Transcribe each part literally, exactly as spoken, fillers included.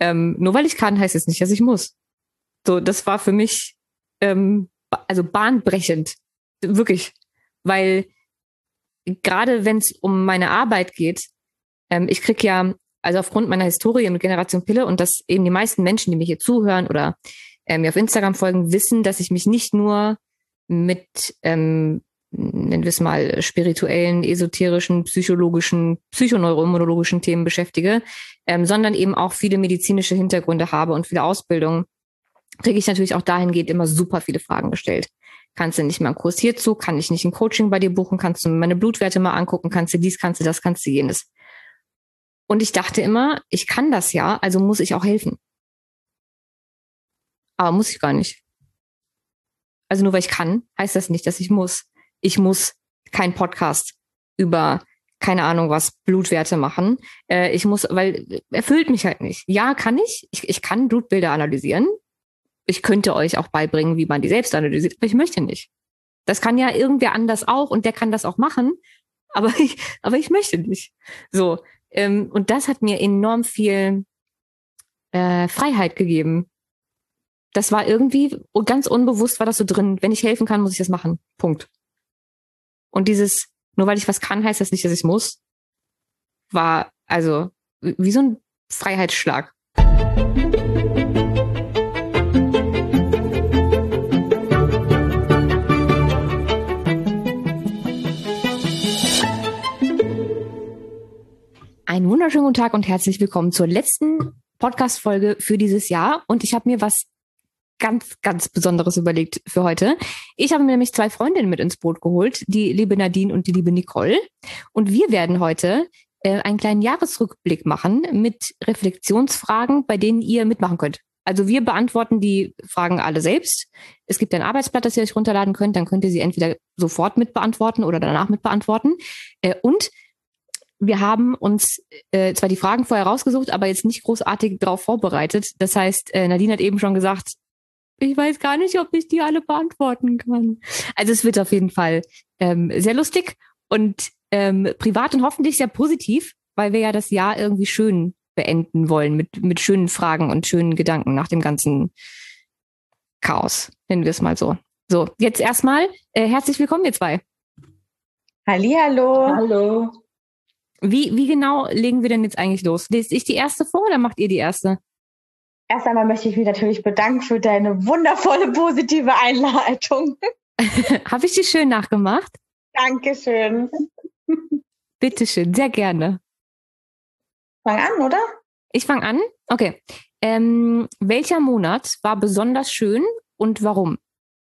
ähm, nur weil ich kann, heißt es nicht, dass ich muss. So, das war für mich ähm, also bahnbrechend, wirklich, weil gerade wenn es um meine Arbeit geht, ähm, ich krieg ja, also aufgrund meiner Historie mit Generation Pille und dass eben die meisten Menschen, die mir hier zuhören oder äh, mir auf Instagram folgen, wissen, dass ich mich nicht nur mit, ähm, nennen wir es mal, spirituellen, esoterischen, psychologischen, psychoneuroimmunologischen Themen beschäftige, ähm, sondern eben auch viele medizinische Hintergründe habe und viele Ausbildungen, kriege ich natürlich auch dahingehend immer super viele Fragen gestellt. Kannst du nicht mal einen Kurs hierzu? Kann ich nicht ein Coaching bei dir buchen? Kannst du mir meine Blutwerte mal angucken? Kannst du dies, kannst du das, kannst du jenes? Und ich dachte immer, ich kann das ja, also muss ich auch helfen. Aber muss ich gar nicht. Also nur weil ich kann, heißt das nicht, dass ich muss. Ich muss keinen Podcast über, keine Ahnung was, Blutwerte machen. Äh, ich muss, weil erfüllt mich halt nicht. Ja, kann ich. ich. Ich kann Blutbilder analysieren. Ich könnte euch auch beibringen, wie man die selbst analysiert, aber ich möchte nicht. Das kann ja irgendwer anders auch und der kann das auch machen, aber ich, aber ich möchte nicht. So, ähm, und das hat mir enorm viel äh, Freiheit gegeben. Das war irgendwie, ganz unbewusst war das so drin, wenn ich helfen kann, muss ich das machen. Punkt. Und dieses, nur weil ich was kann, heißt das nicht, dass ich muss, war also wie so ein Freiheitsschlag. Einen wunderschönen guten Tag und herzlich willkommen zur letzten Podcast-Folge für dieses Jahr. Und ich habe mir was ganz, ganz Besonderes überlegt für heute. Ich habe mir nämlich zwei Freundinnen mit ins Boot geholt, die liebe Nadine und die liebe Nicole. Und wir werden heute äh, einen kleinen Jahresrückblick machen mit Reflexionsfragen, bei denen ihr mitmachen könnt. Also wir beantworten die Fragen alle selbst. Es gibt ein Arbeitsblatt, das ihr euch runterladen könnt. Dann könnt ihr sie entweder sofort mitbeantworten oder danach mitbeantworten. Äh, und wir haben uns äh, zwar die Fragen vorher rausgesucht, aber jetzt nicht großartig darauf vorbereitet. Das heißt, äh, Nadine hat eben schon gesagt, ich weiß gar nicht, ob ich die alle beantworten kann. Also es wird auf jeden Fall ähm, sehr lustig und ähm, privat und hoffentlich sehr positiv, weil wir ja das Jahr irgendwie schön beenden wollen mit, mit schönen Fragen und schönen Gedanken nach dem ganzen Chaos, nennen wir es mal so. So, jetzt erstmal äh, herzlich willkommen, ihr zwei. Hallihallo. Hallo. Wie, wie genau legen wir denn jetzt eigentlich los? Lese ich die erste vor oder macht ihr die erste? Erst einmal möchte ich mich natürlich bedanken für deine wundervolle, positive Einleitung. Habe ich die schön nachgemacht? Dankeschön. Bitteschön, sehr gerne. Fang an, oder? Ich fange an? Okay. Ähm, welcher Monat war besonders schön und warum?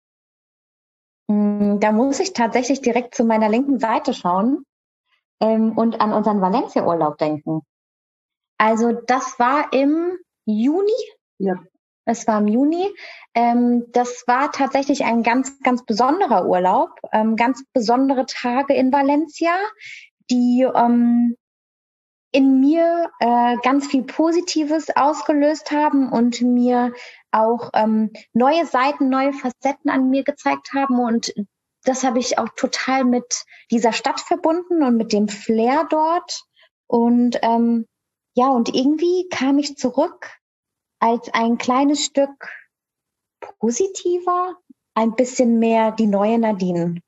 Da muss ich tatsächlich direkt zu meiner linken Seite schauen ähm, und an unseren Valencia-Urlaub denken. Also das war im Juni. Ja. Es war im Juni. Ähm, das war tatsächlich ein ganz, ganz besonderer Urlaub. Ähm, ganz besondere Tage in Valencia, die ähm, in mir äh, ganz viel Positives ausgelöst haben und mir auch ähm, neue Seiten, neue Facetten an mir gezeigt haben. Und das habe ich auch total mit dieser Stadt verbunden und mit dem Flair dort. Und ähm, ja, und irgendwie kam ich zurück als ein kleines Stück positiver, ein bisschen mehr die neue Nadine.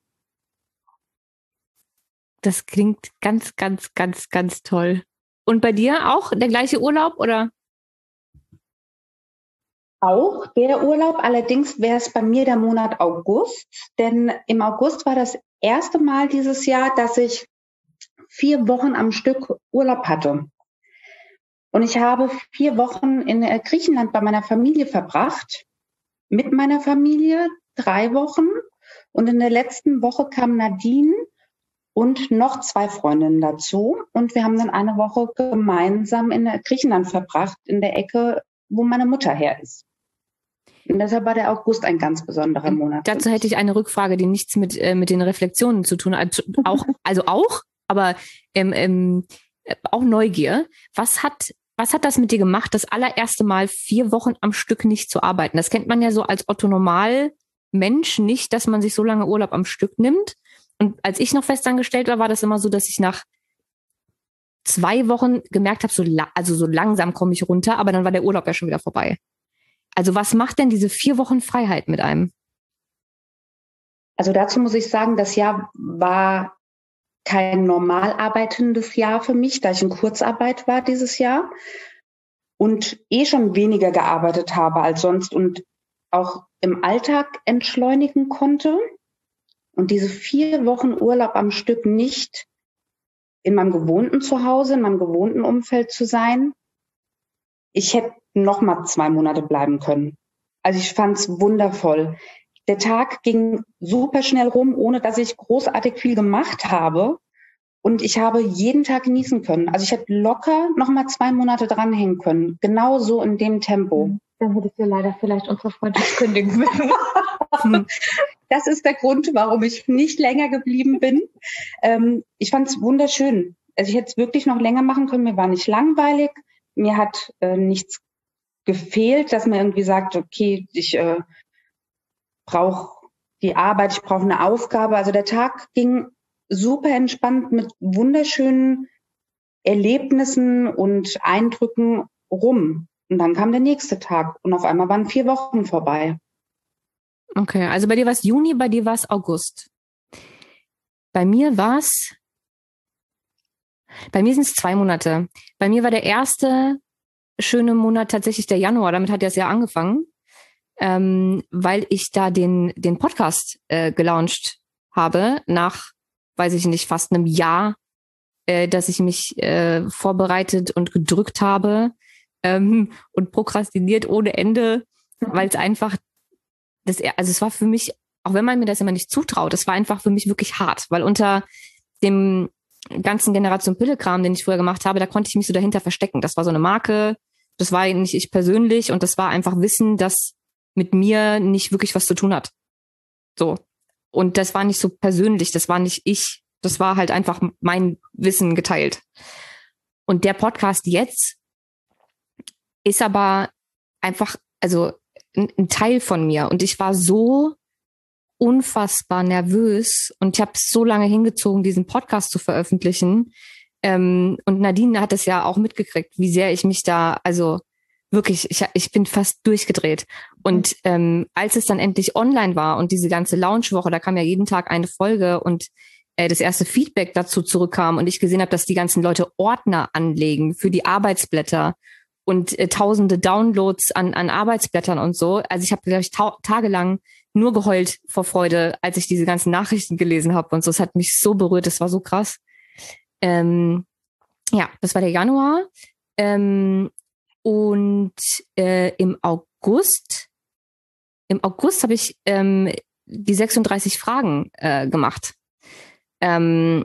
Das klingt ganz, ganz, ganz, ganz toll. Und bei dir auch der gleiche Urlaub, oder? Auch der Urlaub, allerdings wäre es bei mir der Monat August, denn im August war das erste Mal dieses Jahr, dass ich vier Wochen am Stück Urlaub hatte. Und ich habe vier Wochen in Griechenland bei meiner Familie verbracht, mit meiner Familie drei Wochen. Und in der letzten Woche kam Nadine und noch zwei Freundinnen dazu. Und wir haben dann eine Woche gemeinsam in Griechenland verbracht, in der Ecke, wo meine Mutter her ist. Und deshalb war der August ein ganz besonderer Monat. Dazu hätte ich eine Rückfrage, die nichts mit, äh, mit den Reflexionen zu tun hat. Auch, also auch, aber ähm, ähm, auch Neugier. Was hat, was hat das mit dir gemacht, das allererste Mal vier Wochen am Stück nicht zu arbeiten? Das kennt man ja so als Otto-Normal-Mensch nicht, dass man sich so lange Urlaub am Stück nimmt. Und als ich noch festangestellt war, war das immer so, dass ich nach zwei Wochen gemerkt habe, so la- also so langsam komme ich runter, aber dann war der Urlaub ja schon wieder vorbei. Also was macht denn diese vier Wochen Freiheit mit einem? Also dazu muss ich sagen, das Jahr war kein normal arbeitendes Jahr für mich, da ich in Kurzarbeit war dieses Jahr und eh schon weniger gearbeitet habe als sonst und auch im Alltag entschleunigen konnte. Und diese vier Wochen Urlaub am Stück nicht in meinem gewohnten Zuhause, in meinem gewohnten Umfeld zu sein. Ich hätte noch mal zwei Monate bleiben können. Also ich fand es wundervoll. Der Tag ging super schnell rum, ohne dass ich großartig viel gemacht habe. Und ich habe jeden Tag genießen können. Also ich hätte locker noch mal zwei Monate dranhängen können. Genau so in dem Tempo. Dann hättest du leider vielleicht unsere Freundschaft kündigen müssen. Das ist der Grund, warum ich nicht länger geblieben bin. Ähm, ich fand es wunderschön. Also ich hätte es wirklich noch länger machen können. Mir war nicht langweilig. Mir hat äh, nichts gefehlt, dass man irgendwie sagt, okay, ich äh, brauche die Arbeit, ich brauche eine Aufgabe. Also der Tag ging super entspannt mit wunderschönen Erlebnissen und Eindrücken rum. Und dann kam der nächste Tag und auf einmal waren vier Wochen vorbei. Okay, also bei dir war es Juni, bei dir war es August. Bei mir war es, bei mir sind es zwei Monate. Bei mir war der erste schöne Monat tatsächlich der Januar, damit hat das Jahr angefangen, ähm, weil ich da den, den Podcast äh, gelauncht habe, nach, weiß ich nicht, fast einem Jahr, äh, dass ich mich äh, vorbereitet und gedrückt habe ähm, und prokrastiniert ohne Ende, weil es einfach Das, also es war für mich, auch wenn man mir das immer nicht zutraut, es war einfach für mich wirklich hart, weil unter dem ganzen Generation Pille-Kram, den ich früher gemacht habe, da konnte ich mich so dahinter verstecken. Das war so eine Marke, das war nicht ich persönlich und das war einfach Wissen, das mit mir nicht wirklich was zu tun hat. So. Und das war nicht so persönlich, das war nicht ich, das war halt einfach mein Wissen geteilt. Und der Podcast jetzt ist aber einfach, also ein Teil von mir und ich war so unfassbar nervös und ich habe so lange hingezogen, diesen Podcast zu veröffentlichen. Ähm, und Nadine hat es ja auch mitgekriegt, wie sehr ich mich da, also wirklich, ich, ich bin fast durchgedreht. Und ähm, als es dann endlich online war und diese ganze Launchwoche, da kam ja jeden Tag eine Folge und äh, das erste Feedback dazu zurückkam und ich gesehen habe, dass die ganzen Leute Ordner anlegen für die Arbeitsblätter und äh, tausende Downloads an, an Arbeitsblättern und so. Also ich habe, glaube ich, ta- tagelang nur geheult vor Freude, als ich diese ganzen Nachrichten gelesen habe und so. Es hat mich so berührt, das war so krass. Ähm, ja, das war der Januar. Ähm, und äh, im August, im August habe ich ähm, die sechsunddreißig Fragen äh, gemacht. Ähm,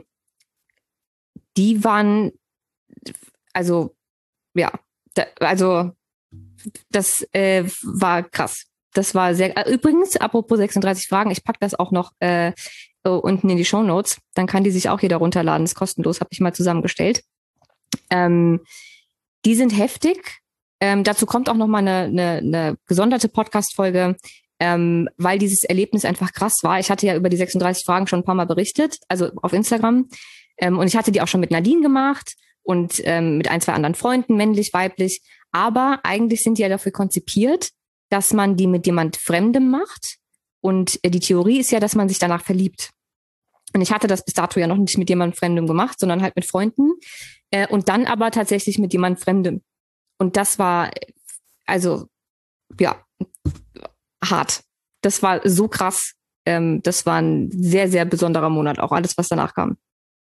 die waren, also, ja, da, also, das äh, war krass. Das war sehr, äh, übrigens, apropos sechsunddreißig Fragen, ich packe das auch noch äh, unten in die Shownotes. Dann kann die sich auch jeder runterladen. Ist kostenlos, habe ich mal zusammengestellt. Ähm, die sind heftig. Ähm, dazu kommt auch noch mal eine, eine, eine gesonderte Podcast-Folge, ähm, weil dieses Erlebnis einfach krass war. Ich hatte ja über die sechsunddreißig Fragen schon ein paar Mal berichtet, also auf Instagram. Ähm, und ich hatte die auch schon mit Nadine gemacht und ähm, mit ein, zwei anderen Freunden, männlich, weiblich. Aber eigentlich sind die ja dafür konzipiert, dass man die mit jemand Fremdem macht. Und äh, die Theorie ist ja, dass man sich danach verliebt. Und ich hatte das bis dato ja noch nicht mit jemandem Fremdem gemacht, sondern halt mit Freunden. Äh, und dann aber tatsächlich mit jemandem Fremdem. Und das war, also, ja, hart. Das war so krass. Ähm, das war ein sehr, sehr besonderer Monat, auch alles, was danach kam.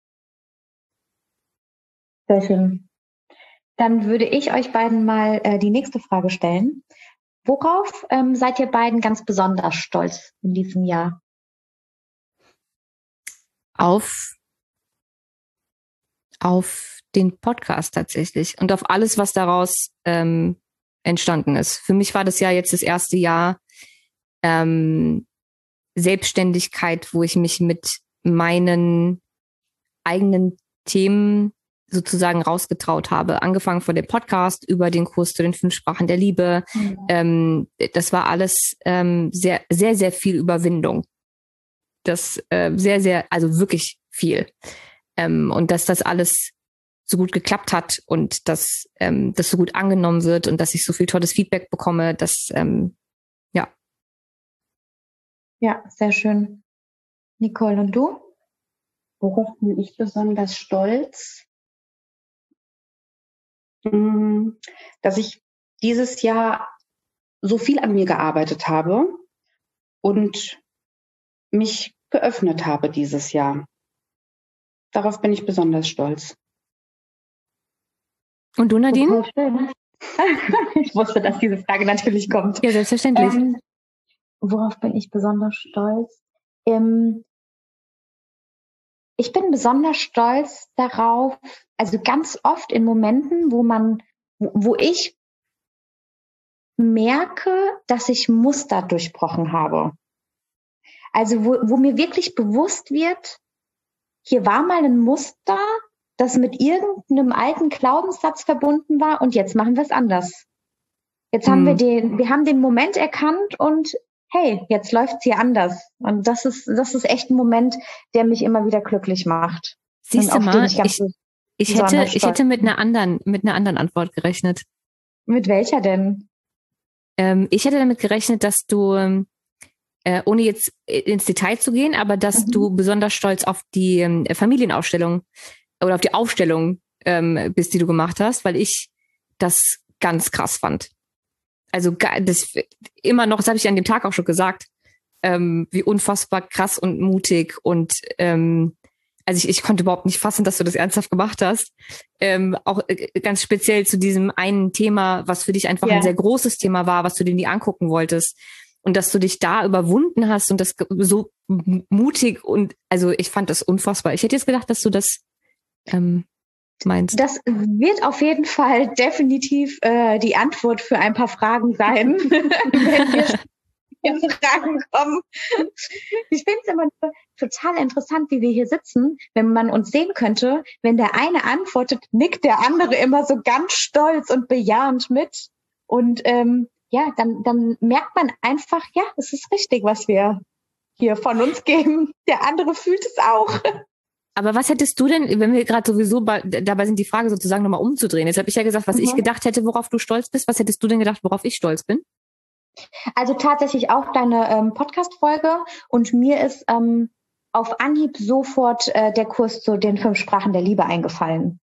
Sehr schön. Dann würde ich euch beiden mal äh, die nächste Frage stellen. Worauf ähm, seid ihr beiden ganz besonders stolz in diesem Jahr? Auf, auf den Podcast tatsächlich und auf alles, was daraus ähm, entstanden ist. Für mich war das ja jetzt das erste Jahr ähm, Selbstständigkeit, wo ich mich mit meinen eigenen Themen sozusagen rausgetraut habe. Angefangen von dem Podcast über den Kurs zu den fünf Sprachen der Liebe. Mhm. Ähm, das war alles ähm, sehr, sehr, sehr viel Überwindung. Das äh, sehr, sehr, also wirklich viel. Ähm, und dass das alles so gut geklappt hat und dass ähm, das so gut angenommen wird und dass ich so viel tolles Feedback bekomme, dass, ähm, ja. Ja, sehr schön. Nicole, und du? Worauf bin ich besonders stolz? Dass ich dieses Jahr so viel an mir gearbeitet habe und mich geöffnet habe dieses Jahr. Darauf bin ich besonders stolz. Und du, Nadine? Ich wusste, dass diese Frage natürlich kommt. Ja, selbstverständlich. Ähm, worauf bin ich besonders stolz? Ähm, ich bin besonders stolz darauf, also ganz oft in Momenten, wo man, wo, wo ich merke, dass ich Muster durchbrochen habe. Also wo, wo mir wirklich bewusst wird, hier war mal ein Muster, das mit irgendeinem alten Glaubenssatz verbunden war und jetzt machen wir es anders. Jetzt hm. haben wir den, wir haben den Moment erkannt und hey, jetzt läuft's hier anders. Und das ist, das ist echt ein Moment, der mich immer wieder glücklich macht. Siehst du mal, ich, ich, ich hätte, ich hätte mit einer anderen, mit einer anderen Antwort gerechnet. Mit welcher denn? Ähm, ich hätte damit gerechnet, dass du, äh, ohne jetzt ins Detail zu gehen, aber dass mhm. du besonders stolz auf die ähm, Familienausstellung oder auf die Aufstellung ähm, bist, die du gemacht hast, weil ich das ganz krass fand. Also das immer noch, das habe ich an dem Tag auch schon gesagt, ähm, wie unfassbar krass und mutig und ähm, also ich, ich konnte überhaupt nicht fassen, dass du das ernsthaft gemacht hast. Ähm, auch äh, ganz speziell zu diesem einen Thema, was für dich einfach ja. ein sehr großes Thema war, was du dir nie angucken wolltest. Und dass du dich da überwunden hast und das so mutig und also ich fand das unfassbar. Ich hätte jetzt gedacht, dass du das ähm, meinst. Das wird auf jeden Fall definitiv äh, die Antwort für ein paar Fragen sein, wenn wir in Fragen kommen. Ich finde es immer total interessant, wie wir hier sitzen, wenn man uns sehen könnte, wenn der eine antwortet, nickt der andere immer so ganz stolz und bejahend mit. Und ähm, ja, dann, dann merkt man einfach, ja, es ist richtig, was wir hier von uns geben. Der andere fühlt es auch. Aber was hättest du denn, wenn wir gerade sowieso bei, dabei sind, die Frage sozusagen nochmal umzudrehen? Jetzt habe ich ja gesagt, was mhm. ich gedacht hätte, worauf du stolz bist. Was hättest du denn gedacht, worauf ich stolz bin? Also tatsächlich auch deine ähm, Podcast-Folge. Und mir ist ähm, auf Anhieb sofort äh, der Kurs zu den fünf Sprachen der Liebe eingefallen.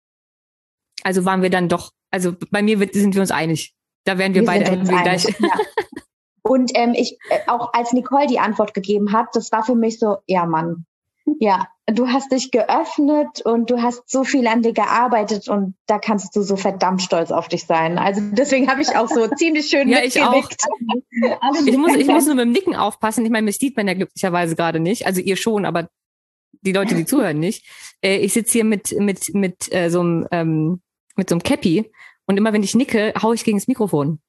Also waren wir dann doch, also bei mir sind wir uns einig. Da wären wir, wir beide irgendwie gleich. Ja. Und ähm, ich, äh, auch als Nicole die Antwort gegeben hat, das war für mich so, ja Mann, ja, du hast dich geöffnet und du hast so viel an dir gearbeitet und da kannst du so verdammt stolz auf dich sein. Also deswegen habe ich auch so ziemlich schön ja, ich auch. Ich muss, ich muss nur mit dem Nicken aufpassen. Ich meine, mir sieht man ja glücklicherweise gerade nicht. Also ihr schon, aber die Leute, die zuhören, nicht. Äh, ich sitze hier mit mit mit äh, so einem ähm, mit so einem Cappy und immer wenn ich nicke, haue ich gegen das Mikrofon.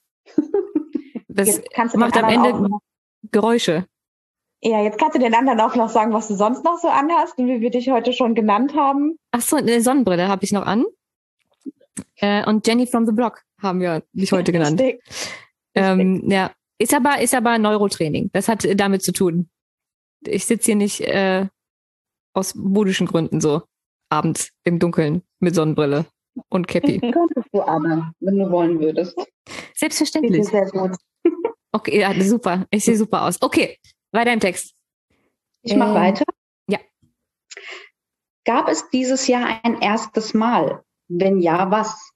Das macht am Ende Geräusche. Ja, jetzt kannst du den anderen auch noch sagen, was du sonst noch so anhast und wie wir dich heute schon genannt haben. Ach so, eine Sonnenbrille habe ich noch an. Äh, und Jenny from the Block haben wir dich heute genannt. Richtig. Ähm, ja, ist aber ist aber Neurotraining. Das hat damit zu tun. Ich sitze hier nicht äh, aus buddhischen Gründen so abends im Dunkeln mit Sonnenbrille und Cappy. Könntest du aber, wenn du wollen würdest. Selbstverständlich. Sehr gut. Okay, ja, super. Ich sehe super aus. Okay. Weiter im Text. Ich mache ähm, weiter. Ja. Gab es dieses Jahr ein erstes Mal? Wenn ja, was?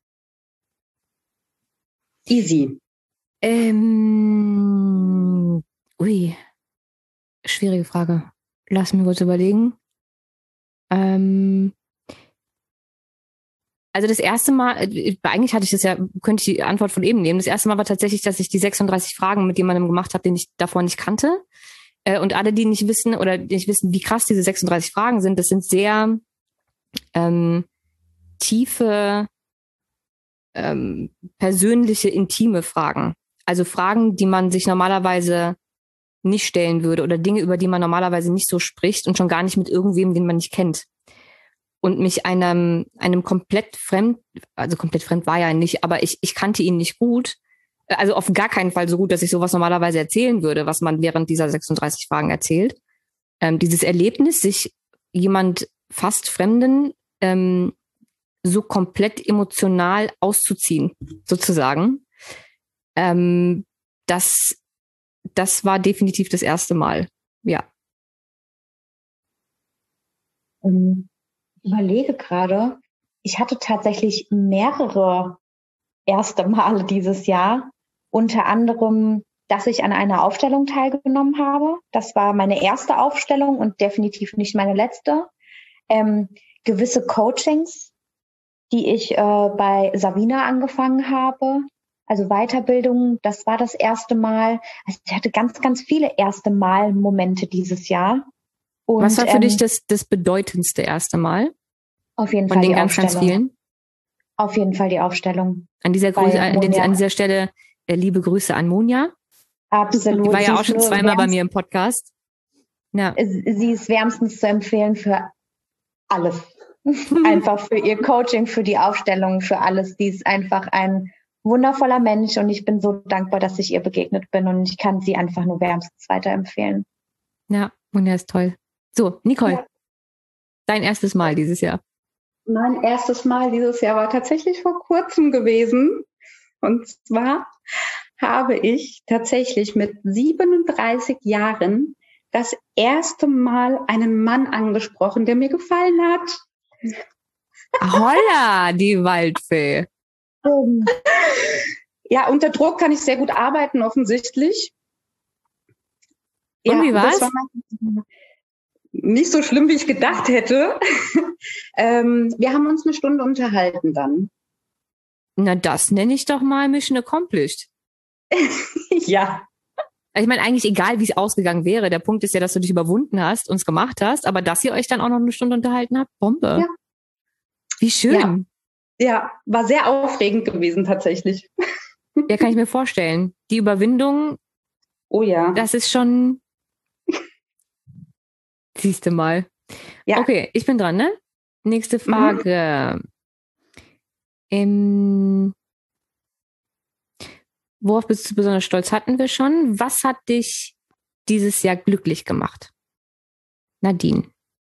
Easy. Ähm, ui. Schwierige Frage. Lass mich kurz überlegen. Ähm, also das erste Mal, eigentlich hatte ich das ja, könnte ich die Antwort von eben nehmen. Das erste Mal war tatsächlich, dass ich die sechsunddreißig Fragen mit jemandem gemacht habe, den ich davor nicht kannte. Und alle, die nicht wissen oder die nicht wissen, wie krass diese sechsunddreißig Fragen sind, das sind sehr ähm, tiefe, ähm, persönliche, intime Fragen. Also Fragen, die man sich normalerweise nicht stellen würde oder Dinge, über die man normalerweise nicht so spricht und schon gar nicht mit irgendwem, den man nicht kennt. Und mich einem einem komplett fremd, also komplett fremd war ja nicht, aber ich ich kannte ihn nicht gut, also auf gar keinen Fall so gut, dass ich sowas normalerweise erzählen würde, was man während dieser sechsunddreißig Fragen erzählt. Ähm, dieses Erlebnis, sich jemand fast Fremden ähm, so komplett emotional auszuziehen, sozusagen. Ähm, das, das war definitiv das erste Mal, ja. Ich überlege gerade, ich hatte tatsächlich mehrere erste Male dieses Jahr, unter anderem, dass ich an einer Aufstellung teilgenommen habe. Das war meine erste Aufstellung und definitiv nicht meine letzte. Ähm, gewisse Coachings, die ich äh, bei Sabina angefangen habe, also Weiterbildung, das war das erste Mal. Also ich hatte ganz, ganz viele erste Mal-Momente dieses Jahr. Und, was war für ähm, dich das, das bedeutendste erste Mal? Auf jeden Von Fall den die ganz, Aufstellung. ganz vielen? Auf jeden Fall die Aufstellung. An dieser, Grüße, Bei an, Monja. an dieser Stelle äh, liebe Grüße an Monja. Absolut. Die war ja Sie auch ist schon nur zweimal bei wärmst- mir im Podcast. Ja. Sie ist wärmstens zu empfehlen für alles. Einfach für ihr Coaching, für die Aufstellung, für alles. Sie ist einfach ein wundervoller Mensch und ich bin so dankbar, dass ich ihr begegnet bin und ich kann sie einfach nur wärmstens weiterempfehlen. Ja, Monja ist toll. So, Nicole, Ja. dein erstes Mal dieses Jahr. Mein erstes Mal dieses Jahr war tatsächlich vor kurzem gewesen. Und zwar habe ich tatsächlich mit siebenunddreißig Jahren das erste Mal einen Mann angesprochen, der mir gefallen hat. Holla, die Waldfee. Um, Ja, unter Druck kann ich sehr gut arbeiten, offensichtlich. Und ja, wie war's? Das war nicht so schlimm, wie ich gedacht hätte. ähm, wir haben uns eine Stunde unterhalten dann. Na, das nenne ich doch mal Mission Accomplished. Ja. Ich meine, eigentlich egal, wie es ausgegangen wäre. Der Punkt ist ja, dass du dich überwunden hast und es gemacht hast, aber dass ihr euch dann auch noch eine Stunde unterhalten habt, Bombe. Ja. Wie schön. Ja. Ja, war sehr aufregend gewesen tatsächlich. Ja, kann ich mir vorstellen. Die Überwindung, Oh ja. das ist schon... Siehste mal. Ja. Okay, ich bin dran, ne? Nächste Frage. Mhm. Ähm, worauf bist du besonders stolz? Hatten wir schon. Was hat dich dieses Jahr glücklich gemacht? Nadine.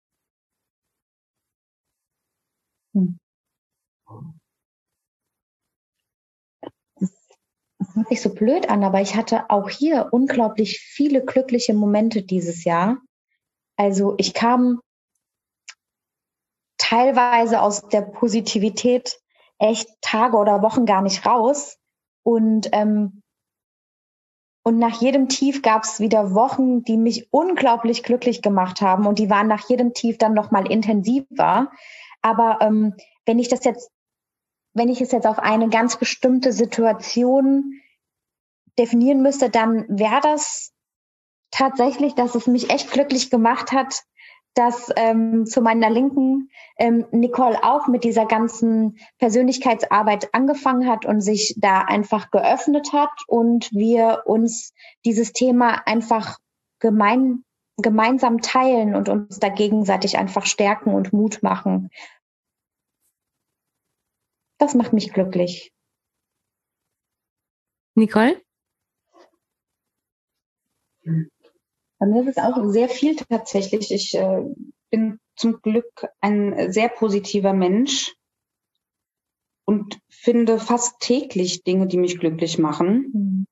Hm. Das hört sich so blöd an, aber ich hatte auch hier unglaublich viele glückliche Momente dieses Jahr. Also ich kam teilweise aus der Positivität echt Tage oder Wochen gar nicht raus. Und, ähm, und nach jedem Tief gab es wieder Wochen, die mich unglaublich glücklich gemacht haben. Und die waren nach jedem Tief dann nochmal intensiver. Aber ähm, wenn ich das jetzt, wenn ich es jetzt auf eine ganz bestimmte Situation definieren müsste, dann wäre das tatsächlich, dass es mich echt glücklich gemacht hat, dass ähm, zu meiner Linken ähm, Nicole auch mit dieser ganzen Persönlichkeitsarbeit angefangen hat und sich da einfach geöffnet hat und wir uns dieses Thema einfach gemein, gemeinsam teilen und uns da gegenseitig einfach stärken und Mut machen. Das macht mich glücklich. Nicole? Bei mir ist es auch sehr viel tatsächlich. Ich äh, bin zum Glück ein sehr positiver Mensch und finde fast täglich Dinge, die mich glücklich machen.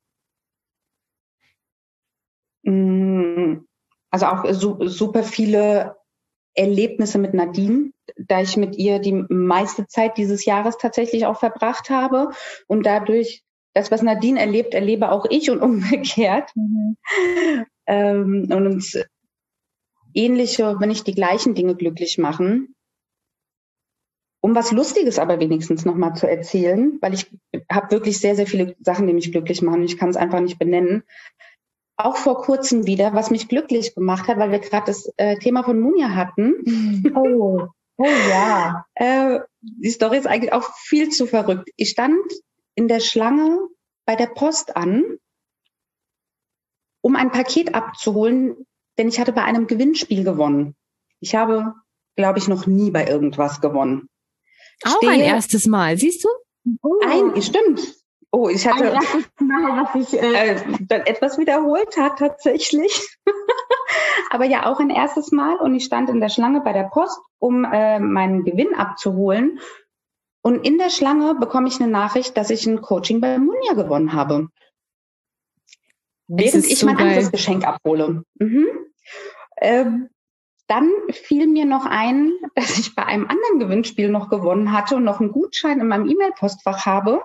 Mhm. Also auch su- super viele Erlebnisse mit Nadine, da ich mit ihr die meiste Zeit dieses Jahres tatsächlich auch verbracht habe und dadurch das, was Nadine erlebt, erlebe auch ich und umgekehrt. Mhm. Ähm, und uns ähnliche, wenn nicht die gleichen Dinge glücklich machen. Um was Lustiges aber wenigstens nochmal zu erzählen, weil ich habe wirklich sehr, sehr viele Sachen, die mich glücklich machen und ich kann es einfach nicht benennen. Auch vor kurzem wieder, was mich glücklich gemacht hat, weil wir gerade das äh, Thema von Monja hatten. Oh, oh ja. äh, die Story ist eigentlich auch viel zu verrückt. Ich stand in der Schlange bei der Post an, um ein Paket abzuholen, denn ich hatte bei einem Gewinnspiel gewonnen. Ich habe, glaube ich, noch nie bei irgendwas gewonnen. Auch Stehe, ein erstes Mal, siehst du? Oh. Ein, stimmt. Oh, ich hatte ein erstes Mal, was ich äh, äh, dann etwas wiederholt hat tatsächlich. Aber ja, auch ein erstes Mal. Und ich stand in der Schlange bei der Post, um äh, meinen Gewinn abzuholen. Und in der Schlange bekomme ich eine Nachricht, dass ich ein Coaching bei Munja gewonnen habe. Während ich so mein geil. anderes Geschenk abhole. Mhm. Ähm, dann fiel mir noch ein, dass ich bei einem anderen Gewinnspiel noch gewonnen hatte und noch einen Gutschein in meinem E-Mail-Postfach habe.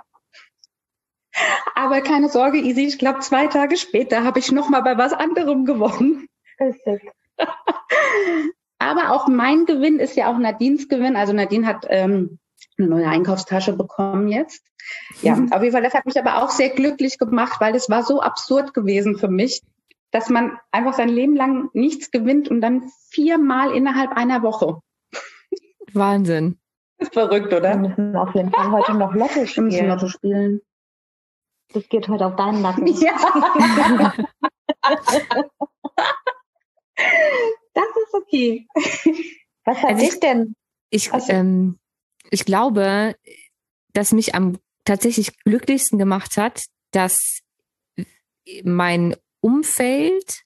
Aber keine Sorge, Isi, ich glaube, zwei Tage später habe ich noch mal bei was anderem gewonnen. Aber auch mein Gewinn ist ja auch Nadines Gewinn. Also Nadine hat ähm, eine neue Einkaufstasche bekommen jetzt. Ja, mhm. Auf jeden Fall, das hat mich aber auch sehr glücklich gemacht, weil es war so absurd gewesen für mich, dass man einfach sein Leben lang nichts gewinnt und dann viermal innerhalb einer Woche. Wahnsinn. Das ist verrückt, oder? Wir müssen auf jeden Fall heute noch Lotto spielen. Wir müssen Lotto spielen. Das geht heute auf deinen Nacken. Ja. Das ist okay. Was hat Also dich ich, denn? Ich, also, ähm, ich glaube, dass mich am tatsächlich glücklichsten gemacht hat, dass mein Umfeld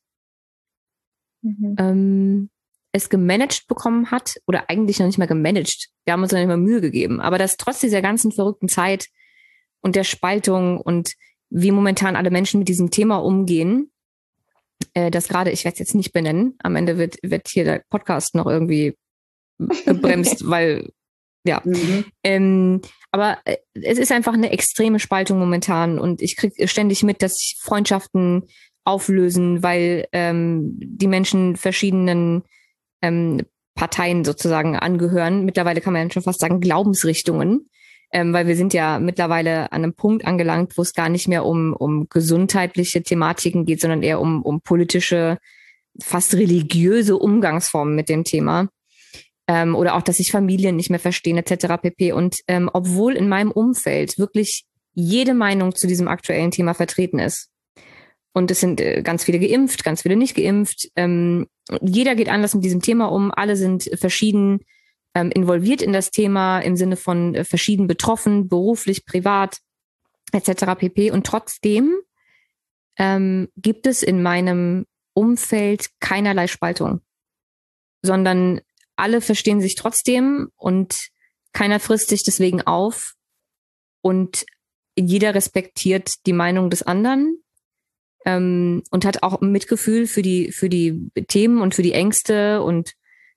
mhm. ähm, es gemanagt bekommen hat oder eigentlich noch nicht mal gemanagt. Wir haben uns noch nicht mal Mühe gegeben. Aber dass trotz dieser ganzen verrückten Zeit und der Spaltung und wie momentan alle Menschen mit diesem Thema umgehen, äh, das gerade, ich werde es jetzt nicht benennen, am Ende wird, wird hier der Podcast noch irgendwie gebremst, weil, ja. Mhm. Ähm, aber äh, es ist einfach eine extreme Spaltung momentan und ich kriege ständig mit, dass sich Freundschaften auflösen, weil ähm, die Menschen verschiedenen ähm, Parteien sozusagen angehören. Mittlerweile kann man ja schon fast sagen Glaubensrichtungen. Ähm, weil wir sind ja mittlerweile an einem Punkt angelangt, wo es gar nicht mehr um, um gesundheitliche Thematiken geht, sondern eher um, um politische, fast religiöse Umgangsformen mit dem Thema. Ähm, oder auch, dass sich Familien nicht mehr verstehen, et cetera pp. Und ähm, obwohl in meinem Umfeld wirklich jede Meinung zu diesem aktuellen Thema vertreten ist, und es sind äh, ganz viele geimpft, ganz viele nicht geimpft, ähm, jeder geht anders mit diesem Thema um, alle sind verschieden Ähm, involviert in das Thema im Sinne von äh, verschieden betroffen, beruflich, privat, et cetera pp. Und trotzdem ähm, gibt es in meinem Umfeld keinerlei Spaltung, sondern alle verstehen sich trotzdem und keiner frisst sich deswegen auf und jeder respektiert die Meinung des anderen ähm, und hat auch Mitgefühl für die für die Themen und für die Ängste und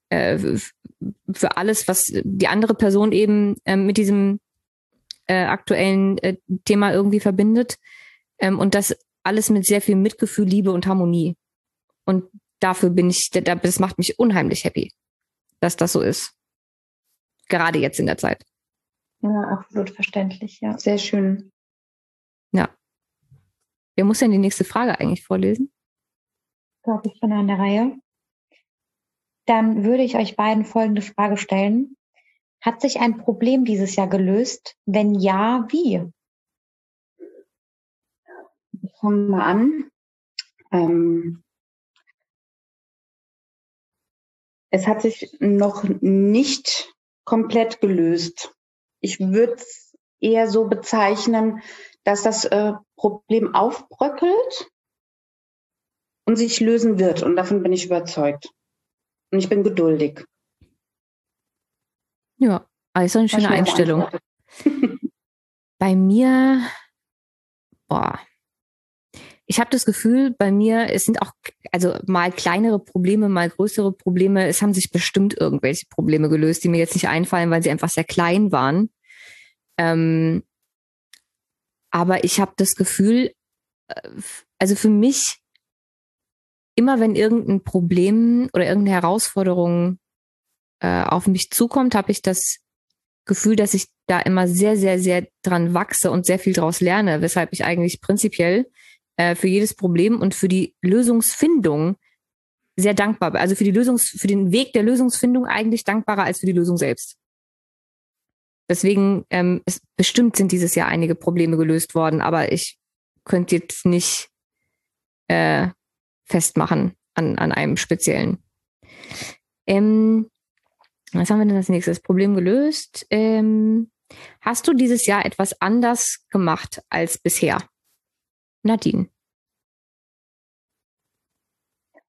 für alles, was die andere Person eben äh, mit diesem äh, aktuellen äh, Thema irgendwie verbindet. Ähm, und das alles mit sehr viel Mitgefühl, Liebe und Harmonie. Und dafür bin ich, das macht mich unheimlich happy, dass das so ist. Gerade jetzt in der Zeit. Ja, absolut verständlich, ja. Sehr schön. Ja. Wer muss denn die nächste Frage eigentlich vorlesen? Glaube ich bin an der Reihe. Dann würde ich euch beiden folgende Frage stellen. Hat sich ein Problem dieses Jahr gelöst? Wenn ja, wie? Ich fange mal an. Ähm, es hat sich noch nicht komplett gelöst. Ich würde es eher so bezeichnen, dass das äh, Problem aufbröckelt und sich lösen wird. Und davon bin ich überzeugt. Und ich bin geduldig. Ja, also eine schöne Einstellung. Bei mir, boah, ich habe das Gefühl, bei mir, es sind auch, also mal kleinere Probleme, mal größere Probleme. Es haben sich bestimmt irgendwelche Probleme gelöst, die mir jetzt nicht einfallen, weil sie einfach sehr klein waren. Ähm, aber ich habe das Gefühl, also für mich, immer wenn irgendein Problem oder irgendeine Herausforderung äh, auf mich zukommt, habe ich das Gefühl, dass ich da immer sehr, sehr, sehr dran wachse und sehr viel draus lerne, weshalb ich eigentlich prinzipiell äh, für jedes Problem und für die Lösungsfindung sehr dankbar bin. Also für die Lösungs, für den Weg der Lösungsfindung eigentlich dankbarer als für die Lösung selbst. Deswegen, ähm, es, bestimmt sind dieses Jahr einige Probleme gelöst worden, aber ich könnte jetzt nicht äh, festmachen an, an einem speziellen. Ähm, was haben wir denn als nächstes? Problem gelöst. Ähm, hast du dieses Jahr etwas anders gemacht als bisher? Nadine.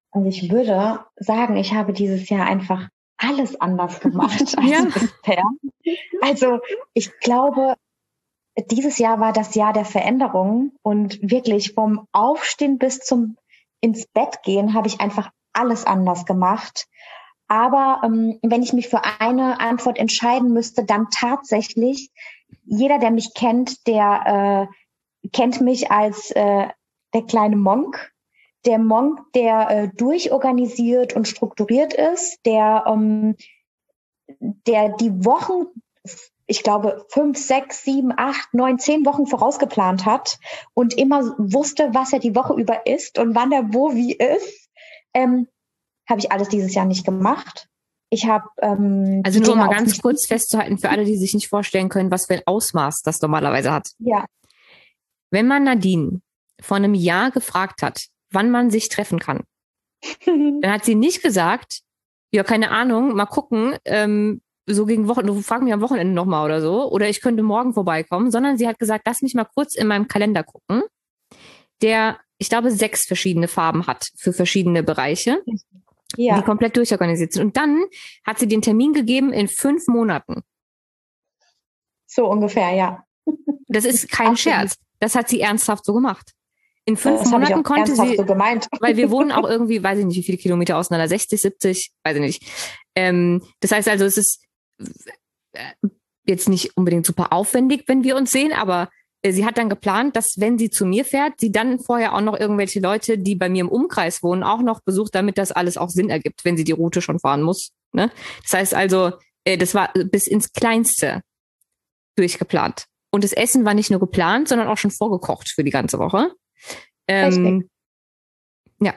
Und ich würde sagen, ich habe dieses Jahr einfach alles anders gemacht als Ja. bisher. Also ich glaube, dieses Jahr war das Jahr der Veränderung und wirklich vom Aufstehen bis zum ins Bett gehen habe ich einfach alles anders gemacht. Aber ähm, wenn ich mich für eine Antwort entscheiden müsste, dann tatsächlich, jeder, der mich kennt, der äh, kennt mich als äh, der kleine Monk. Der Monk, der äh, durchorganisiert und strukturiert ist, der, ähm, der die Wochen, ich glaube, fünf, sechs, sieben, acht, neun, zehn Wochen vorausgeplant hat und immer wusste, was er die Woche über isst und wann er wo wie isst, ähm, habe ich alles dieses Jahr nicht gemacht. Ich habe ähm, Also nur um mal ganz kurz festzuhalten, für alle, die sich nicht vorstellen können, was für ein Ausmaß das normalerweise hat. Ja. Wenn man Nadine vor einem Jahr gefragt hat, wann man sich treffen kann, dann hat sie nicht gesagt, ja, keine Ahnung, mal gucken, ähm, so gegen Wochen, du frag mich am Wochenende nochmal oder so, oder ich könnte morgen vorbeikommen, sondern sie hat gesagt, lass mich mal kurz in meinem Kalender gucken, der, ich glaube, sechs verschiedene Farben hat für verschiedene Bereiche, Ja. die komplett durchorganisiert sind. Und dann hat sie den Termin gegeben in fünf Monaten. So ungefähr, ja. Das ist kein Absolut. Scherz. Das hat sie ernsthaft so gemacht. In fünf Das habe ich Monaten auch konnte ernsthaft sie, so gemeint. weil wir wohnen auch irgendwie, weiß ich nicht, wie viele Kilometer auseinander, sechzig, siebzig, weiß ich nicht. Ähm, das heißt also, es ist äh, jetzt nicht unbedingt super aufwendig, wenn wir uns sehen, aber äh, sie hat dann geplant, dass wenn sie zu mir fährt, sie dann vorher auch noch irgendwelche Leute, die bei mir im Umkreis wohnen, auch noch besucht, damit das alles auch Sinn ergibt, wenn sie die Route schon fahren muss. Ne? Das heißt also, äh, das war bis ins Kleinste durchgeplant. Und das Essen war nicht nur geplant, sondern auch schon vorgekocht für die ganze Woche. Ähm, ja.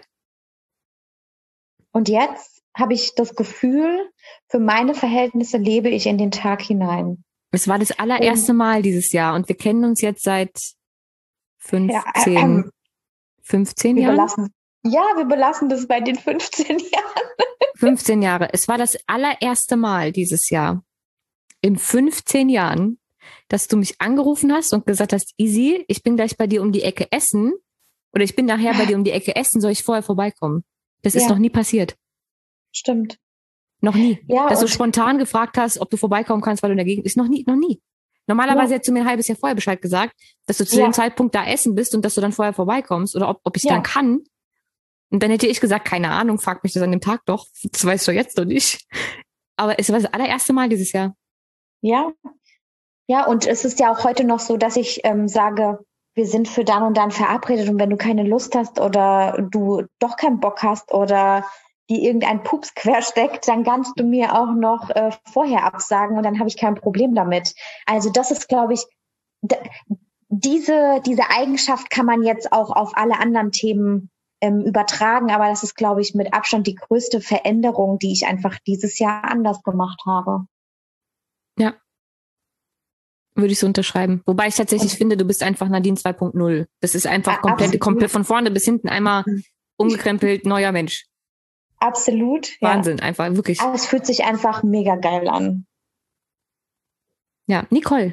Und jetzt habe ich das Gefühl, für meine Verhältnisse lebe ich in den Tag hinein. Es war das allererste Mal dieses Jahr und wir kennen uns jetzt seit fünfzehn, Ja, ähm, fünfzehn wir Jahren? belassen, ja, wir belassen das bei den fünfzehn Jahren. fünfzehn Jahre. Es war das allererste Mal dieses Jahr in fünfzehn Jahren, dass du mich angerufen hast und gesagt hast, Easy, ich bin gleich bei dir um die Ecke essen oder ich bin nachher bei dir um die Ecke essen, soll ich vorher vorbeikommen? Das ist Ja. noch nie passiert. Stimmt. Noch nie. Ja, Dass du und- spontan gefragt hast, ob du vorbeikommen kannst, weil du in der Gegend bist. Noch nie, noch nie. Normalerweise Ja. hättest du mir ein halbes Jahr vorher Bescheid gesagt, dass du zu Ja. dem Zeitpunkt da essen bist und dass du dann vorher vorbeikommst oder ob, ob ich Ja. dann kann. Und dann hätte ich gesagt, keine Ahnung, frag mich das an dem Tag doch. Das weißt du jetzt noch nicht. Aber es war das allererste Mal dieses Jahr. Ja. Ja, und es ist ja auch heute noch so, dass ich ähm, sage, wir sind für dann und dann verabredet und wenn du keine Lust hast oder du doch keinen Bock hast oder die irgendein Pups quersteckt, dann kannst du mir auch noch äh, vorher absagen und dann habe ich kein Problem damit. Also das ist, glaube ich, d- diese, diese Eigenschaft kann man jetzt auch auf alle anderen Themen ähm, übertragen, aber das ist, glaube ich, mit Abstand die größte Veränderung, die ich einfach dieses Jahr anders gemacht habe. Ja. Würde ich so unterschreiben. Wobei ich tatsächlich Und- finde, du bist einfach Nadine zwei Punkt null. Das ist einfach A- komplett, absolut. komplett von vorne bis hinten einmal Mhm. umgekrempelt, neuer Mensch. Absolut. Ja. Wahnsinn, einfach, wirklich. Aber es fühlt sich einfach mega geil an. Ja, Nicole.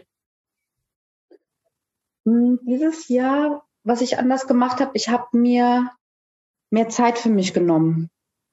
Hm, Dieses Jahr, was ich anders gemacht habe, ich habe mir mehr Zeit für mich genommen.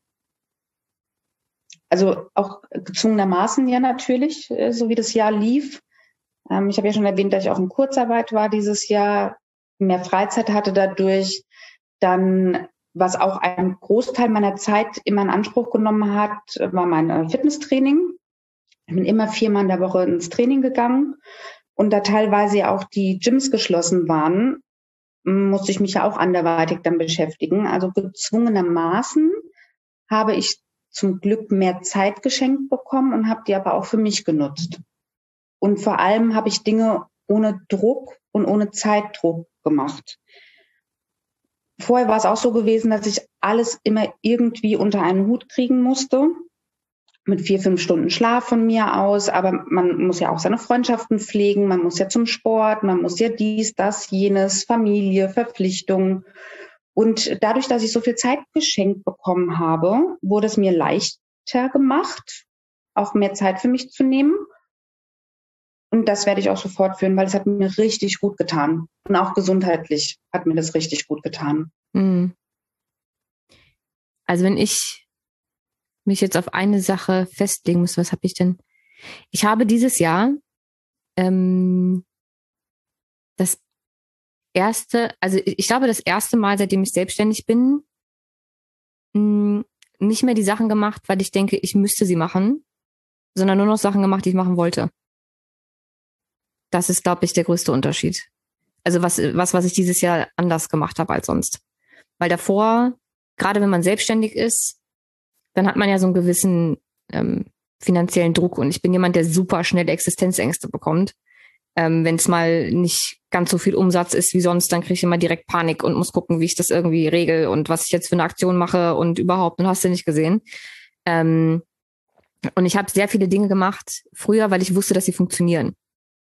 Also auch gezwungenermaßen ja natürlich, äh, so wie das Jahr lief. Ähm, Ich habe ja schon erwähnt, dass ich auch in Kurzarbeit war dieses Jahr, mehr Freizeit hatte dadurch. Dann, was auch einen Großteil meiner Zeit immer in Anspruch genommen hat, war mein äh, Fitnesstraining. Ich bin immer viermal in der Woche ins Training gegangen. Und da teilweise ja auch die Gyms geschlossen waren, m, musste ich mich ja auch anderweitig dann beschäftigen. Also gezwungenermaßen habe ich zum Glück mehr Zeit geschenkt bekommen und habe die aber auch für mich genutzt. Und vor allem habe ich Dinge ohne Druck und ohne Zeitdruck gemacht. Vorher war es auch so gewesen, dass ich alles immer irgendwie unter einen Hut kriegen musste. Mit vier, fünf Stunden Schlaf von mir aus. Aber man muss ja auch seine Freundschaften pflegen. Man muss ja zum Sport. Man muss ja dies, das, jenes, Familie, Verpflichtungen. Und dadurch, dass ich so viel Zeit geschenkt bekommen habe, wurde es mir leichter gemacht, auch mehr Zeit für mich zu nehmen. Und das werde ich auch so fortführen, weil es hat mir richtig gut getan. Und auch gesundheitlich hat mir das richtig gut getan. Mhm. Also wenn ich mich jetzt auf eine Sache festlegen muss, was habe ich denn? Ich habe dieses Jahr ähm, das erste, also ich glaube das erste Mal, seitdem ich selbstständig bin, mh, nicht mehr die Sachen gemacht, weil ich denke, ich müsste sie machen, sondern nur noch Sachen gemacht, die ich machen wollte. Das ist, glaube ich, der größte Unterschied. Also was, was, was ich dieses Jahr anders gemacht habe als sonst. Weil davor, gerade wenn man selbstständig ist, dann hat man ja so einen gewissen ähm, finanziellen Druck. Und ich bin jemand, der super schnell Existenzängste bekommt. Ähm, wenn es mal nicht ganz so viel Umsatz ist wie sonst, dann kriege ich immer direkt Panik und muss gucken, wie ich das irgendwie regel und was ich jetzt für eine Aktion mache und überhaupt. Und hast du nicht gesehen. Ähm, und ich habe sehr viele Dinge gemacht früher, weil ich wusste, dass sie funktionieren.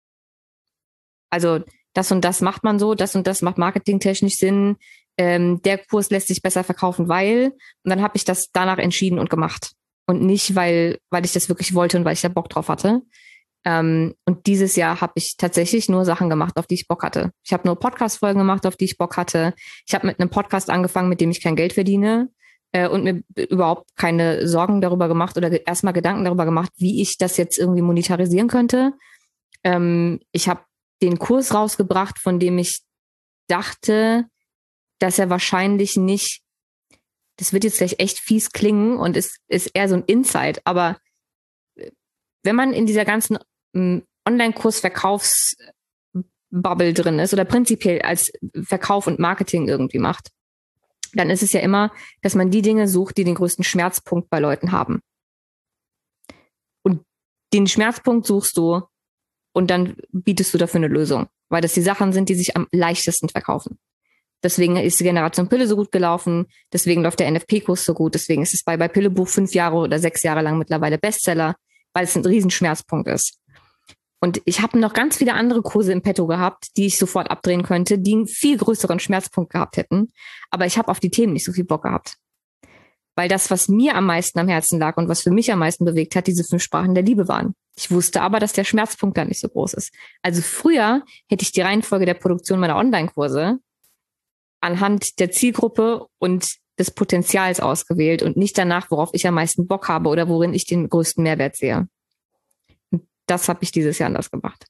Also das und das macht man so, das und das macht marketingtechnisch Sinn. Ähm, der Kurs lässt sich besser verkaufen, weil. Und dann habe ich das danach entschieden und gemacht. Und nicht, weil, weil ich das wirklich wollte und weil ich da Bock drauf hatte. Ähm, und dieses Jahr habe ich tatsächlich nur Sachen gemacht, auf die ich Bock hatte. Ich habe nur Podcast-Folgen gemacht, auf die ich Bock hatte. Ich habe mit einem Podcast angefangen, mit dem ich kein Geld verdiene äh, und mir überhaupt keine Sorgen darüber gemacht oder ge- erstmal Gedanken darüber gemacht, wie ich das jetzt irgendwie monetarisieren könnte. Ähm, ich habe den Kurs rausgebracht, von dem ich dachte, dass er wahrscheinlich nicht, das wird jetzt gleich echt fies klingen und ist, ist eher so ein Insight, aber wenn man in dieser ganzen ähm, Online-Kurs-Verkaufs-Bubble drin ist oder prinzipiell als Verkauf und Marketing irgendwie macht, dann ist es ja immer, dass man die Dinge sucht, die den größten Schmerzpunkt bei Leuten haben. Und den Schmerzpunkt suchst du und dann bietest du dafür eine Lösung, weil das die Sachen sind, die sich am leichtesten verkaufen. Deswegen ist die Generation Pille so gut gelaufen, deswegen läuft der N F P-Kurs so gut, deswegen ist es bei, bei Pillebuch fünf Jahre oder sechs Jahre lang mittlerweile Bestseller, weil es ein Riesenschmerzpunkt ist. Und ich habe noch ganz viele andere Kurse im Petto gehabt, die ich sofort abdrehen könnte, die einen viel größeren Schmerzpunkt gehabt hätten. Aber ich habe auf die Themen nicht so viel Bock gehabt. Weil das, was mir am meisten am Herzen lag und was für mich am meisten bewegt hat, diese fünf Sprachen der Liebe waren. Ich wusste aber, dass der Schmerzpunkt da nicht so groß ist. Also früher hätte ich die Reihenfolge der Produktion meiner Online-Kurse anhand der Zielgruppe und des Potenzials ausgewählt und nicht danach, worauf ich am meisten Bock habe oder worin ich den größten Mehrwert sehe. Und das habe ich dieses Jahr anders gemacht.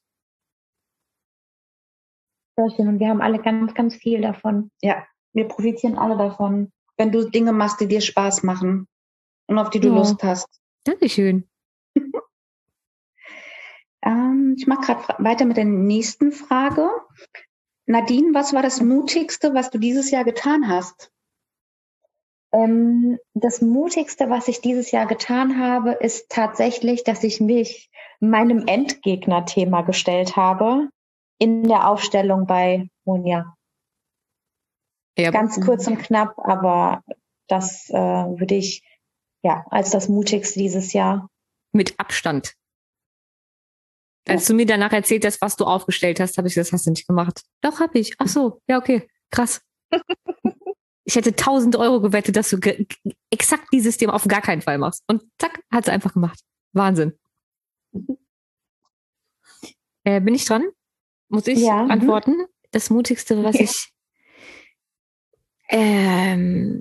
Sehr schön. Und wir haben alle ganz, ganz viel davon. Ja, wir profitieren alle davon, wenn du Dinge machst, die dir Spaß machen und auf die du Ja. Lust hast. Dankeschön. Ähm, ich mache gerade weiter mit der nächsten Frage. Nadine, was war das Mutigste, was du dieses Jahr getan hast? Ähm, das Mutigste, was ich dieses Jahr getan habe, ist tatsächlich, dass ich mich meinem Endgegner-Thema gestellt habe in der Aufstellung bei Monja. Ja, Ganz kurz und knapp, aber das äh, würde ich ja als das Mutigste dieses Jahr. mit Abstand. Als du mir danach erzählt hast, was du aufgestellt hast, habe ich gesagt, das hast du nicht gemacht. Doch, habe ich. Ach so, ja, okay, krass. Ich hätte tausend Euro gewettet, dass du ge- exakt dieses Thema auf gar keinen Fall machst. Und zack, hat sie einfach gemacht. Wahnsinn. Äh, bin ich dran? Muss ich Ja, mhm. antworten? Das Mutigste, was Ja. ich ähm,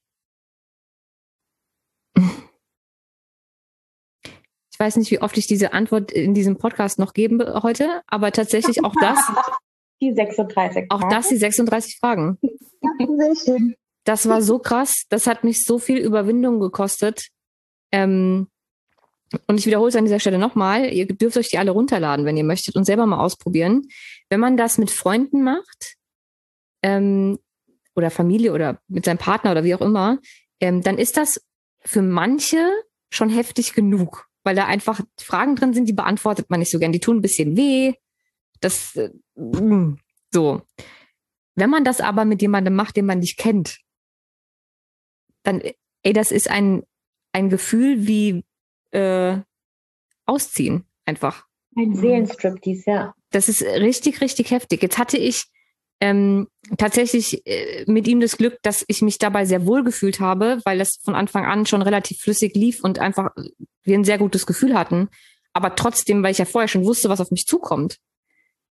ich weiß nicht, wie oft ich diese Antwort in diesem Podcast noch geben be- heute, aber tatsächlich auch das, Die sechsunddreißig. auch das die sechsunddreißig Fragen. Sehr schön. Das war so krass, das hat mich so viel Überwindung gekostet. Ähm, und ich wiederhole es an dieser Stelle nochmal, ihr dürft euch die alle runterladen, wenn ihr möchtet und selber mal ausprobieren. Wenn man das mit Freunden macht, ähm, oder Familie oder mit seinem Partner oder wie auch immer, ähm, dann ist das für manche schon heftig genug, weil da einfach Fragen drin sind, die beantwortet man nicht so gern. Die tun ein bisschen weh. Das, äh, so. Wenn man das aber mit jemandem macht, den man nicht kennt, dann, ey, das ist ein, ein Gefühl wie äh, Ausziehen einfach. Ein Seelenstriptease, ja. Das ist richtig, richtig heftig. Jetzt hatte ich ähm, tatsächlich äh, mit ihm das Glück, dass ich mich dabei sehr wohl gefühlt habe, weil das von Anfang an schon relativ flüssig lief und einfach wir ein sehr gutes Gefühl hatten. Aber trotzdem, weil ich ja vorher schon wusste, was auf mich zukommt,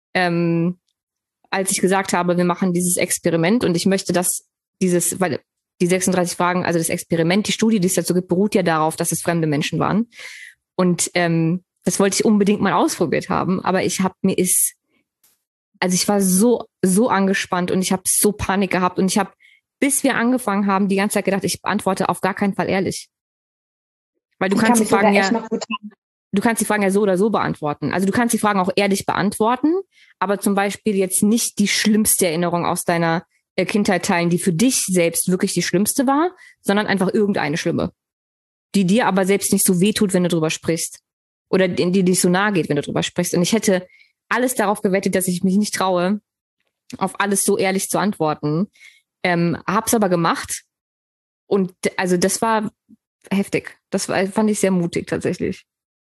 ähm, als ich gesagt habe, wir machen dieses Experiment und ich möchte, dass dieses, weil die sechsunddreißig Fragen, also das Experiment, die Studie, die es dazu gibt, beruht ja darauf, dass es fremde Menschen waren. Und ähm, das wollte ich unbedingt mal ausprobiert haben, aber ich habe mir ist, also ich war so, so angespannt und ich habe so Panik gehabt und ich habe, bis wir angefangen haben, die ganze Zeit gedacht, ich beantworte auf gar keinen Fall ehrlich. Weil du Ich kannst kann die Fragen echt ja, noch gut du kannst die Fragen ja so oder so beantworten. Also du kannst die Fragen auch ehrlich beantworten, aber zum Beispiel jetzt nicht die schlimmste Erinnerung aus deiner äh, Kindheit teilen, die für dich selbst wirklich die schlimmste war, sondern einfach irgendeine schlimme, die dir aber selbst nicht so wehtut, wenn du drüber sprichst. Oder die, die dich so nahe geht, wenn du drüber sprichst. Und ich hätte alles darauf gewettet, dass ich mich nicht traue, auf alles so ehrlich zu antworten. Ähm, hab's aber gemacht. Und also das war heftig. Das war, fand ich sehr mutig tatsächlich.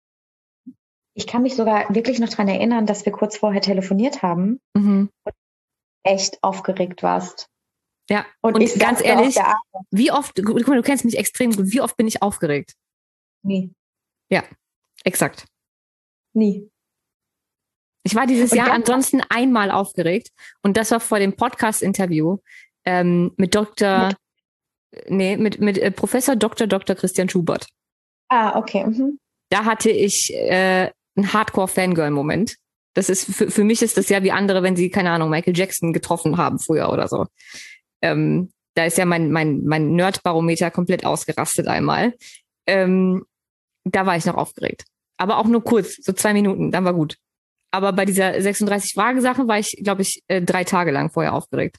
Ich kann mich sogar wirklich noch dran erinnern, dass wir kurz vorher telefoniert haben Mhm. und echt aufgeregt warst. Ja, Und, und ich ganz saß da ehrlich, auf der Arbeit. wie oft, guck mal, du kennst mich extrem gut, wie oft bin ich aufgeregt? Nie. Ja, exakt. Nie. Ich war dieses Und Jahr ganz- ansonsten einmal aufgeregt und das war vor dem Podcast-Interview ähm, mit Doktor nee, mit, mit äh, Professor Doktor Doktor Christian Schubert. Ah, okay. Mhm. Da hatte ich äh, einen Hardcore-Fangirl-Moment. Das ist für, für mich ist das ja wie andere, wenn sie, keine Ahnung, Michael Jackson getroffen haben früher oder so. Ähm, da ist ja mein, mein, mein Nerd-Barometer komplett ausgerastet einmal. Ähm, da war ich noch aufgeregt. Aber auch nur kurz, so zwei Minuten, dann war gut. Aber bei dieser sechsunddreißig-Fragen-Sache war ich, glaube ich, äh, drei Tage lang vorher aufgeregt.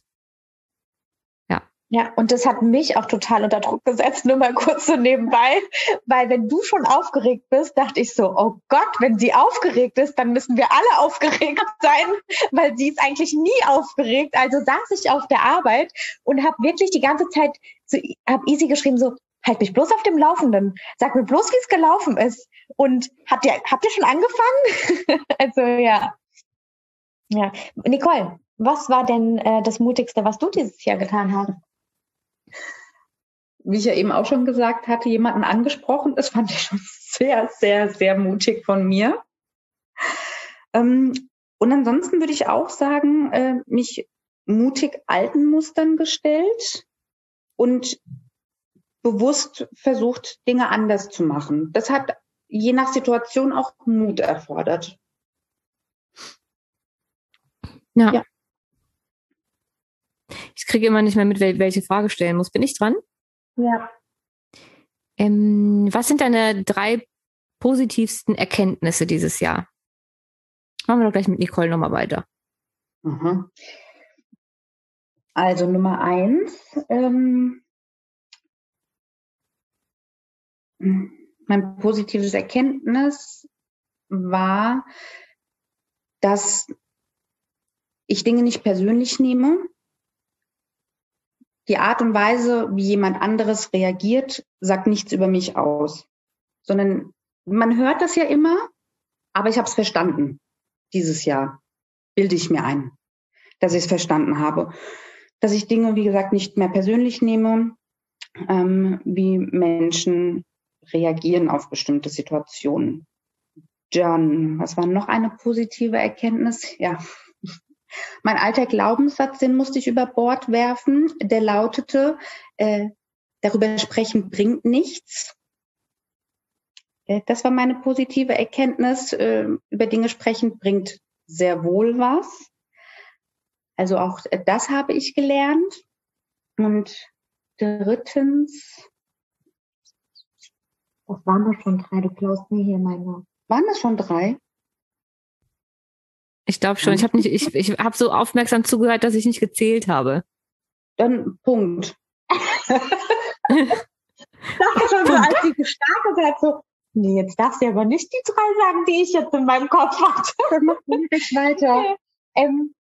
Ja. Ja, und das hat mich auch total unter Druck gesetzt, nur mal kurz so nebenbei, weil wenn du schon aufgeregt bist, dachte ich so, oh Gott, wenn sie aufgeregt ist, dann müssen wir alle aufgeregt sein, weil sie ist eigentlich nie aufgeregt. Also saß ich auf der Arbeit und habe wirklich die ganze Zeit, so, habe Easy geschrieben so, halt mich bloß auf dem Laufenden, sag mir bloß, wie es gelaufen ist. Und habt ihr, habt ihr schon angefangen? Also ja. Ja, Nicole, was war denn äh, das Mutigste, was du dieses Jahr getan hast? Wie ich ja eben auch schon gesagt hatte, jemanden angesprochen. Das fand ich schon sehr, sehr, sehr mutig von mir. Ähm, und ansonsten würde ich auch sagen, äh, mich mutig alten Mustern gestellt und bewusst versucht, Dinge anders zu machen. Das hat je nach Situation auch Mut erfordert. Ja. Ja. Ich kriege immer nicht mehr mit, wel- welche Frage stellen muss. Bin ich dran? Ja. Ähm, was sind deine drei positivsten Erkenntnisse dieses Jahr? Machen wir doch gleich mit Nicole nochmal weiter. Mhm. Also Nummer eins, ähm, mein positives Erkenntnis war, dass ich Dinge nicht persönlich nehme. Die Art und Weise, wie jemand anderes reagiert, sagt nichts über mich aus. Sondern man hört das ja immer, aber ich habe es verstanden dieses Jahr, bilde ich mir ein, dass ich es verstanden habe. Dass ich Dinge, wie gesagt, nicht mehr persönlich nehme, ähm, wie Menschen reagieren auf bestimmte Situationen. John, was war noch eine positive Erkenntnis? Ja, mein alter Glaubenssatz, den musste ich über Bord werfen. Der lautete, äh, darüber sprechen bringt nichts. Äh, das war meine positive Erkenntnis. Äh, über Dinge sprechen bringt sehr wohl was. Also auch das habe ich gelernt. Und drittens, Das waren doch schon drei, du klaust mir hier meine. waren das schon drei? Ich glaube schon. Ich habe nicht, ich, ich habe so aufmerksam zugehört, dass ich nicht gezählt habe. Dann Punkt. Das ist schon so, als sie gestartet hat, so, nee, jetzt darfst du aber nicht die drei sagen, die ich jetzt in meinem Kopf hatte. Dann mach direkt weiter. ähm,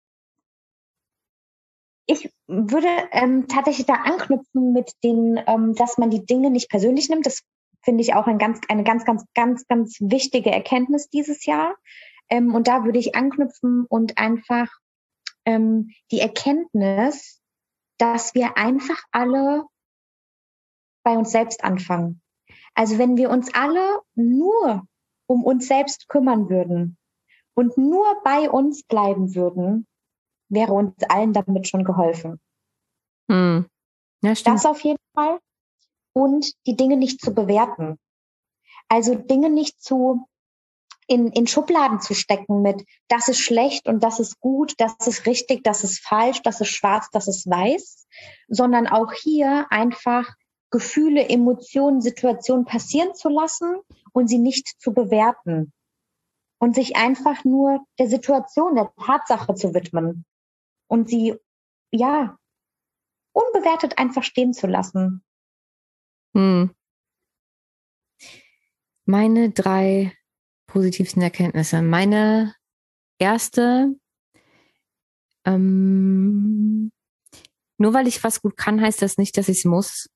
ich würde ähm, tatsächlich da anknüpfen mit den, ähm, dass man die Dinge nicht persönlich nimmt. Das finde ich auch ein ganz, eine ganz, ganz, ganz, ganz wichtige Erkenntnis dieses Jahr. Ähm, und da würde ich anknüpfen und einfach ähm, die Erkenntnis, dass wir einfach alle bei uns selbst anfangen. Also wenn wir uns alle nur um uns selbst kümmern würden und nur bei uns bleiben würden, wäre uns allen damit schon geholfen. Hm. Ja, stimmt. Das auf jeden Fall. Und die Dinge nicht zu bewerten. Also Dinge nicht zu in, in Schubladen zu stecken mit, das ist schlecht und das ist gut, das ist richtig, das ist falsch, das ist schwarz, das ist weiß, sondern auch hier einfach Gefühle, Emotionen, Situationen passieren zu lassen und sie nicht zu bewerten. Und sich einfach nur der Situation, der Tatsache zu widmen. Und sie, ja, unbewertet einfach stehen zu lassen. Hm. Meine drei positivsten Erkenntnisse. Meine erste, ähm, nur weil ich was gut kann, heißt das nicht, dass ich es muss,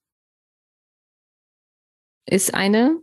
ist eine.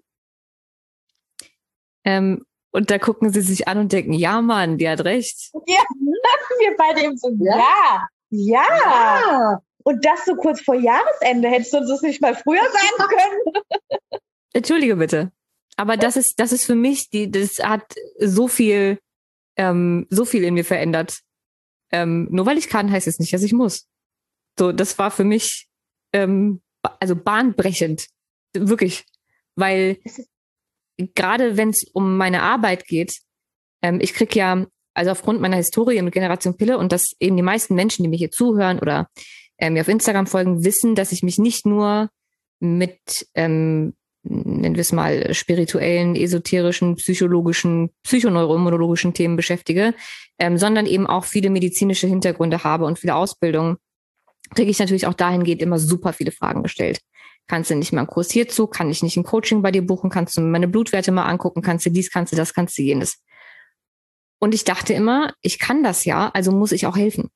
Ähm, und da gucken sie sich an und denken, ja Mann, die hat recht. Ja, wir beide eben so, ja, ja, ja. Und das so kurz vor Jahresende, hättest du uns das nicht mal früher sagen können? Entschuldige bitte. Aber das ist, das ist für mich, die, das hat so viel, ähm, so viel in mir verändert. Ähm, nur weil ich kann, heißt es nicht, dass ich muss. So, das war für mich, ähm, also bahnbrechend. Wirklich. Weil gerade wenn es um meine Arbeit geht, ähm, ich krieg ja, also aufgrund meiner Historie mit Generation Pille und dass eben die meisten Menschen, die mir hier zuhören oder äh, mir auf Instagram folgen, wissen, dass ich mich nicht nur mit, ähm, nennen wir es mal, spirituellen, esoterischen, psychologischen, psychoneuroimmunologischen Themen beschäftige, ähm, sondern eben auch viele medizinische Hintergründe habe und viele Ausbildungen, kriege ich natürlich auch dahingehend immer super viele Fragen gestellt. Kannst du nicht mal einen Kurs hierzu? Kann ich nicht ein Coaching bei dir buchen? Kannst du mir meine Blutwerte mal angucken? Kannst du dies, kannst du das, kannst du jenes? Und ich dachte immer, ich kann das ja, also muss ich auch helfen.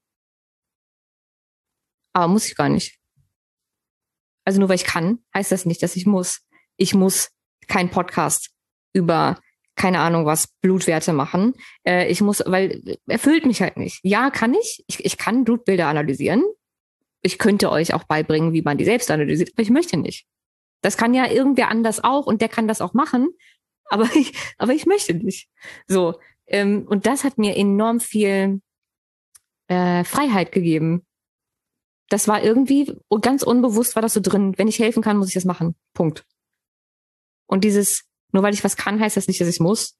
Aber muss ich gar nicht. Also nur weil ich kann, heißt das nicht, dass ich muss. Ich muss keinen Podcast über, keine Ahnung was, Blutwerte machen. Äh, ich muss, weil erfüllt mich halt nicht. Ja, kann ich. ich. Ich kann Blutbilder analysieren. Ich könnte euch auch beibringen, wie man die selbst analysiert, aber ich möchte nicht. Das kann ja irgendwer anders auch und der kann das auch machen, aber ich, aber ich möchte nicht. So, ähm, und das hat mir enorm viel äh, Freiheit gegeben. Das war irgendwie, ganz unbewusst war das so drin, wenn ich helfen kann, muss ich das machen. Punkt. Und dieses, nur weil ich was kann, heißt das nicht, dass ich muss,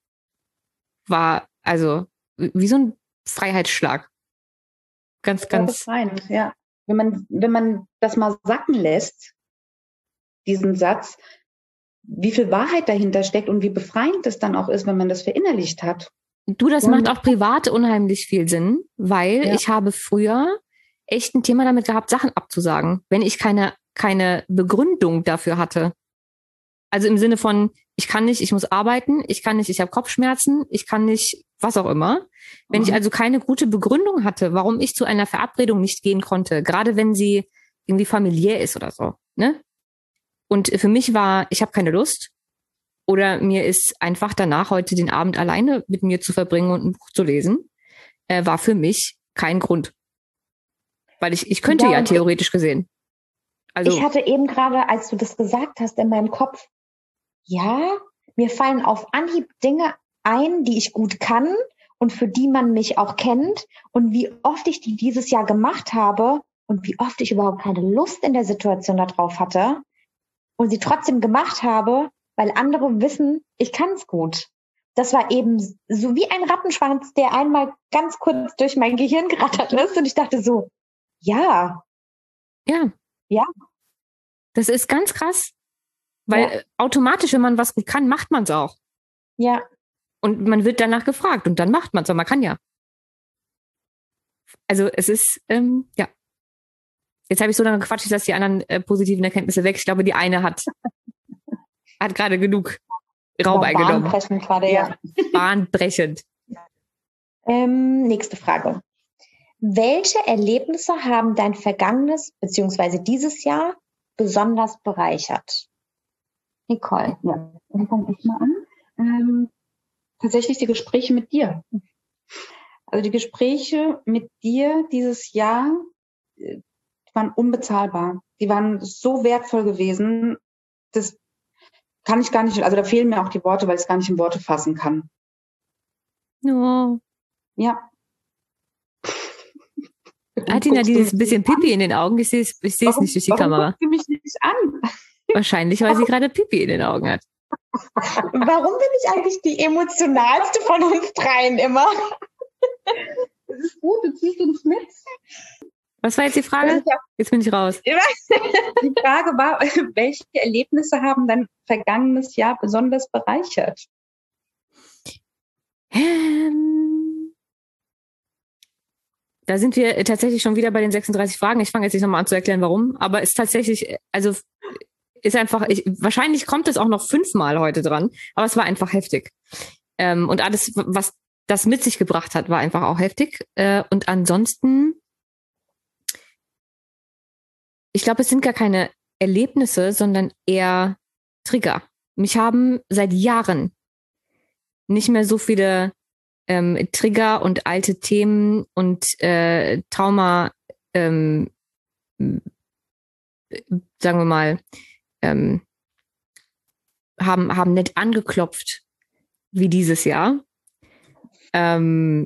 war also wie so ein Freiheitsschlag. Ganz, ganz. Befreiend, ja. Wenn man, wenn man das mal sacken lässt, diesen Satz, wie viel Wahrheit dahinter steckt und wie befreiend es dann auch ist, wenn man das verinnerlicht hat. Du, das macht auch privat unheimlich viel Sinn, weil ja. ich habe früher echt ein Thema damit gehabt, Sachen abzusagen, wenn ich keine, keine Begründung dafür hatte. Also im Sinne von, ich kann nicht, ich muss arbeiten, ich kann nicht, ich habe Kopfschmerzen, ich kann nicht, was auch immer. Wenn mhm. ich also keine gute Begründung hatte, warum ich zu einer Verabredung nicht gehen konnte, gerade wenn sie irgendwie familiär ist oder so, ne? Und für mich war, ich habe keine Lust oder mir ist einfach danach heute den Abend alleine mit mir zu verbringen und ein Buch zu lesen, äh, war für mich kein Grund. Weil ich, ich könnte ja, ja theoretisch gesehen. Also, ich hatte eben gerade, als du das gesagt hast, in meinem Kopf, ja, mir fallen auf Anhieb Dinge ein, die ich gut kann und für die man mich auch kennt und wie oft ich die dieses Jahr gemacht habe und wie oft ich überhaupt keine Lust in der Situation darauf hatte und sie trotzdem gemacht habe, weil andere wissen, ich kann es gut. Das war eben so wie ein Rattenschwanz, der einmal ganz kurz durch mein Gehirn gerattert ist und ich dachte so, ja. Ja. Ja. Das ist ganz krass. Weil ja. automatisch, wenn man was gut kann, macht man es auch. Ja. Und man wird danach gefragt und dann macht man es, aber man kann ja. Also es ist, ähm, ja. Jetzt habe ich so lange gequatscht, ich lasse die anderen äh, positiven Erkenntnisse weg. Ich glaube, die eine hat, hat gerade genug Raum eingenommen. Bahnbrechend gerade, ja. Bahnbrechend. Ähm, nächste Frage. Welche Erlebnisse haben dein vergangenes bzw. dieses Jahr besonders bereichert? Nicole, ja, dann fange ich mal an. Ähm, tatsächlich die Gespräche mit dir. Also die Gespräche mit dir dieses Jahr äh, waren unbezahlbar. Die waren so wertvoll gewesen, das kann ich gar nicht, also da fehlen mir auch die Worte, weil ich es gar nicht in Worte fassen kann. Oh. Ja. Hat die Nadine ein bisschen Pipi in den Augen? Ich sehe es, ich sehe es nicht durch die warum Kamera. Guckt sie mich nicht an? Wahrscheinlich, weil sie gerade Pipi in den Augen hat. Warum bin ich eigentlich die emotionalste von uns dreien immer? Das ist gut, du ziehst uns mit. Was war jetzt die Frage? Jetzt bin ich raus. Die Frage war, welche Erlebnisse haben dein vergangenes Jahr besonders bereichert? Ähm, da sind wir tatsächlich schon wieder bei den sechsunddreißig Fragen. Ich fange jetzt nicht nochmal an zu erklären, warum. Aber es ist tatsächlich, also ist einfach, ich, wahrscheinlich kommt es auch noch fünfmal heute dran. Aber es war einfach heftig. Ähm, und alles, was das mit sich gebracht hat, war einfach auch heftig. Äh, und ansonsten, ich glaube, es sind gar keine Erlebnisse, sondern eher Trigger. Mich haben seit Jahren nicht mehr so viele ähm, Trigger und alte Themen und äh, Trauma, ähm, sagen wir mal, ähm, haben, haben nicht angeklopft wie dieses Jahr. Ähm,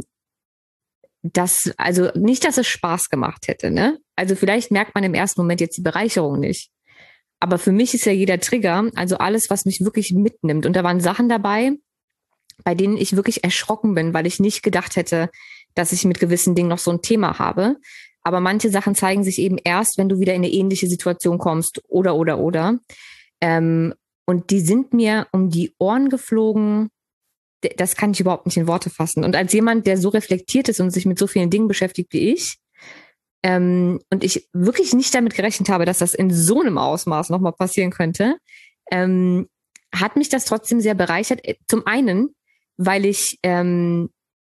das, also nicht, dass es Spaß gemacht hätte, ne? Also vielleicht merkt man im ersten Moment jetzt die Bereicherung nicht. Aber für mich ist ja jeder Trigger, also alles, was mich wirklich mitnimmt. Und da waren Sachen dabei, bei denen ich wirklich erschrocken bin, weil ich nicht gedacht hätte, dass ich mit gewissen Dingen noch so ein Thema habe. Aber manche Sachen zeigen sich eben erst, wenn du wieder in eine ähnliche Situation kommst oder, oder, oder. Ähm, und die sind mir um die Ohren geflogen. Das kann ich überhaupt nicht in Worte fassen. Und als jemand, der so reflektiert ist und sich mit so vielen Dingen beschäftigt wie ich, ähm, und ich wirklich nicht damit gerechnet habe, dass das in so einem Ausmaß nochmal passieren könnte, ähm, hat mich das trotzdem sehr bereichert. Zum einen, weil ich, ähm,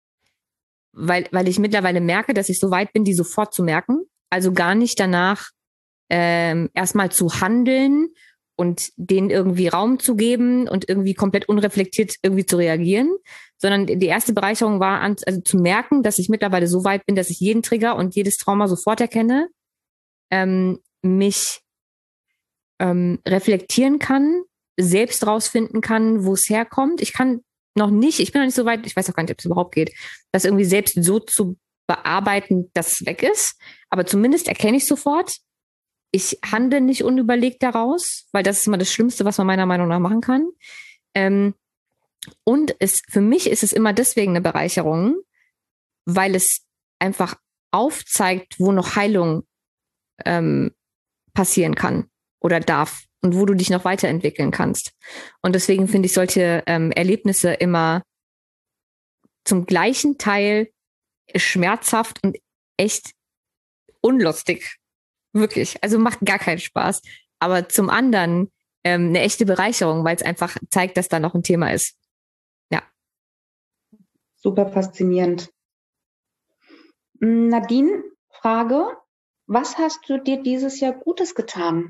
weil, weil ich mittlerweile merke, dass ich so weit bin, die sofort zu merken. Also gar nicht danach ähm, erstmal zu handeln und denen irgendwie Raum zu geben und irgendwie komplett unreflektiert irgendwie zu reagieren, sondern die erste Bereicherung war, an, also zu merken, dass ich mittlerweile so weit bin, dass ich jeden Trigger und jedes Trauma sofort erkenne, ähm, mich ähm, reflektieren kann, selbst rausfinden kann, wo es herkommt. Ich kann noch nicht, ich bin noch nicht so weit, ich weiß auch gar nicht, ob es überhaupt geht, das irgendwie selbst so zu bearbeiten, dass es weg ist, aber zumindest erkenne ich sofort. Ich handle nicht unüberlegt daraus, weil das ist immer das Schlimmste, was man meiner Meinung nach machen kann. Ähm, und es, für mich ist es immer deswegen eine Bereicherung, weil es einfach aufzeigt, wo noch Heilung ähm, passieren kann oder darf und wo du dich noch weiterentwickeln kannst. Und deswegen finde ich solche ähm, Erlebnisse immer zum gleichen Teil schmerzhaft und echt unlustig. Wirklich. Also macht gar keinen Spaß. Aber zum anderen ähm, eine echte Bereicherung, weil es einfach zeigt, dass da noch ein Thema ist. Ja. Super faszinierend. Nadine, Frage. Was hast du dir dieses Jahr Gutes getan?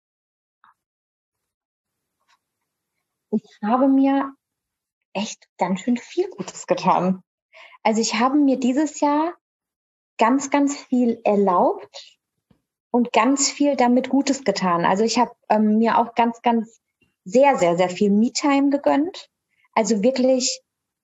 Ich habe mir echt ganz schön viel Gutes getan. Also ich habe mir dieses Jahr ganz, ganz viel erlaubt und ganz viel damit Gutes getan. Also ich habe ähm, mir auch ganz, ganz sehr, sehr, sehr viel Me-Time gegönnt. Also wirklich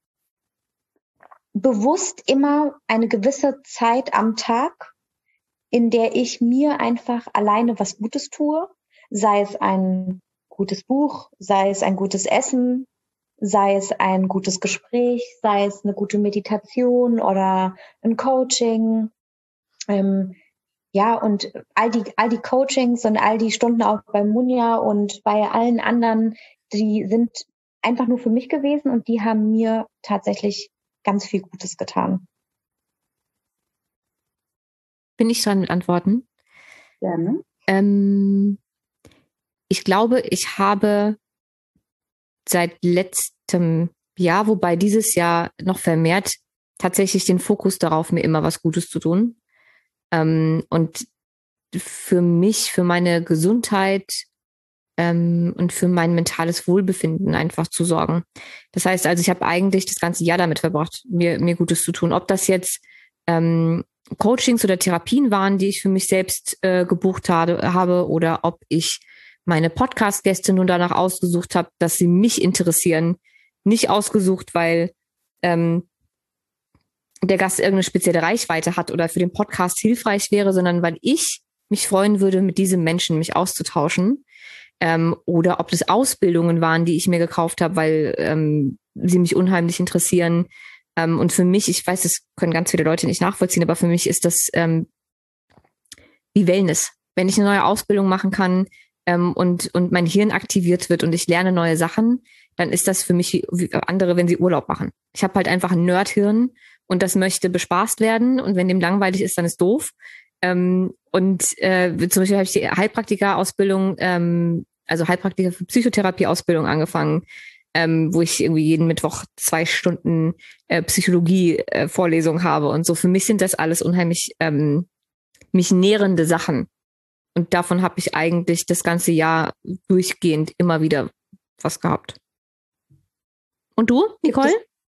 bewusst immer eine gewisse Zeit am Tag, in der ich mir einfach alleine was Gutes tue. Sei es ein gutes Buch, sei es ein gutes Essen, sei es ein gutes Gespräch, sei es eine gute Meditation oder ein Coaching. Ähm, Ja, und all die, all die Coachings und all die Stunden auch bei Munja und bei allen anderen, die sind einfach nur für mich gewesen und die haben mir tatsächlich ganz viel Gutes getan. Bin ich dran mit Antworten? Gerne. Ähm, ich glaube, ich habe seit letztem Jahr, wobei dieses Jahr noch vermehrt, tatsächlich den Fokus darauf, mir immer was Gutes zu tun. Ähm, und für mich, für meine Gesundheit ähm, und für mein mentales Wohlbefinden einfach zu sorgen. Das heißt also, ich habe eigentlich das ganze Jahr damit verbracht, mir, mir Gutes zu tun. Ob das jetzt ähm, Coachings oder Therapien waren, die ich für mich selbst äh, gebucht habe, habe, oder ob ich meine Podcast-Gäste nun danach ausgesucht habe, dass sie mich interessieren. Nicht ausgesucht, weil ähm, der Gast irgendeine spezielle Reichweite hat oder für den Podcast hilfreich wäre, sondern weil ich mich freuen würde, mit diesem Menschen mich auszutauschen. Ähm, oder ob das Ausbildungen waren, die ich mir gekauft habe, weil ähm, sie mich unheimlich interessieren. Ähm, und für mich, ich weiß, das können ganz viele Leute nicht nachvollziehen, aber für mich ist das ähm, wie Wellness. Wenn ich eine neue Ausbildung machen kann ähm, und, und mein Hirn aktiviert wird und ich lerne neue Sachen, dann ist das für mich wie, wie andere, wenn sie Urlaub machen. Ich habe halt einfach ein Nerdhirn und das möchte bespaßt werden. Und wenn dem langweilig ist, dann ist doof. Ähm, und äh, zum Beispiel habe ich die Heilpraktika-Ausbildung, ähm, also Heilpraktiker für Psychotherapie-Ausbildung angefangen, ähm, wo ich irgendwie jeden Mittwoch zwei Stunden äh, Psychologie-Vorlesung äh, habe. Und so für mich sind das alles unheimlich ähm, mich nährende Sachen. Und davon habe ich eigentlich das ganze Jahr durchgehend immer wieder was gehabt. Und du, Nicole?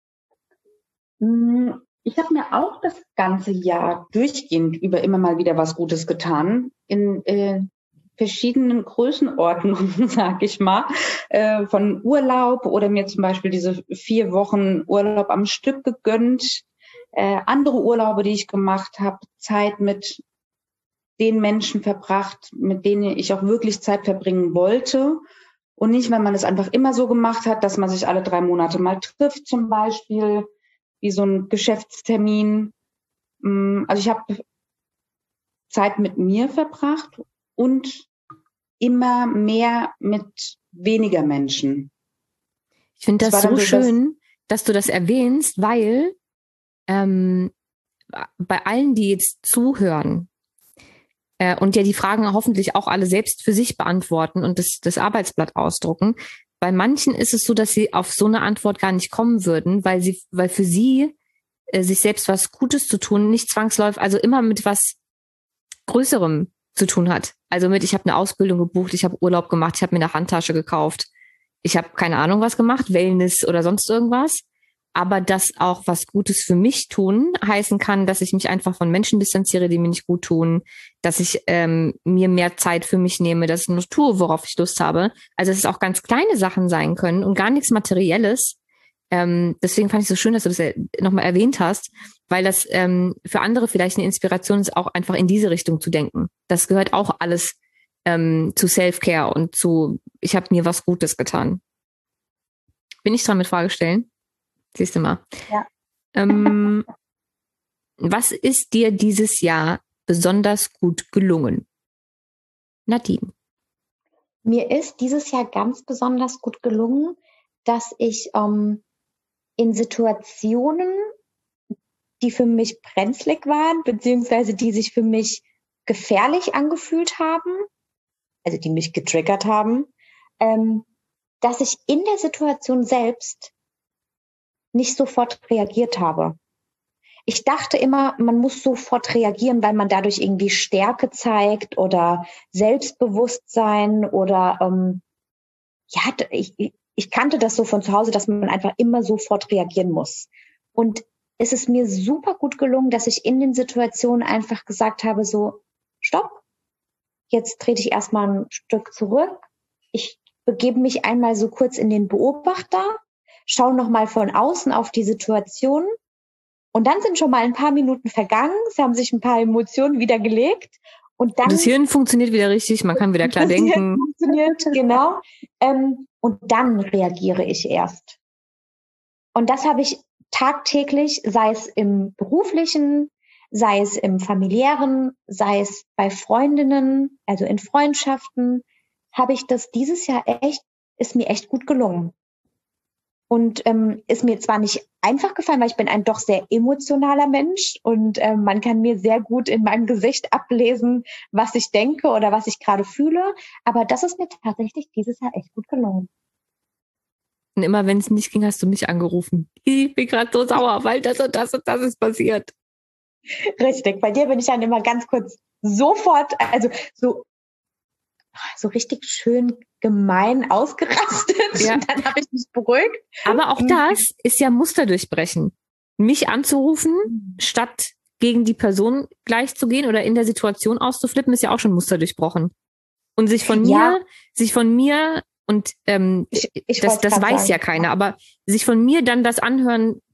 Ich habe mir auch das ganze Jahr durchgehend über immer mal wieder was Gutes getan. In äh, verschiedenen Größenordnungen, sag ich mal. Äh, von Urlaub oder mir zum Beispiel diese vier Wochen Urlaub am Stück gegönnt. Äh, andere Urlaube, die ich gemacht habe, Zeit mit den Menschen verbracht, mit denen ich auch wirklich Zeit verbringen wollte. Und nicht, wenn man es einfach immer so gemacht hat, dass man sich alle drei Monate mal trifft, zum Beispiel, wie so ein Geschäftstermin. Also ich habe Zeit mit mir verbracht und immer mehr mit weniger Menschen. Ich finde das, das so schön, das, dass du das erwähnst, weil ähm, bei allen, die jetzt zuhören, Äh, und ja die Fragen hoffentlich auch alle selbst für sich beantworten und das, das Arbeitsblatt ausdrucken. Bei manchen ist es so, dass sie auf so eine Antwort gar nicht kommen würden, weil sie, weil für sie äh, sich selbst was Gutes zu tun nicht zwangsläufig, also immer mit was Größerem zu tun hat. Also mit, ich habe eine Ausbildung gebucht, ich habe Urlaub gemacht, ich habe mir eine Handtasche gekauft, ich habe keine Ahnung was gemacht, Wellness oder sonst irgendwas. Aber dass auch was Gutes für mich tun heißen kann, dass ich mich einfach von Menschen distanziere, die mir nicht gut tun, dass ich ähm, mir mehr Zeit für mich nehme, dass ich nur tue, worauf ich Lust habe. Also dass es auch ganz kleine Sachen sein können und gar nichts Materielles. Ähm, deswegen fand ich es so schön, dass du das nochmal erwähnt hast, weil das ähm, für andere vielleicht eine Inspiration ist, auch einfach in diese Richtung zu denken. Das gehört auch alles ähm, zu Self-Care und zu, ich habe mir was Gutes getan. Bin ich dran mit Frage stellen? Siehst du mal. Ja. Ähm, was ist dir dieses Jahr besonders gut gelungen? Nadine. Mir ist dieses Jahr ganz besonders gut gelungen, dass ich ähm, in Situationen, die für mich brenzlig waren, beziehungsweise die sich für mich gefährlich angefühlt haben, also die mich getriggert haben, ähm, dass ich in der Situation selbst nicht sofort reagiert habe. Ich dachte immer, man muss sofort reagieren, weil man dadurch irgendwie Stärke zeigt oder Selbstbewusstsein oder ähm, ja, ich, ich kannte das so von zu Hause, dass man einfach immer sofort reagieren muss. Und es ist mir super gut gelungen, dass ich in den Situationen einfach gesagt habe, so, stopp, jetzt trete ich erstmal ein Stück zurück. Ich begebe mich einmal so kurz in den Beobachter, schaue nochmal von außen auf die Situation und dann sind schon mal ein paar Minuten vergangen, es haben sich ein paar Emotionen wieder gelegt und dann... Das Hirn funktioniert wieder richtig, man kann wieder klar das denken. Hirn funktioniert, genau. Ähm, und dann reagiere ich erst. Und das habe ich tagtäglich, sei es im beruflichen, sei es im familiären, sei es bei Freundinnen, also in Freundschaften, habe ich das dieses Jahr echt, ist mir echt gut gelungen. Und ähm, ist mir zwar nicht einfach gefallen, weil ich bin ein doch sehr emotionaler Mensch und äh, man kann mir sehr gut in meinem Gesicht ablesen, was ich denke oder was ich gerade fühle. Aber das ist mir tatsächlich dieses Jahr echt gut gelungen. Und immer wenn es nicht ging, hast du mich angerufen. Ich bin gerade so sauer, weil das und das und das ist passiert. Richtig, bei dir bin ich dann immer ganz kurz sofort, also so so richtig schön gemein ausgerastet. Ja. Und dann habe ich mich beruhigt. Aber auch das ist ja Muster durchbrechen. Mich anzurufen, statt gegen die Person gleich zu gehen oder in der Situation auszuflippen, ist ja auch schon Muster durchbrochen. Und sich von Ja. mir, sich von mir und ähm, Ich, ich das, das weiß sagen. ja keiner, aber sich von mir dann das anhören,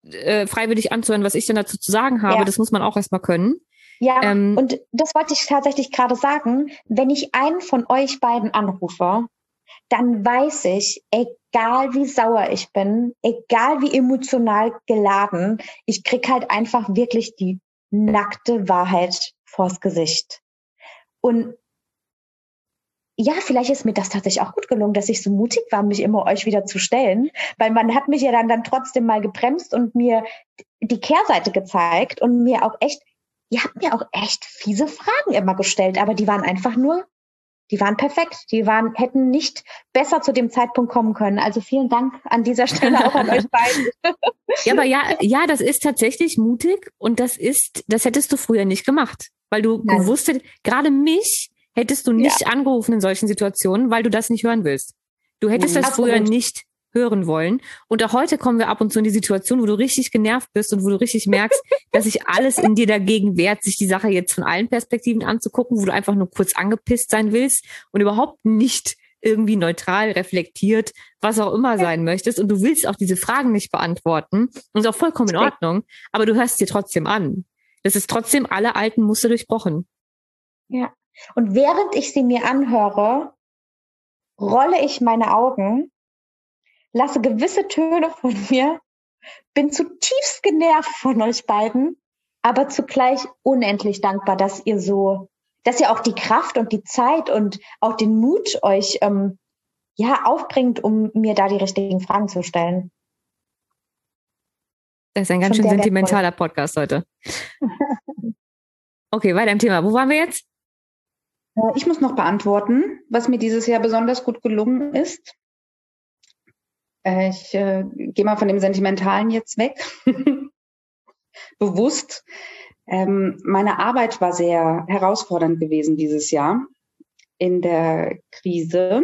äh, freiwillig anzuhören, was ich dann dazu zu sagen habe. Ja. Das muss man auch erstmal können. Ja, Ähm, und das wollte ich tatsächlich gerade sagen. Wenn ich einen von euch beiden anrufe, dann weiß ich, egal wie sauer ich bin, egal wie emotional geladen, ich krieg halt einfach wirklich die nackte Wahrheit vors Gesicht. Und ja, vielleicht ist mir das tatsächlich auch gut gelungen, dass ich so mutig war, mich immer euch wieder zu stellen, weil man hat mich ja dann, dann trotzdem mal gebremst und mir die Kehrseite gezeigt und mir auch echt, ihr habt mir auch echt fiese Fragen immer gestellt, aber die waren einfach nur, die waren perfekt, die waren, hätten nicht besser zu dem Zeitpunkt kommen können. Also vielen Dank an dieser Stelle auch an euch beiden. Ja, aber ja, ja, das ist tatsächlich mutig und das ist, das hättest du früher nicht gemacht, weil du Nein. gewusst hättest, gerade mich hättest du nicht Ja. angerufen in solchen Situationen, weil du das nicht hören willst. Du hättest Mhm. das früher Absolut. nicht hören wollen. Und auch heute kommen wir ab und zu in die Situation, wo du richtig genervt bist und wo du richtig merkst, dass sich alles in dir dagegen wehrt, sich die Sache jetzt von allen Perspektiven anzugucken, wo du einfach nur kurz angepisst sein willst und überhaupt nicht irgendwie neutral, reflektiert, was auch immer sein möchtest. Und du willst auch diese Fragen nicht beantworten. Und ist auch vollkommen in Ordnung. Aber du hörst dir trotzdem an. Das ist trotzdem alle alten Muster durchbrochen. Ja. Und während ich sie mir anhöre, rolle ich meine Augen, lasse gewisse Töne von mir, bin zutiefst genervt von euch beiden, aber zugleich unendlich dankbar, dass ihr so, dass ihr auch die Kraft und die Zeit und auch den Mut euch ähm, ja aufbringt, um mir da die richtigen Fragen zu stellen. Das ist ein ganz Schon schön sehr sentimentaler Podcast heute. Okay, weiter im Thema. Wo waren wir jetzt? Äh, Ich muss noch beantworten, was mir dieses Jahr besonders gut gelungen ist. Äh, Ich äh, gehe mal von dem Sentimentalen jetzt weg. Bewusst. Ähm, meine Arbeit war sehr herausfordernd gewesen dieses Jahr in der Krise.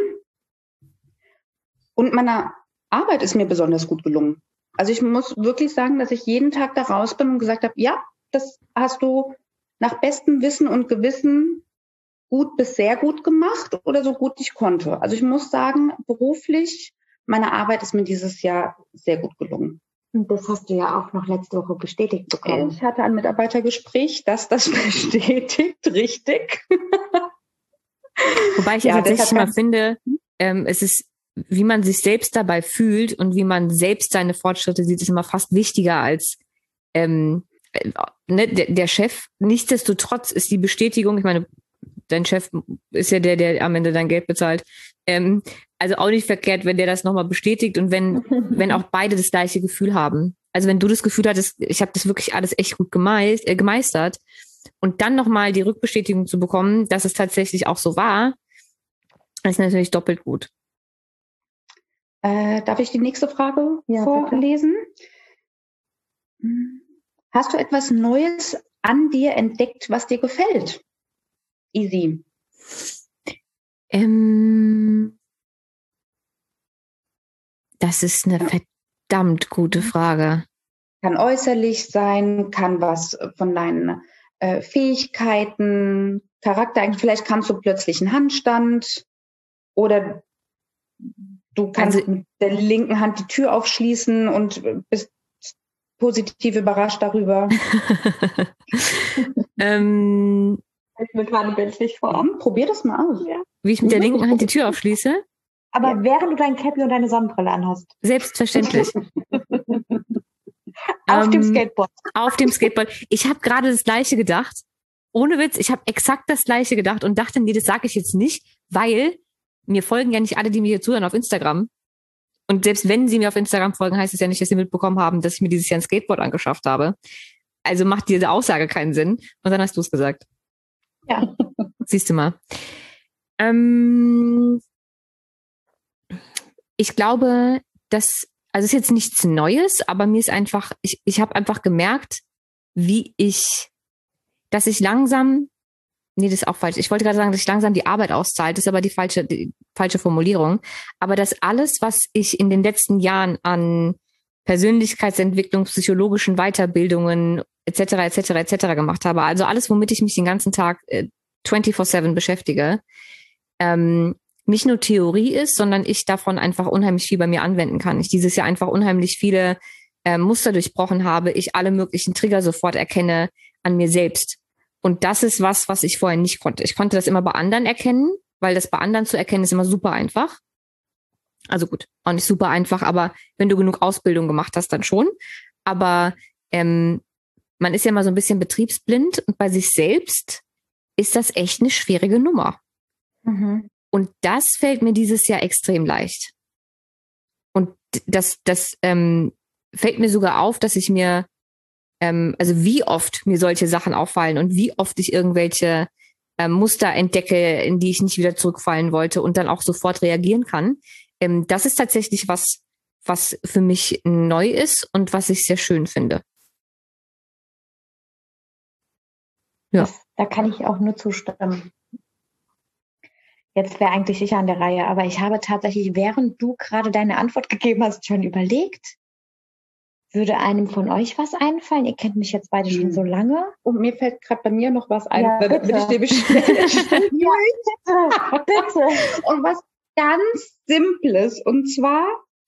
Und meine Arbeit ist mir besonders gut gelungen. Also ich muss wirklich sagen, dass ich jeden Tag da raus bin und gesagt habe, ja, das hast du nach bestem Wissen und Gewissen gut bis sehr gut gemacht oder so gut ich konnte. Also ich muss sagen, beruflich, meine Arbeit ist mir dieses Jahr sehr gut gelungen. Und das hast du ja auch noch letzte Woche bestätigt bekommen. Ich hatte ein Mitarbeitergespräch, das das bestätigt, richtig. Wobei ich Ja, ja, tatsächlich deshalb mal finde, ähm, es ist, wie man sich selbst dabei fühlt und wie man selbst seine Fortschritte sieht, ist immer fast wichtiger als ähm, äh, ne, der, der Chef. Nichtsdestotrotz ist die Bestätigung, ich meine, dein Chef ist ja der, der am Ende dein Geld bezahlt. Ähm, also auch nicht verkehrt, wenn der das nochmal bestätigt und wenn, wenn auch beide das gleiche Gefühl haben. Also wenn du das Gefühl hattest, ich habe das wirklich alles echt gut gemeist, äh, gemeistert und dann nochmal die Rückbestätigung zu bekommen, dass es tatsächlich auch so war, ist natürlich doppelt gut. Äh, darf ich die nächste Frage Ja, vorlesen? Hast du etwas Neues an dir entdeckt, was dir gefällt? Easy. Ähm, das ist eine verdammt gute Frage. Kann äußerlich sein, kann was von deinen äh, Fähigkeiten, Charakter, vielleicht kannst du plötzlich einen Handstand oder du kannst Also- mit der linken Hand die Tür aufschließen und bist positiv überrascht darüber. ähm, Ich mir gerade bildlich vor. Mhm, probier das mal aus. Ja. wie ich mit der linken Hand die Tür aufschließe? Aber Ja. während du dein Cappy und deine Sonnenbrille anhast. Selbstverständlich. Auf Ähm, dem Skateboard. Auf dem Skateboard. Ich habe gerade das Gleiche gedacht. Ohne Witz, ich habe exakt das Gleiche gedacht und dachte, nee, das sage ich jetzt nicht, weil mir folgen ja nicht alle, die mir hier zuhören, auf Instagram. Und selbst wenn sie mir auf Instagram folgen, heißt es ja nicht, dass sie mitbekommen haben, dass ich mir dieses Jahr ein Skateboard angeschafft habe. Also macht diese Aussage keinen Sinn. Und dann hast du es gesagt. Ja. Siehst du mal. Ähm, ich glaube, dass, also es ist jetzt nichts Neues, aber mir ist einfach, ich, ich habe einfach gemerkt, wie ich, dass ich langsam, nee, das ist auch falsch. Ich wollte gerade sagen, dass ich langsam die Arbeit auszahlt, das ist aber die falsche, die falsche Formulierung. Aber dass alles, was ich in den letzten Jahren an Persönlichkeitsentwicklung, psychologischen Weiterbildungen et cetera et cetera et cetera gemacht habe, also alles, womit ich mich den ganzen Tag äh, vierundzwanzig sieben beschäftige, ähm, nicht nur Theorie ist, sondern ich davon einfach unheimlich viel bei mir anwenden kann. Ich dieses Jahr einfach unheimlich viele äh, Muster durchbrochen habe, ich alle möglichen Trigger sofort erkenne an mir selbst. Und das ist was, was ich vorher nicht konnte. Ich konnte das immer bei anderen erkennen, weil das bei anderen zu erkennen ist immer super einfach. Also gut, auch nicht super einfach, aber wenn du genug Ausbildung gemacht hast, dann schon. Aber ähm, man ist ja immer so ein bisschen betriebsblind und bei sich selbst ist das echt eine schwierige Nummer. Mhm. Und das fällt mir dieses Jahr extrem leicht. Und das, das ähm, fällt mir sogar auf, dass ich mir, ähm, also wie oft mir solche Sachen auffallen und wie oft ich irgendwelche ähm, Muster entdecke, in die ich nicht wieder zurückfallen wollte und dann auch sofort reagieren kann. Ähm, das ist tatsächlich was, was für mich neu ist und was ich sehr schön finde. Ja. Das, da kann ich auch nur zustimmen. Jetzt wäre eigentlich ich an der Reihe, aber ich habe tatsächlich, während du gerade deine Antwort gegeben hast, schon überlegt, würde einem von euch was einfallen? Ihr kennt mich jetzt beide schon so lange. Und mir fällt gerade bei mir noch was ein. Ja, Da bin ich nämlich schnell, schnell Ja, bitte, bitte. Und was ganz Simples. Und zwar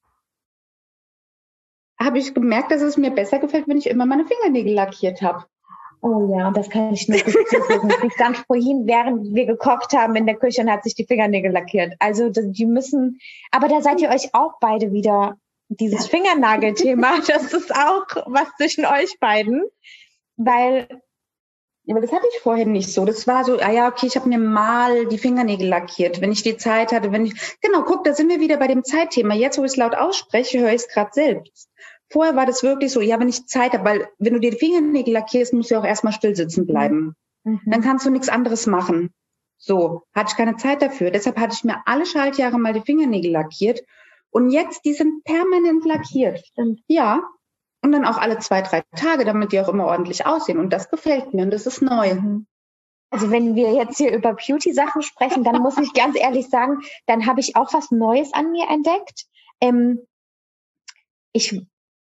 habe ich gemerkt, dass es mir besser gefällt, wenn ich immer meine Fingernägel lackiert habe. Oh ja, und das kann ich nur bestätigen. Die stand vorhin, während wir gekocht haben in der Küche und hat sich die Fingernägel lackiert. Also die müssen, aber da seid ihr euch auch beide wieder, dieses Fingernagelthema, das ist auch was zwischen euch beiden, weil... Ja, aber das hatte ich vorhin nicht so. Das war so, ah ja, okay, ich habe mir mal die Fingernägel lackiert, wenn ich die Zeit hatte. Wenn ich, genau, guck, da sind wir wieder bei dem Zeitthema. Jetzt, wo ich es laut ausspreche, höre ich es gerade selbst. Vorher war das wirklich so, ja, wenn ich Zeit habe, weil wenn du dir die Fingernägel lackierst, musst du ja auch erstmal still sitzen bleiben. Mhm. Dann kannst du nichts anderes machen. So, hatte ich keine Zeit dafür. Deshalb hatte ich mir alle Schaltjahre mal die Fingernägel lackiert. Und jetzt, die sind permanent lackiert. Stimmt. Ja. Und dann auch alle zwei, drei Tage, damit die auch immer ordentlich aussehen. Und das gefällt mir und das ist neu. Also wenn wir jetzt hier über Beauty-Sachen sprechen, dann muss ich ganz ehrlich sagen, dann habe ich auch was Neues an mir entdeckt. Ähm, ich,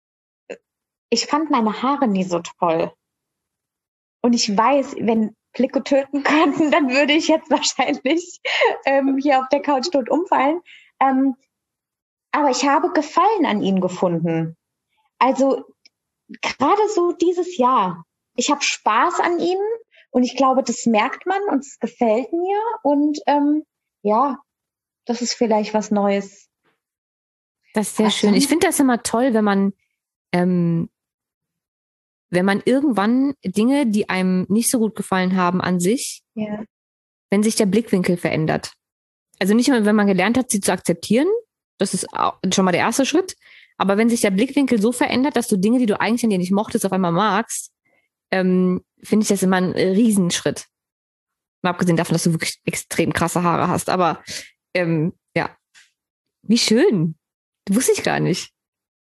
ich fand meine Haare nie so toll. Und ich weiß, wenn Blicke töten könnten, dann würde ich jetzt wahrscheinlich ähm, hier auf der Couch tot umfallen. Ähm, aber ich habe Gefallen an ihnen gefunden. Also gerade so dieses Jahr. Ich habe Spaß an ihnen und ich glaube, das merkt man und es gefällt mir. Und ähm, ja, das ist vielleicht was Neues. Das ist sehr Ach, schön. so. Ich finde das immer toll, wenn man, ähm, wenn man irgendwann Dinge, die einem nicht so gut gefallen haben an sich, Ja. wenn sich der Blickwinkel verändert. Also nicht nur, wenn man gelernt hat, sie zu akzeptieren, das ist auch schon mal der erste Schritt, aber wenn sich der Blickwinkel so verändert, dass du Dinge, die du eigentlich an dir nicht mochtest, auf einmal magst, ähm, finde ich das immer ein Riesenschritt. Mal abgesehen davon, dass du wirklich extrem krasse Haare hast, aber ähm, ja, wie schön. Wusste ich gar nicht.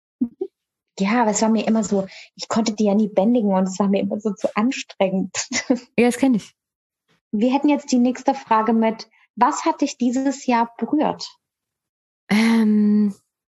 Ja, aber es war mir immer so, ich konnte die ja nie bändigen und es war mir immer so zu anstrengend. Ja, das kenne ich. Wir hätten jetzt die nächste Frage mit, was hat dich dieses Jahr berührt? Ähm,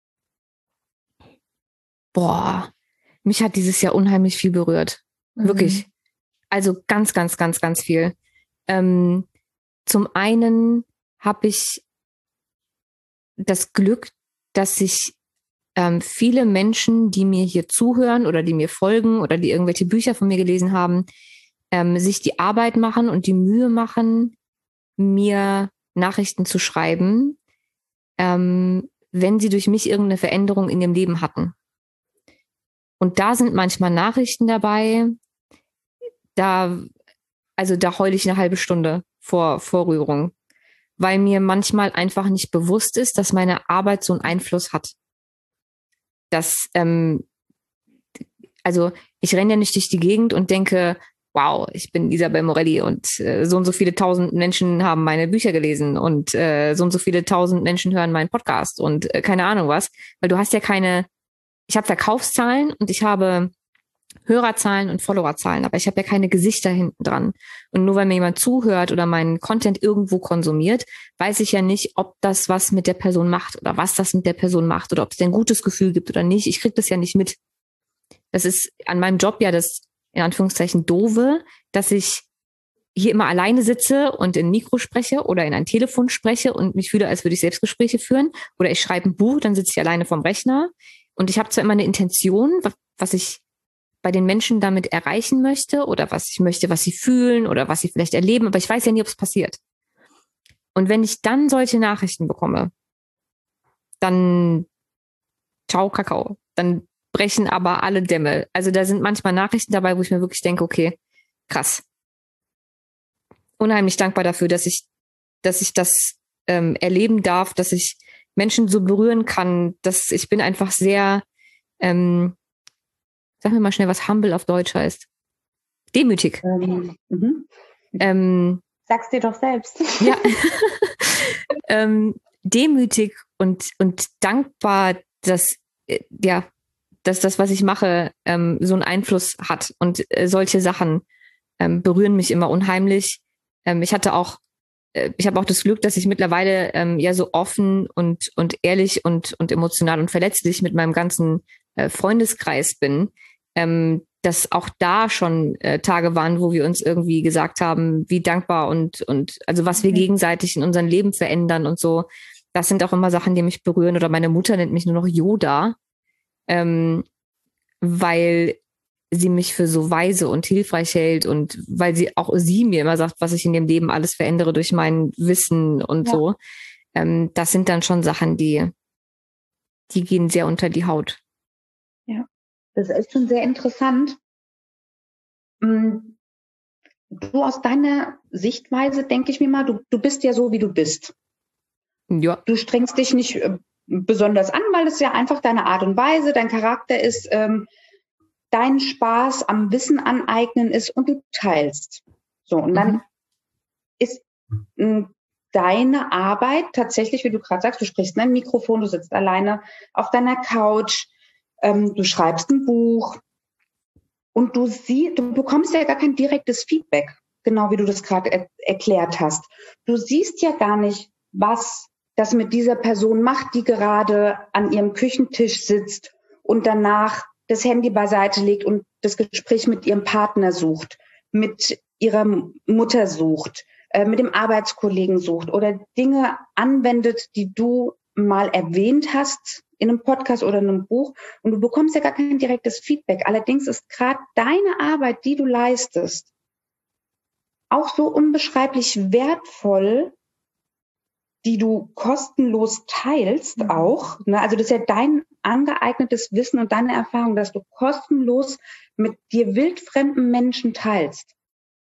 boah, mich hat dieses Jahr unheimlich viel berührt. Mhm. Wirklich. Also ganz, ganz, ganz, ganz viel. Ähm, zum einen habe ich das Glück, dass sich ähm, viele Menschen, die mir hier zuhören oder die mir folgen oder die irgendwelche Bücher von mir gelesen haben, ähm, sich die Arbeit machen und die Mühe machen, mir Nachrichten zu schreiben, ähm, wenn sie durch mich irgendeine Veränderung in ihrem Leben hatten. Und da sind manchmal Nachrichten dabei, da, also da heule ich eine halbe Stunde vor, vor Rührung, weil mir manchmal einfach nicht bewusst ist, dass meine Arbeit so einen Einfluss hat. Dass, ähm, also ich renne ja nicht durch die Gegend und denke, wow, ich bin Isabel Morelli und äh, so und so viele tausend Menschen haben meine Bücher gelesen und äh, so und so viele tausend Menschen hören meinen Podcast und äh, keine Ahnung was, weil du hast ja keine, ich habe Verkaufszahlen und ich habe Hörerzahlen und Followerzahlen, aber ich habe ja keine Gesichter hinten dran. Und nur weil mir jemand zuhört oder meinen Content irgendwo konsumiert, weiß ich ja nicht, ob das was mit der Person macht oder was das mit der Person macht oder ob es dir ein gutes Gefühl gibt oder nicht. Ich krieg das ja nicht mit. Das ist an meinem Job ja das, in Anführungszeichen, Doofe, dass ich hier immer alleine sitze und in ein Mikro spreche oder in ein Telefon spreche und mich fühle, als würde ich Selbstgespräche führen. Oder ich schreibe ein Buch, dann sitze ich alleine vorm Rechner. und ich habe zwar immer eine Intention, was ich bei den Menschen damit erreichen möchte oder was ich möchte, was sie fühlen oder was sie vielleicht erleben, aber ich weiß ja nie, ob es passiert. Und wenn ich dann solche Nachrichten bekomme, dann ciao Kakao. Dann brechen aber alle Dämme. Also da sind manchmal Nachrichten dabei, wo ich mir wirklich denke, okay, krass. Unheimlich dankbar dafür, dass ich, dass ich das ähm, erleben darf, dass ich Menschen so berühren kann, dass ich bin einfach sehr, ähm, sag mir mal schnell, was humble auf Deutsch heißt. Demütig. Ähm, mhm. ähm, Sag's dir doch selbst. Ja. ähm, demütig und, und dankbar, dass, äh, ja, dass das, was ich mache, ähm, so einen Einfluss hat. Und äh, solche Sachen ähm, berühren mich immer unheimlich. Ähm, ich hatte auch, äh, ich habe auch das Glück, dass ich mittlerweile ähm, ja so offen und, und ehrlich und, und emotional und verletzlich mit meinem ganzen äh, Freundeskreis bin. Ähm, dass auch da schon äh, Tage waren, wo wir uns irgendwie gesagt haben, wie dankbar und, und also was wir Mhm. gegenseitig in unserem Leben verändern und so. Das sind auch immer Sachen, die mich berühren. Oder meine Mutter nennt mich nur noch Yoda, ähm, weil sie mich für so weise und hilfreich hält und weil sie auch sie mir immer sagt, was ich in dem Leben alles verändere durch mein Wissen und Ja. so. Ähm, das sind dann schon Sachen, die, die gehen sehr unter die Haut. Ja, das ist schon sehr interessant. Mm, Du aus deiner Sichtweise, denke ich mir mal, du, du bist ja so, wie du bist. Ja. Du strengst dich nicht äh, besonders an, weil es ja einfach deine Art und Weise, dein Charakter ist, ähm, dein Spaß am Wissen aneignen ist und du teilst. So, und dann Mhm. ist mh, deine Arbeit tatsächlich, wie du gerade sagst, du sprichst in ein Mikrofon, du sitzt alleine auf deiner Couch, ähm, du schreibst ein Buch und du siehst, du bekommst ja gar kein direktes Feedback, genau wie du das gerade er erklärt hast. Du siehst ja gar nicht, was das mit dieser Person macht, die gerade an ihrem Küchentisch sitzt und danach das Handy beiseite legt und das Gespräch mit ihrem Partner sucht, mit ihrer Mutter sucht, äh, mit dem Arbeitskollegen sucht oder Dinge anwendet, die du mal erwähnt hast in einem Podcast oder in einem Buch und du bekommst ja gar kein direktes Feedback. Allerdings ist gerade deine Arbeit, die du leistest, auch so unbeschreiblich wertvoll, die du kostenlos teilst Mhm. auch. Ne? Also das ist ja dein angeeignetes Wissen und deine Erfahrung, dass du kostenlos mit dir wildfremden Menschen teilst.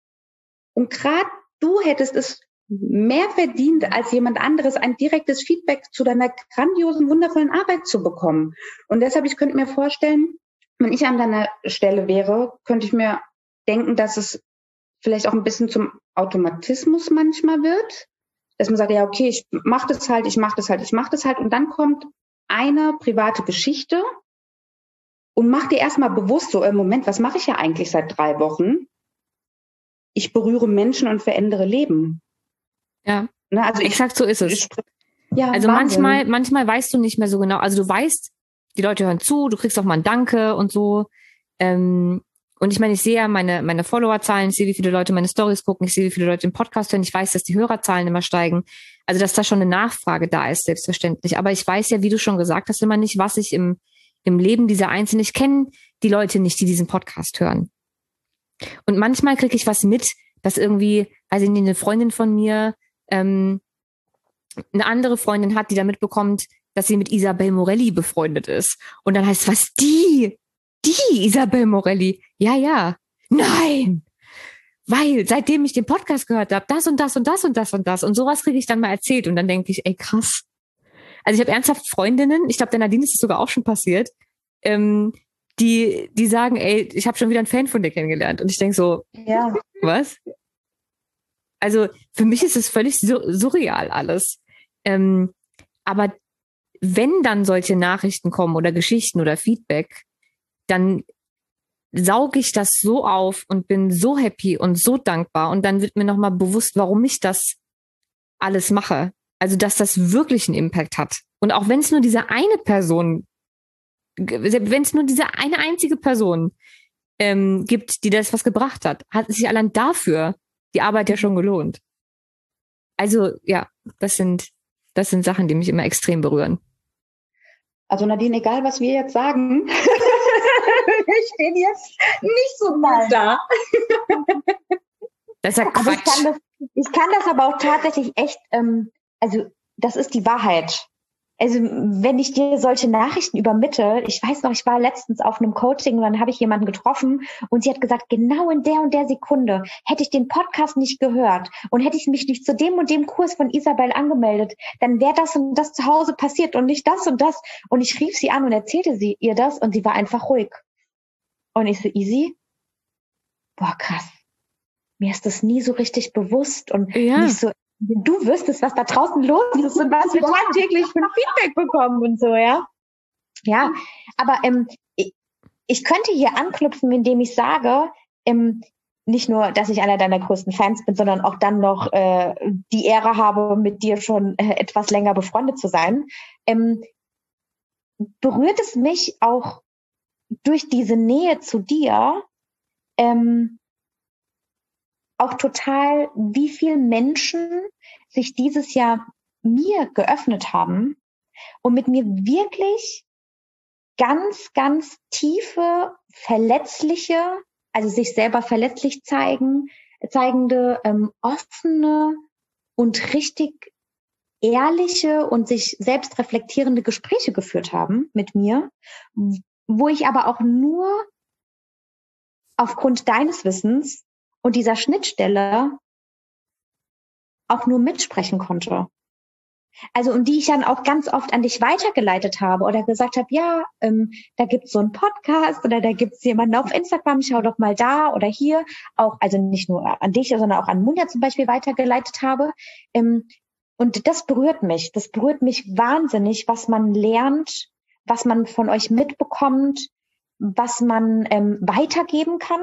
Und gerade du hättest es mehr verdient, als jemand anderes ein direktes Feedback zu deiner grandiosen, wundervollen Arbeit zu bekommen. Und deshalb, ich könnte mir vorstellen, wenn ich an deiner Stelle wäre, könnte ich mir denken, dass es vielleicht auch ein bisschen zum Automatismus manchmal wird, dass man sagt, ja, okay, ich mache das halt, ich mache das halt, ich mache das halt. Und dann kommt eine private Geschichte und mach dir erstmal bewusst so, im Moment, was mache ich ja eigentlich seit drei Wochen? Ich berühre Menschen und verändere Leben. Ja, Ne, also ich, exakt so ist es. ich, ja, Also Wahnsinn. manchmal, manchmal weißt du nicht mehr so genau. Also du weißt, die Leute hören zu, du kriegst auch mal ein Danke und so. Ähm, und ich meine, ich sehe ja meine, meine Followerzahlen, ich sehe, wie viele Leute meine Stories gucken, ich sehe, wie viele Leute den Podcast hören, ich weiß, dass die Hörerzahlen immer steigen. Also dass da schon eine Nachfrage da ist, selbstverständlich. Aber ich weiß ja, wie du schon gesagt hast, immer nicht, was ich im, im Leben dieser Einzelnen, ich kenne die Leute nicht, die diesen Podcast hören. Und manchmal kriege ich was mit, dass irgendwie, weiß ich nicht, eine Freundin von mir ähm, eine andere Freundin hat, die da mitbekommt, dass sie mit Isabel Morelli befreundet ist. Und dann heißt es, was, die? Die Isabel Morelli? Ja, ja. Nein! Weil, seitdem ich den Podcast gehört habe, das und das und das und das und das. Und sowas kriege ich dann mal erzählt. Und dann denke ich, ey, krass. Also ich habe ernsthaft Freundinnen, ich glaube, der Nadine ist es sogar auch schon passiert, ähm, die, die sagen, ey, ich habe schon wieder einen Fan von dir kennengelernt. Und ich denke so, Ja. was? Also für mich ist es völlig sur- surreal alles. Ähm, aber wenn dann solche Nachrichten kommen oder Geschichten oder Feedback, dann sauge ich das so auf und bin so happy und so dankbar. Und dann wird mir nochmal bewusst, warum ich das alles mache. Also, dass das wirklich einen Impact hat. Und auch wenn es nur diese eine Person, wenn es nur diese eine einzige Person ähm, gibt, die das was gebracht hat, hat sich allein dafür die Arbeit ja schon gelohnt. Also, ja, das sind, das sind Sachen, die mich immer extrem berühren. Also Nadine, egal was wir jetzt sagen, wir stehen jetzt nicht so mal da. Das ist ja Quatsch. Aber ich kann das, ich kann das aber auch tatsächlich echt, ähm, also das ist die Wahrheit. Also wenn ich dir solche Nachrichten übermittle, ich weiß noch, ich war letztens auf einem Coaching und dann habe ich jemanden getroffen und sie hat gesagt, genau in der und der Sekunde hätte ich den Podcast nicht gehört und hätte ich mich nicht zu dem und dem Kurs von Isabel angemeldet, dann wäre das und das zu Hause passiert und nicht das und das. Und ich rief sie an und erzählte sie ihr das und sie war einfach ruhig. Und ich so, easy? Boah, krass. Mir ist das nie so richtig bewusst und Ja. nicht so, wenn du wüsstest, was da draußen los ist und was wir tagtäglich für ein Feedback bekommen und so, ja. Ja, aber ähm, ich, ich könnte hier anknüpfen, indem ich sage, ähm, nicht nur, dass ich einer deiner größten Fans bin, sondern auch dann noch äh, die Ehre habe, mit dir schon äh, etwas länger befreundet zu sein. Ähm, berührt es mich auch durch diese Nähe zu dir, ähm, auch total, wie viele Menschen sich dieses Jahr mir geöffnet haben und mit mir wirklich ganz, ganz tiefe, verletzliche, also sich selber verletzlich zeigen, zeigende, ähm, offene und richtig ehrliche und sich selbst reflektierende Gespräche geführt haben mit mir, wo ich aber auch nur aufgrund deines Wissens und dieser Schnittstelle auch nur mitsprechen konnte. Also und die ich dann auch ganz oft an dich weitergeleitet habe oder gesagt habe, ja, ähm, da gibt's so einen Podcast oder da gibt's jemanden auf Instagram, schau doch mal da oder hier. Auch, also nicht nur an dich, sondern auch an Munja zum Beispiel weitergeleitet habe. Ähm, und das berührt mich. Das berührt mich wahnsinnig, was man lernt, was man von euch mitbekommt, was man ähm, weitergeben kann.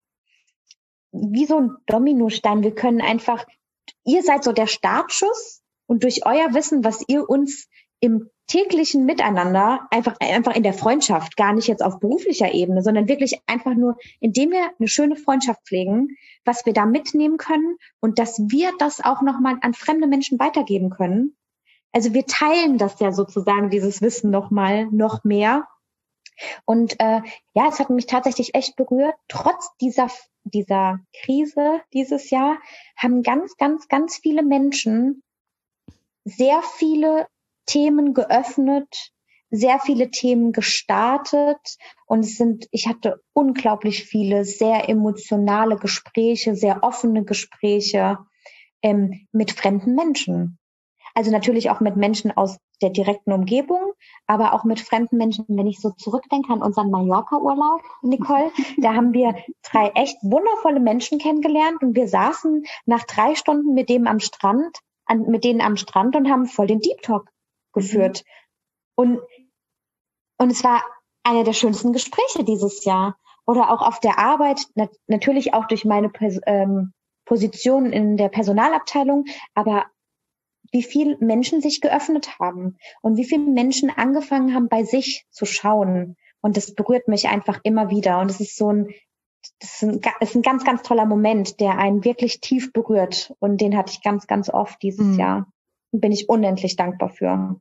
Wie so ein Dominostein. Wir können einfach, ihr seid so der Startschuss und durch euer Wissen, was ihr uns im täglichen Miteinander, einfach, einfach in der Freundschaft, gar nicht jetzt auf beruflicher Ebene, sondern wirklich einfach nur, indem wir eine schöne Freundschaft pflegen, was wir da mitnehmen können und dass wir das auch nochmal an fremde Menschen weitergeben können. Also wir teilen das ja sozusagen, dieses Wissen nochmal, noch mehr. Und äh, ja, es hat mich tatsächlich echt berührt. Trotz dieser dieser Krise dieses Jahr haben ganz, ganz, ganz viele Menschen sehr viele Themen geöffnet, sehr viele Themen gestartet und es sind, ich hatte unglaublich viele sehr emotionale Gespräche, sehr offene Gespräche ähm, mit fremden Menschen. Also natürlich auch mit Menschen aus der direkten Umgebung, aber auch mit fremden Menschen. Wenn ich so zurückdenke an unseren Mallorca-Urlaub, Nicole, da haben wir drei echt wundervolle Menschen kennengelernt und wir saßen nach drei Stunden mit dem am Strand, an, mit denen am Strand und haben voll den Deep Talk geführt. Mhm. Und, und es war einer der schönsten Gespräche dieses Jahr. Oder auch auf der Arbeit, nat- natürlich auch durch meine Pers- ähm, Position in der Personalabteilung, aber wie viele Menschen sich geöffnet haben und wie viele Menschen angefangen haben, bei sich zu schauen. Und das berührt mich einfach immer wieder. Und es ist so ein, das ist ein, das ist ein ganz, ganz toller Moment, der einen wirklich tief berührt. Und den hatte ich ganz, ganz oft dieses mhm. Jahr. Und bin ich unendlich dankbar für.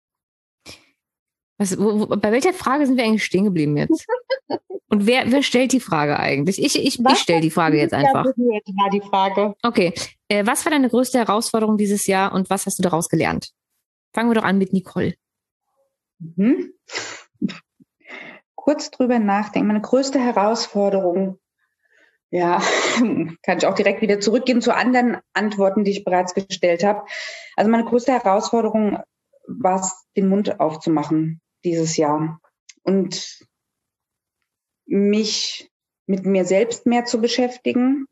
Was, wo, wo, bei welcher Frage sind wir eigentlich stehen geblieben jetzt? Und wer, wer stellt die Frage eigentlich? Ich, ich, ich stelle die Frage jetzt einfach. Ja, war die Frage. Okay. Äh, was war deine größte Herausforderung dieses Jahr und was hast du daraus gelernt? Fangen wir doch an mit Nicole. Mhm. Kurz drüber nachdenken. Meine größte Herausforderung, ja, kann ich auch direkt wieder zurückgehen zu anderen Antworten, die ich bereits gestellt habe. Also meine größte Herausforderung war es, den Mund aufzumachen dieses Jahr und mich mit mir selbst mehr zu beschäftigen.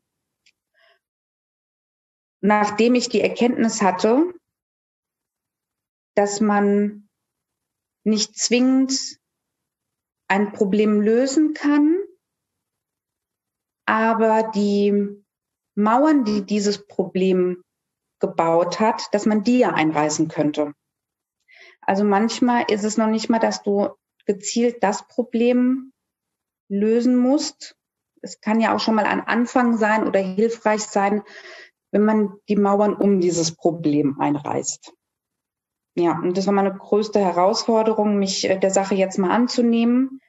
Nachdem ich die Erkenntnis hatte, dass man nicht zwingend ein Problem lösen kann, aber die Mauern, die dieses Problem gebaut hat, dass man die ja einreißen könnte. Also manchmal ist es noch nicht mal, dass du gezielt das Problem lösen musst. Es kann ja auch schon mal ein Anfang sein oder hilfreich sein, wenn man die Mauern um dieses Problem einreißt. Ja, und das war meine größte Herausforderung, mich äh, der Sache jetzt mal anzunehmen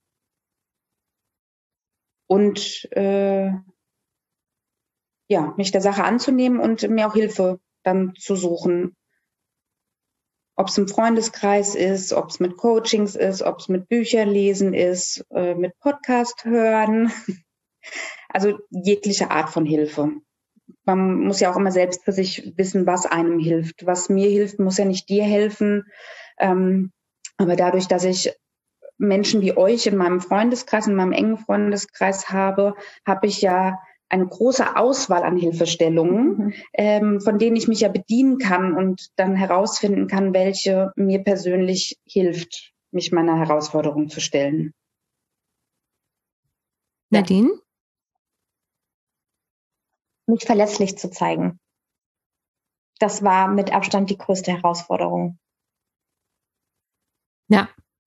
und äh, ja, mich der Sache anzunehmen und mir auch Hilfe dann zu suchen. Ob es im Freundeskreis ist, ob es mit Coachings ist, ob es mit Bücherlesen ist, äh, mit Podcast hören. Also jegliche Art von Hilfe. Man muss ja auch immer selbst für sich wissen, was einem hilft. Was mir hilft, muss ja nicht dir helfen. Ähm, aber dadurch, dass ich Menschen wie euch in meinem Freundeskreis, in meinem engen Freundeskreis habe, habe ich ja eine große Auswahl an Hilfestellungen, mhm. ähm, von denen ich mich ja bedienen kann und dann herausfinden kann, welche mir persönlich hilft, mich meiner Herausforderung zu stellen. Nadine? Mich verletzlich zu zeigen. Das war mit Abstand die größte Herausforderung. Ja.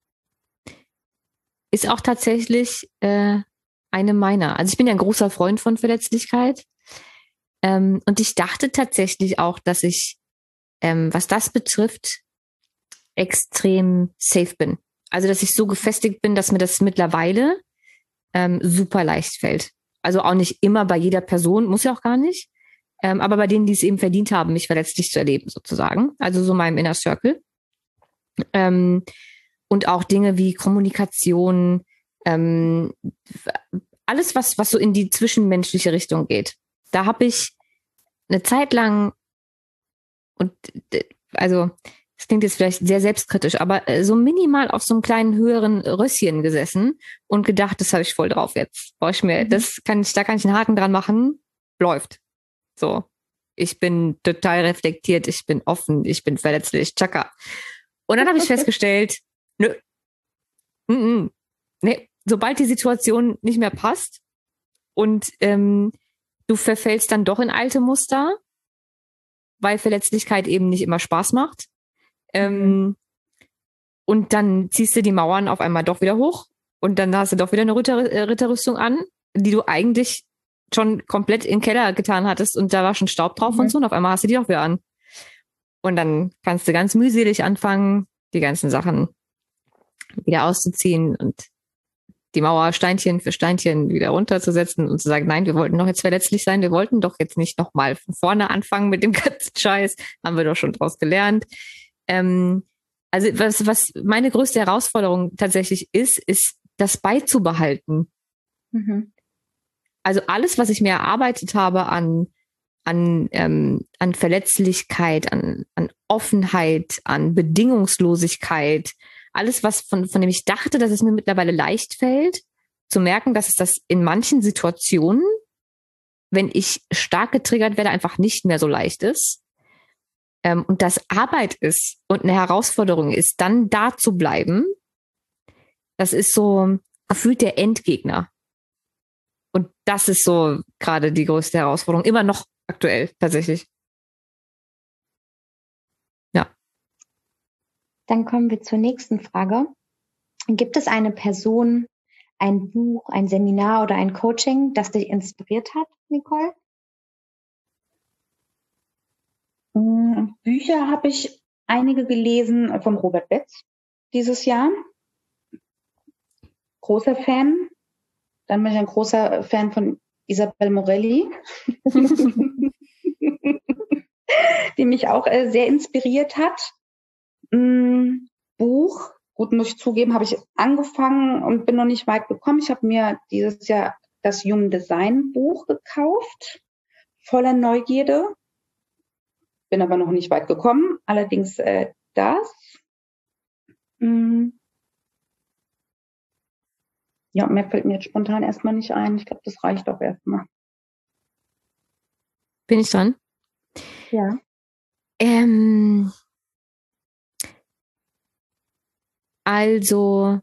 Ist auch tatsächlich äh, eine meiner. Also ich bin ja ein großer Freund von Verletzlichkeit. Ähm, und ich dachte tatsächlich auch, dass ich, ähm, was das betrifft, extrem safe bin. Also dass ich so gefestigt bin, dass mir das mittlerweile ähm, super leicht fällt. Also auch nicht immer bei jeder Person, muss ja auch gar nicht. Ähm, aber bei denen, die es eben verdient haben, mich verletzlich zu erleben, sozusagen. Also so meinem Inner Circle. Ähm, und auch Dinge wie Kommunikation, ähm, alles, was, was so in die zwischenmenschliche Richtung geht. Da habe ich eine Zeit lang, und also das klingt jetzt vielleicht sehr selbstkritisch, aber so minimal auf so einem kleinen höheren Rösschen gesessen und gedacht, das habe ich voll drauf jetzt. Brauche ich mir, mhm. das kann ich, da kann ich einen Haken dran machen, läuft. So. Ich bin total reflektiert, ich bin offen, ich bin verletzlich, tschakka. Und dann habe ich festgestellt, nö, n -n, nee, sobald die Situation nicht mehr passt und ähm, du verfällst dann doch in alte Muster, weil Verletzlichkeit eben nicht immer Spaß macht. Ähm, mhm. Und dann ziehst du die Mauern auf einmal doch wieder hoch und dann hast du doch wieder eine Ritter Ritterrüstung an, die du eigentlich schon komplett in den Keller getan hattest und da war schon Staub drauf mhm. und so und auf einmal hast du die auch wieder an. Und dann kannst du ganz mühselig anfangen, die ganzen Sachen wieder auszuziehen und die Mauer Steinchen für Steinchen wieder runterzusetzen und zu sagen, nein, wir wollten doch jetzt verletzlich sein, wir wollten doch jetzt nicht nochmal von vorne anfangen mit dem ganzen Scheiß, haben wir doch schon draus gelernt. Ähm, also was, was meine größte Herausforderung tatsächlich ist, ist das beizubehalten. Mhm. Also alles, was ich mir erarbeitet habe an an ähm, an Verletzlichkeit, an an Offenheit, an Bedingungslosigkeit, alles, was von von dem ich dachte, dass es mir mittlerweile leicht fällt, zu merken, dass es das in manchen Situationen, wenn ich stark getriggert werde, einfach nicht mehr so leicht ist. Ähm, und das Arbeit ist und eine Herausforderung ist, dann da zu bleiben, das ist so gefühlt der Endgegner. Und das ist so gerade die größte Herausforderung, immer noch aktuell tatsächlich. Ja. Dann kommen wir zur nächsten Frage. Gibt es eine Person, ein Buch, ein Seminar oder ein Coaching, das dich inspiriert hat, Nicole? Bücher habe ich einige gelesen von Robert Betz dieses Jahr. Großer Fan. Dann bin ich ein großer Fan von Isabel Morelli, die mich auch äh, sehr inspiriert hat. Mm, Buch, gut, muss ich zugeben, habe ich angefangen und bin noch nicht weit gekommen. Ich habe mir dieses Jahr das Human Design Buch gekauft, voller Neugierde. Bin aber noch nicht weit gekommen. Allerdings äh, das. Mm. Ja, mehr fällt mir jetzt spontan erstmal nicht ein. Ich glaube, das reicht auch erstmal. Bin ich dran? Ja. Ähm, also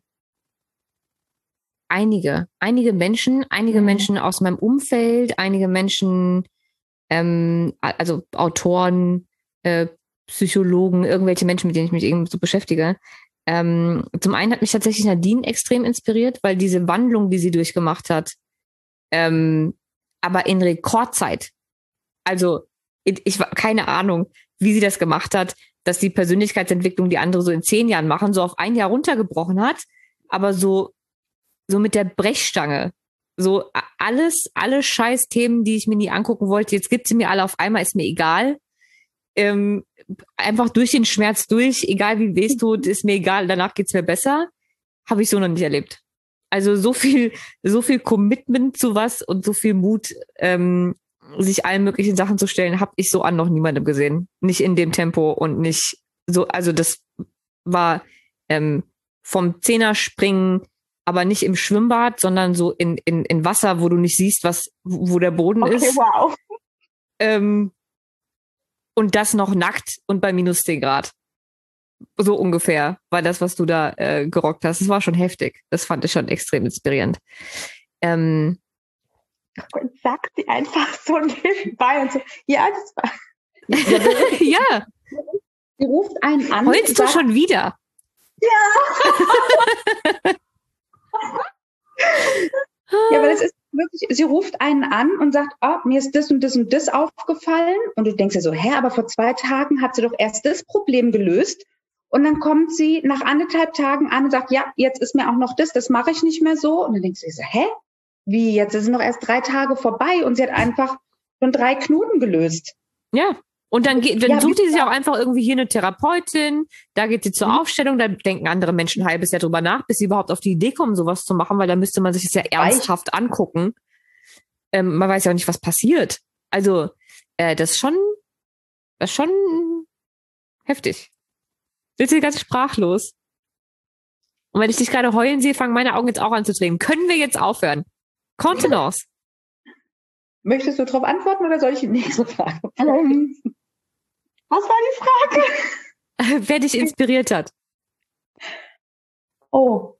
einige, einige Menschen, einige mhm. Menschen aus meinem Umfeld, einige Menschen, ähm, also Autoren, äh, Psychologen, irgendwelche Menschen, mit denen ich mich irgendwie so beschäftige. Ähm, zum einen hat mich tatsächlich Nadine extrem inspiriert, weil diese Wandlung, die sie durchgemacht hat, ähm, aber in Rekordzeit, also ich, ich keine Ahnung, wie sie das gemacht hat, dass die Persönlichkeitsentwicklung, die andere so in zehn Jahren machen, so auf ein Jahr runtergebrochen hat, aber so, so mit der Brechstange. So alles, alle Scheiß-Themen, die ich mir nie angucken wollte, jetzt gibt sie mir alle auf einmal, ist mir egal. Ähm, einfach durch den Schmerz durch, egal wie weh es tut, ist mir egal, danach geht's mir besser. Habe ich so noch nicht erlebt. Also so viel, so viel Commitment zu was und so viel Mut, ähm, sich allen möglichen Sachen zu stellen, habe ich so an noch niemandem gesehen. Nicht in dem Tempo und nicht so, also das war ähm, vom Zehnerspringen, aber nicht im Schwimmbad, sondern so in, in, in Wasser, wo du nicht siehst, was, wo der Boden Okay, ist. wow. Ähm, und das noch nackt und bei minus zehn Grad. So ungefähr war das, was du da äh, gerockt hast. Das war schon heftig. Das fand ich schon extrem inspirierend. Ähm, Und sagt sie einfach so nebenbei und so, ja, das war. ja. Sie ruft einen an. Heulst du schon wieder? Ja. Ja, aber das ist wirklich, sie ruft einen an und sagt, oh, mir ist das und das und das aufgefallen. Und du denkst dir so, hä, aber vor zwei Tagen hat sie doch erst das Problem gelöst. Und dann kommt sie nach anderthalb Tagen an und sagt, ja, jetzt ist mir auch noch das, das mache ich nicht mehr so. Und dann denkst du dir so, hä? Wie, jetzt sind noch erst drei Tage vorbei und sie hat einfach schon drei Knoten gelöst. Ja. Und dann, geht, dann Ja, sucht sie sich auch einfach irgendwie hier eine Therapeutin, da geht sie zur Mhm. Aufstellung, da denken andere Menschen ein halbes Jahr drüber nach, bis sie überhaupt auf die Idee kommen, sowas zu machen, weil da müsste man sich das ja ernsthaft angucken. Ähm, man weiß ja auch nicht, was passiert. Also, äh, das ist schon, das ist schon heftig. Jetzt bin ich ganz sprachlos. Und wenn ich dich gerade heulen sehe, fangen meine Augen jetzt auch an zu tränen. Können wir jetzt aufhören? Kontenance. Möchtest du darauf antworten oder soll ich die nächste Frage? Ähm, was war die Frage? Wer dich inspiriert hat. Oh.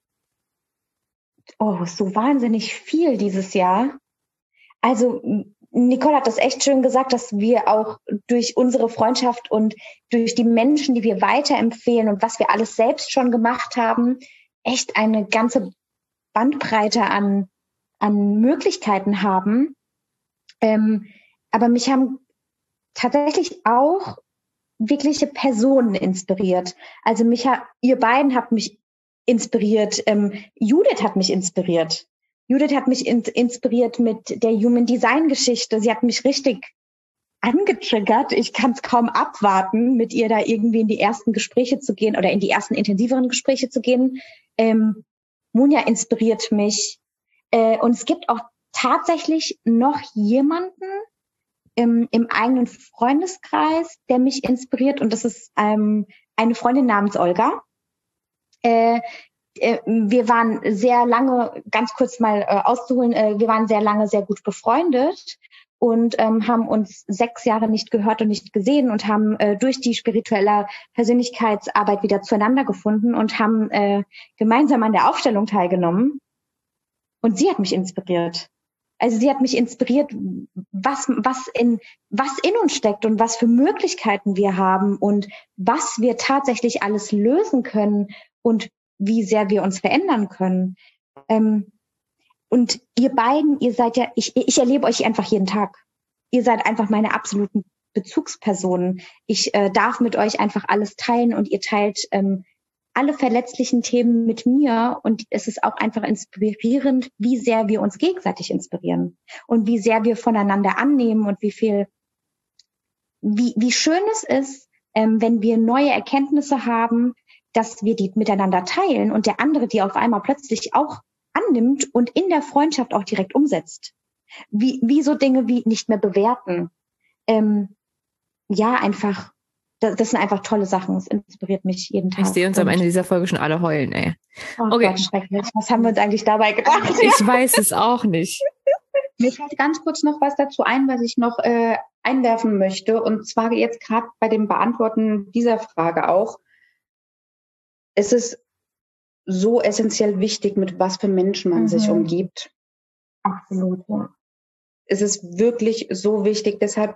Oh, so wahnsinnig viel dieses Jahr. Also Nicole hat das echt schön gesagt, dass wir auch durch unsere Freundschaft und durch die Menschen, die wir weiterempfehlen und was wir alles selbst schon gemacht haben, echt eine ganze Bandbreite an, an Möglichkeiten haben. Ähm, aber mich haben tatsächlich auch wirkliche Personen inspiriert. Also mich hat, ihr beiden habt mich inspiriert. Ähm, Judith hat mich inspiriert. Judith hat mich in, inspiriert mit der Human Design Geschichte. Sie hat mich richtig angetriggert. Ich kann es kaum abwarten, mit ihr da irgendwie in die ersten Gespräche zu gehen oder in die ersten intensiveren Gespräche zu gehen. Ähm, Munja inspiriert mich. Äh, und es gibt auch tatsächlich noch jemanden im, im eigenen Freundeskreis, der mich inspiriert. Und das ist ähm, eine Freundin namens Olga. Äh, äh, wir waren sehr lange, ganz kurz mal äh, auszuholen, äh, wir waren sehr lange sehr gut befreundet und ähm, haben uns sechs Jahre nicht gehört und nicht gesehen und haben äh, durch die spirituelle Persönlichkeitsarbeit wieder zueinander gefunden und haben äh, gemeinsam an der Aufstellung teilgenommen. Und sie hat mich inspiriert. Also sie hat mich inspiriert, was, was in, was in uns steckt und was für Möglichkeiten wir haben und was wir tatsächlich alles lösen können und wie sehr wir uns verändern können. Ähm, und ihr beiden, ihr seid ja, ich, ich erlebe euch einfach jeden Tag. Ihr seid einfach meine absoluten Bezugspersonen. Ich äh, darf mit euch einfach alles teilen und ihr teilt ähm, alle verletzlichen Themen mit mir und es ist auch einfach inspirierend, wie sehr wir uns gegenseitig inspirieren und wie sehr wir voneinander annehmen und wie viel, wie, wie schön es ist, ähm, wenn wir neue Erkenntnisse haben, dass wir die miteinander teilen und der andere die auf einmal plötzlich auch annimmt und in der Freundschaft auch direkt umsetzt. Wie, wie so Dinge wie nicht mehr bewerten. Ähm, ja, einfach Das, das sind einfach tolle Sachen. Es inspiriert mich jeden Tag. Ich sehe uns am Ende dieser Folge schon alle heulen, ey. Oh Okay. Gott, schrecklich. Was haben wir uns eigentlich dabei gedacht? Ich weiß es auch nicht. Mir fällt ganz kurz noch was dazu ein, was ich noch äh, einwerfen möchte. Und zwar jetzt gerade bei dem Beantworten dieser Frage auch. Es ist so essentiell wichtig, mit was für Menschen man Mhm. sich umgibt. Absolut, ja. Es ist wirklich so wichtig. Deshalb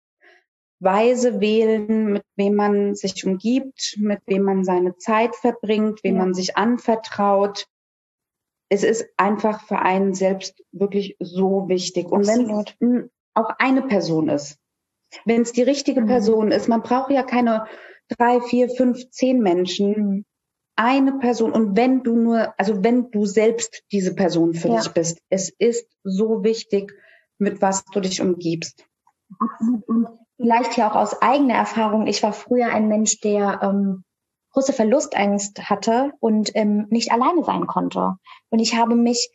weise wählen, mit wem man sich umgibt, mit wem man seine Zeit verbringt, wem Ja. man sich anvertraut. Es ist einfach für einen selbst wirklich so wichtig. Und wenn Absolut. es auch eine Person ist, Wenn es die richtige Mhm. Person ist. Man braucht ja keine drei, vier, fünf, zehn Menschen. Mhm. Eine Person. Und wenn du nur, also wenn du selbst diese Person für Ja. dich bist, es ist so wichtig, mit was du dich umgibst. Absolut. Und vielleicht ja auch aus eigener Erfahrung. Ich war früher ein Mensch, der ähm, große Verlustangst hatte und ähm, nicht alleine sein konnte. Und ich habe mich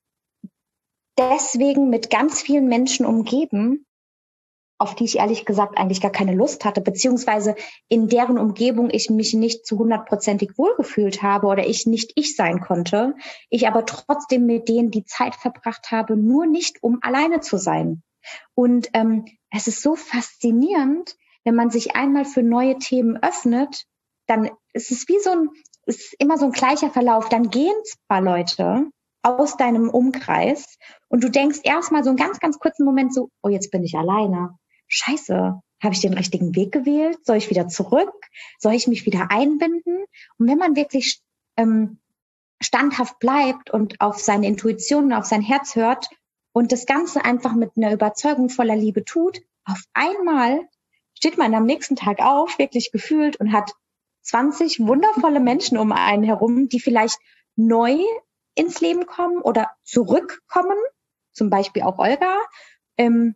deswegen mit ganz vielen Menschen umgeben, auf die ich ehrlich gesagt eigentlich gar keine Lust hatte, beziehungsweise in deren Umgebung ich mich nicht zu hundertprozentig wohlgefühlt habe oder ich nicht ich sein konnte. Ich aber trotzdem mit denen die Zeit verbracht habe, nur nicht um alleine zu sein. Und ähm, es ist so faszinierend, wenn man sich einmal für neue Themen öffnet, dann ist es wie so ein, es ist immer so ein gleicher Verlauf. Dann gehen zwar Leute aus deinem Umkreis und du denkst erstmal so einen ganz, ganz kurzen Moment so, oh, jetzt bin ich alleine. Scheiße, habe ich den richtigen Weg gewählt? Soll ich wieder zurück? Soll ich mich wieder einbinden? Und wenn man wirklich ähm, standhaft bleibt und auf seine Intuition, auf sein Herz hört und das Ganze einfach mit einer Überzeugung voller Liebe tut, auf einmal steht man am nächsten Tag auf, wirklich gefühlt, und hat zwanzig wundervolle Menschen um einen herum, die vielleicht neu ins Leben kommen oder zurückkommen, zum Beispiel auch Olga. Ähm,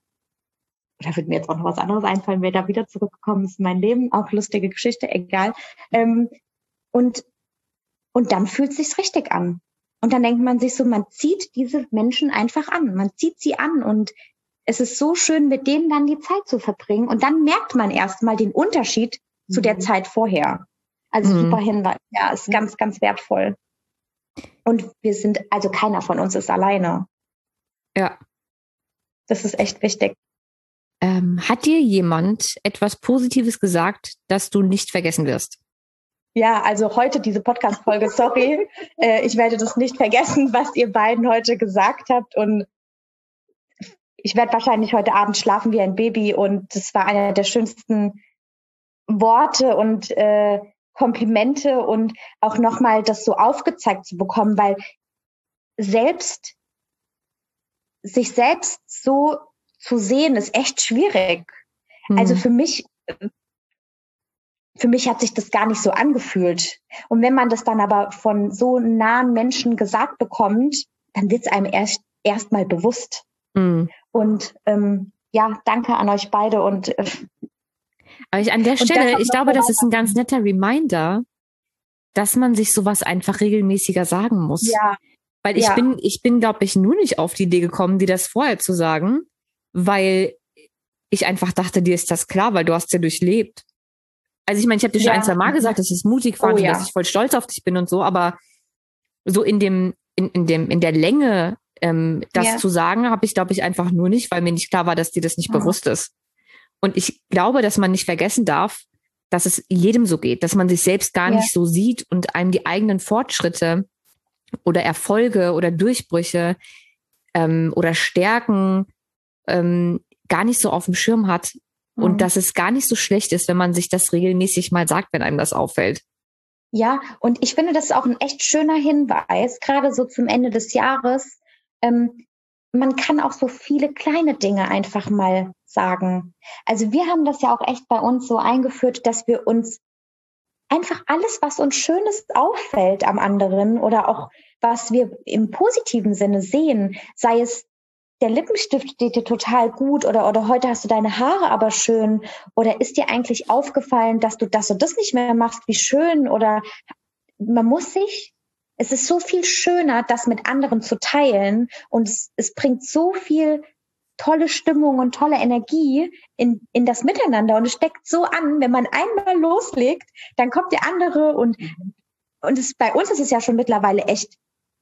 da wird mir jetzt auch noch was anderes einfallen, wer da wieder zurückgekommen ist in mein Leben. Auch lustige Geschichte, egal. Ähm, und, und dann fühlt es sich richtig an. Und dann denkt man sich so, man zieht diese Menschen einfach an. Man zieht sie an und es ist so schön, mit denen dann die Zeit zu verbringen. Und dann merkt man erstmal den Unterschied mhm. zu der Zeit vorher. Also mhm. super Hinweis. Ja, ist ganz, ganz wertvoll. Und wir sind, also keiner von uns ist alleine. Ja. Das ist echt wichtig. Ähm, hat dir jemand etwas Positives gesagt, das du nicht vergessen wirst? Ja, also heute diese Podcast-Folge, sorry, äh, ich werde das nicht vergessen, was ihr beiden heute gesagt habt, und ich werde wahrscheinlich heute Abend schlafen wie ein Baby, und das war einer der schönsten Worte und äh, Komplimente und auch nochmal das so aufgezeigt zu bekommen, weil selbst sich selbst so zu sehen, ist echt schwierig. Hm. Also für mich, für mich hat sich das gar nicht so angefühlt. Und wenn man das dann aber von so nahen Menschen gesagt bekommt, dann wird es einem erst erst mal bewusst. Hm. Und ähm, ja, danke an euch beide. Und äh, aber ich an der Stelle, ich glaube, das ist ein ganz netter Reminder, dass man sich sowas einfach regelmäßiger sagen muss. Ja. Weil ich ja. bin, ich bin, glaube ich, nur nicht auf die Idee gekommen, dir das vorher zu sagen, weil ich einfach dachte, dir ist das klar, weil du hast ja durchlebt. Also ich meine, ich habe dir schon ja. ein, zwei Mal gesagt, dass ich mutig fand, oh, ja. dass ich voll stolz auf dich bin und so, aber so in dem, in, in dem, in der Länge, ähm, das ja. zu sagen, habe ich, glaube ich, einfach nur nicht, weil mir nicht klar war, dass dir das nicht oh. bewusst ist. Und ich glaube, dass man nicht vergessen darf, dass es jedem so geht, dass man sich selbst gar ja. nicht so sieht und einem die eigenen Fortschritte oder Erfolge oder Durchbrüche ähm, oder Stärken ähm, gar nicht so auf dem Schirm hat mhm. und dass es gar nicht so schlecht ist, wenn man sich das regelmäßig mal sagt, wenn einem das auffällt. Ja, und ich finde, das ist auch ein echt schöner Hinweis, gerade so zum Ende des Jahres. Ähm, man kann auch so viele kleine Dinge einfach mal sagen. Also wir haben das ja auch echt bei uns so eingeführt, dass wir uns einfach alles, was uns Schönes auffällt am anderen oder auch was wir im positiven Sinne sehen, sei es der Lippenstift steht dir total gut oder, oder heute hast du deine Haare aber schön oder ist dir eigentlich aufgefallen, dass du das und das nicht mehr machst, wie schön, oder man muss sich, es ist so viel schöner, das mit anderen zu teilen, und es, es bringt so viel tolle Stimmung und tolle Energie in, in das Miteinander, und es steckt so an, wenn man einmal loslegt, dann kommt der andere, und, und es, bei uns ist es ja schon mittlerweile echt,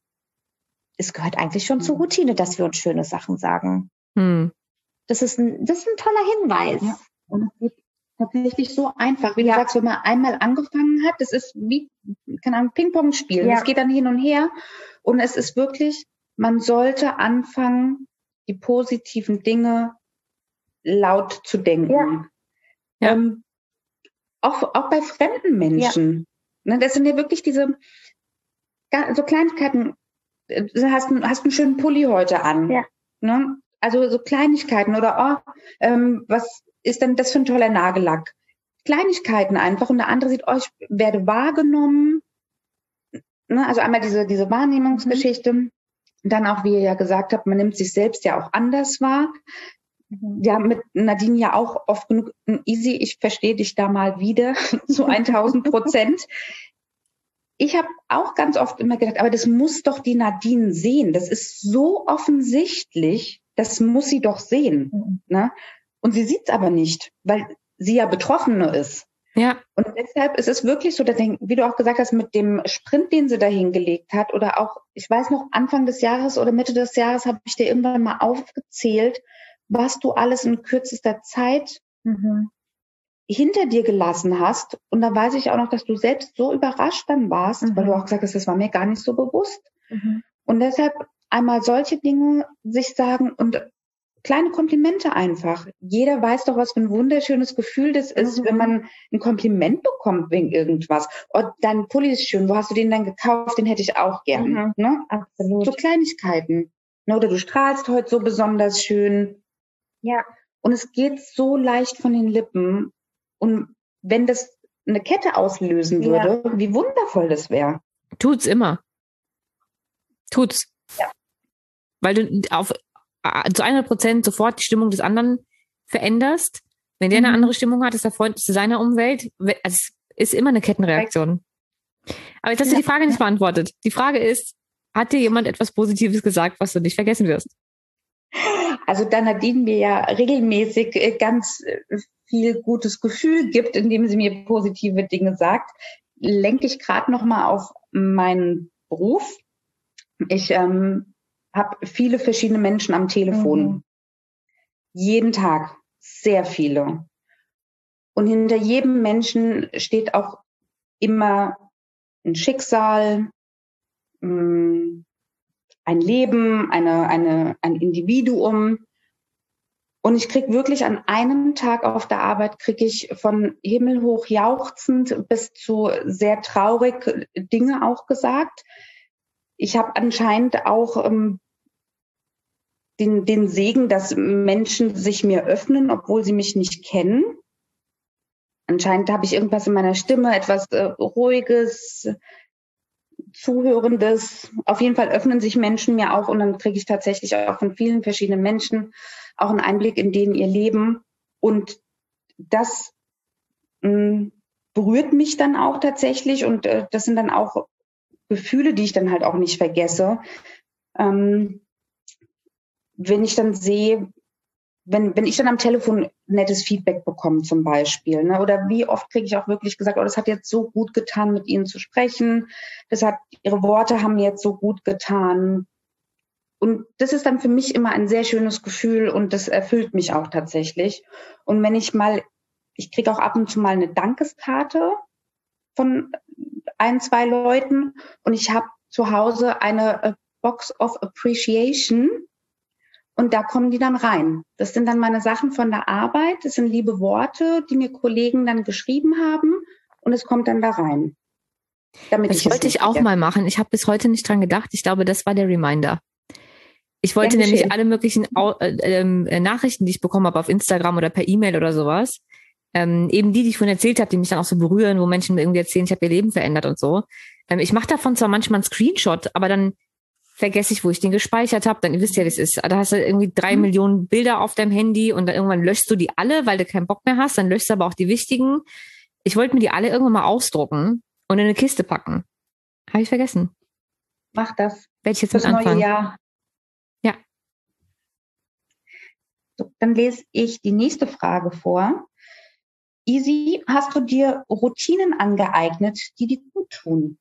es gehört eigentlich schon zur Routine, dass wir uns schöne Sachen sagen. Hm. Das ist ein, das ist ein toller Hinweis. Ja. Und es geht tatsächlich so einfach. Wie ja. du sagst, wenn man einmal angefangen hat, das ist wie, keine Ahnung, Ping-Pong spielen. Es ja. geht dann hin und her. Und es ist wirklich, man sollte anfangen, die positiven Dinge laut zu denken. Ja. Ja. Ähm, auch, auch bei fremden Menschen. Ja. Ne, das sind ja wirklich diese so Kleinigkeiten. Du hast, hast einen schönen Pulli heute an. Ja. Ne? also so Kleinigkeiten oder, oh, ähm, was ist denn das für ein toller Nagellack? Kleinigkeiten einfach und der andere sieht, oh, ich werde wahrgenommen. Ne? Also einmal diese, diese Wahrnehmungsgeschichte. Mhm. Dann auch, wie ihr ja gesagt habt, man nimmt sich selbst ja auch anders wahr. Wir haben mit Nadine ja auch oft genug, Easy, ich verstehe dich da mal wieder zu tausend Prozent. Ich habe auch ganz oft immer gedacht, aber das muss doch die Nadine sehen. Das ist so offensichtlich, das muss sie doch sehen. Mhm. Ne? Und sie sieht es aber nicht, weil sie ja Betroffene ist. Ja. Und deshalb ist es wirklich so, dass, wie du auch gesagt hast, mit dem Sprint, den sie da hingelegt hat, oder auch, ich weiß noch, Anfang des Jahres oder Mitte des Jahres habe ich dir irgendwann mal aufgezählt, was du alles in kürzester Zeit mhm. hinter dir gelassen hast. Und da weiß ich auch noch, dass du selbst so überrascht dann warst, mhm. weil du auch gesagt hast, das war mir gar nicht so bewusst. Mhm. Und deshalb einmal solche Dinge sich sagen und kleine Komplimente einfach. Jeder weiß doch, was für ein wunderschönes Gefühl das ist, mhm. wenn man ein Kompliment bekommt wegen irgendwas. Oh, dein Pulli ist schön, wo hast du den dann gekauft? Den hätte ich auch gern. Mhm. Ne? Absolut. So Kleinigkeiten. Oder du strahlst heute so besonders schön. Ja. Und es geht so leicht von den Lippen. Und wenn das eine Kette auslösen würde, ja. wie wundervoll das wäre. Tut's immer. Tut's. Ja. Weil du auf zu hundert Prozent sofort die Stimmung des anderen veränderst. Wenn der mhm. eine andere Stimmung hat, ist er freundlich zu seiner Umwelt. Also es ist immer eine Kettenreaktion. Aber jetzt hast du ja. die Frage nicht beantwortet. Die Frage ist, hat dir jemand etwas Positives gesagt, was du nicht vergessen wirst? Also da Nadine mir ja regelmäßig ganz viel gutes Gefühl gibt, indem sie mir positive Dinge sagt, lenke ich gerade noch mal auf meinen Beruf. Ich ähm, habe viele verschiedene Menschen am Telefon. Mhm. Jeden Tag. Sehr viele. Und hinter jedem Menschen steht auch immer ein Schicksal, ein Leben, eine, eine, ein Individuum. Und ich kriege wirklich an einem Tag auf der Arbeit, kriege ich von himmelhoch jauchzend bis zu sehr traurig Dinge auch gesagt. Ich habe anscheinend auch ähm, den, den Segen, dass Menschen sich mir öffnen, obwohl sie mich nicht kennen. Anscheinend habe ich irgendwas in meiner Stimme, etwas äh, Ruhiges, Zuhörendes. Auf jeden Fall öffnen sich Menschen mir auch und dann kriege ich tatsächlich auch von vielen verschiedenen Menschen auch einen Einblick in denen ihr Leben. Und das mh, berührt mich dann auch tatsächlich und äh, das sind dann auch Gefühle, die ich dann halt auch nicht vergesse. Ähm, wenn ich dann sehe, wenn, wenn ich dann am Telefon nettes Feedback bekomme zum Beispiel, ne, oder wie oft kriege ich auch wirklich gesagt, oh, das hat jetzt so gut getan, mit Ihnen zu sprechen, das hat, Ihre Worte haben mir jetzt so gut getan. Und das ist dann für mich immer ein sehr schönes Gefühl und das erfüllt mich auch tatsächlich. Und wenn ich mal, ich kriege auch ab und zu mal eine Dankeskarte von ein, zwei Leuten und ich habe zu Hause eine Box of Appreciation und da kommen die dann rein. Das sind dann meine Sachen von der Arbeit, das sind liebe Worte, die mir Kollegen dann geschrieben haben und es kommt dann da rein. Damit das ich wollte ich auch vergesse. mal machen. Ich habe bis heute nicht dran gedacht. Ich glaube, das war der Reminder. Ich wollte ja, nämlich alle möglichen äh, äh, Nachrichten, die ich bekommen habe auf Instagram oder per E-Mail oder sowas, ähm, eben die, die ich vorhin erzählt habe, die mich dann auch so berühren, wo Menschen mir irgendwie erzählen, ich habe ihr Leben verändert und so. Ähm, ich mache davon zwar manchmal einen Screenshot, aber dann vergesse ich, wo ich den gespeichert habe. Dann, ihr wisst ja, wie es ist. Da hast du irgendwie drei mhm. Millionen Bilder auf deinem Handy und dann irgendwann löschst du die alle, weil du keinen Bock mehr hast. Dann löschst du aber auch die wichtigen. Ich wollte mir die alle irgendwann mal ausdrucken und in eine Kiste packen. Habe ich vergessen. Mach das. Werde ich jetzt mit anfangen. Neue Jahr. Ja. So, dann lese ich die nächste Frage vor. Easy, hast du dir Routinen angeeignet, die dir gut tun?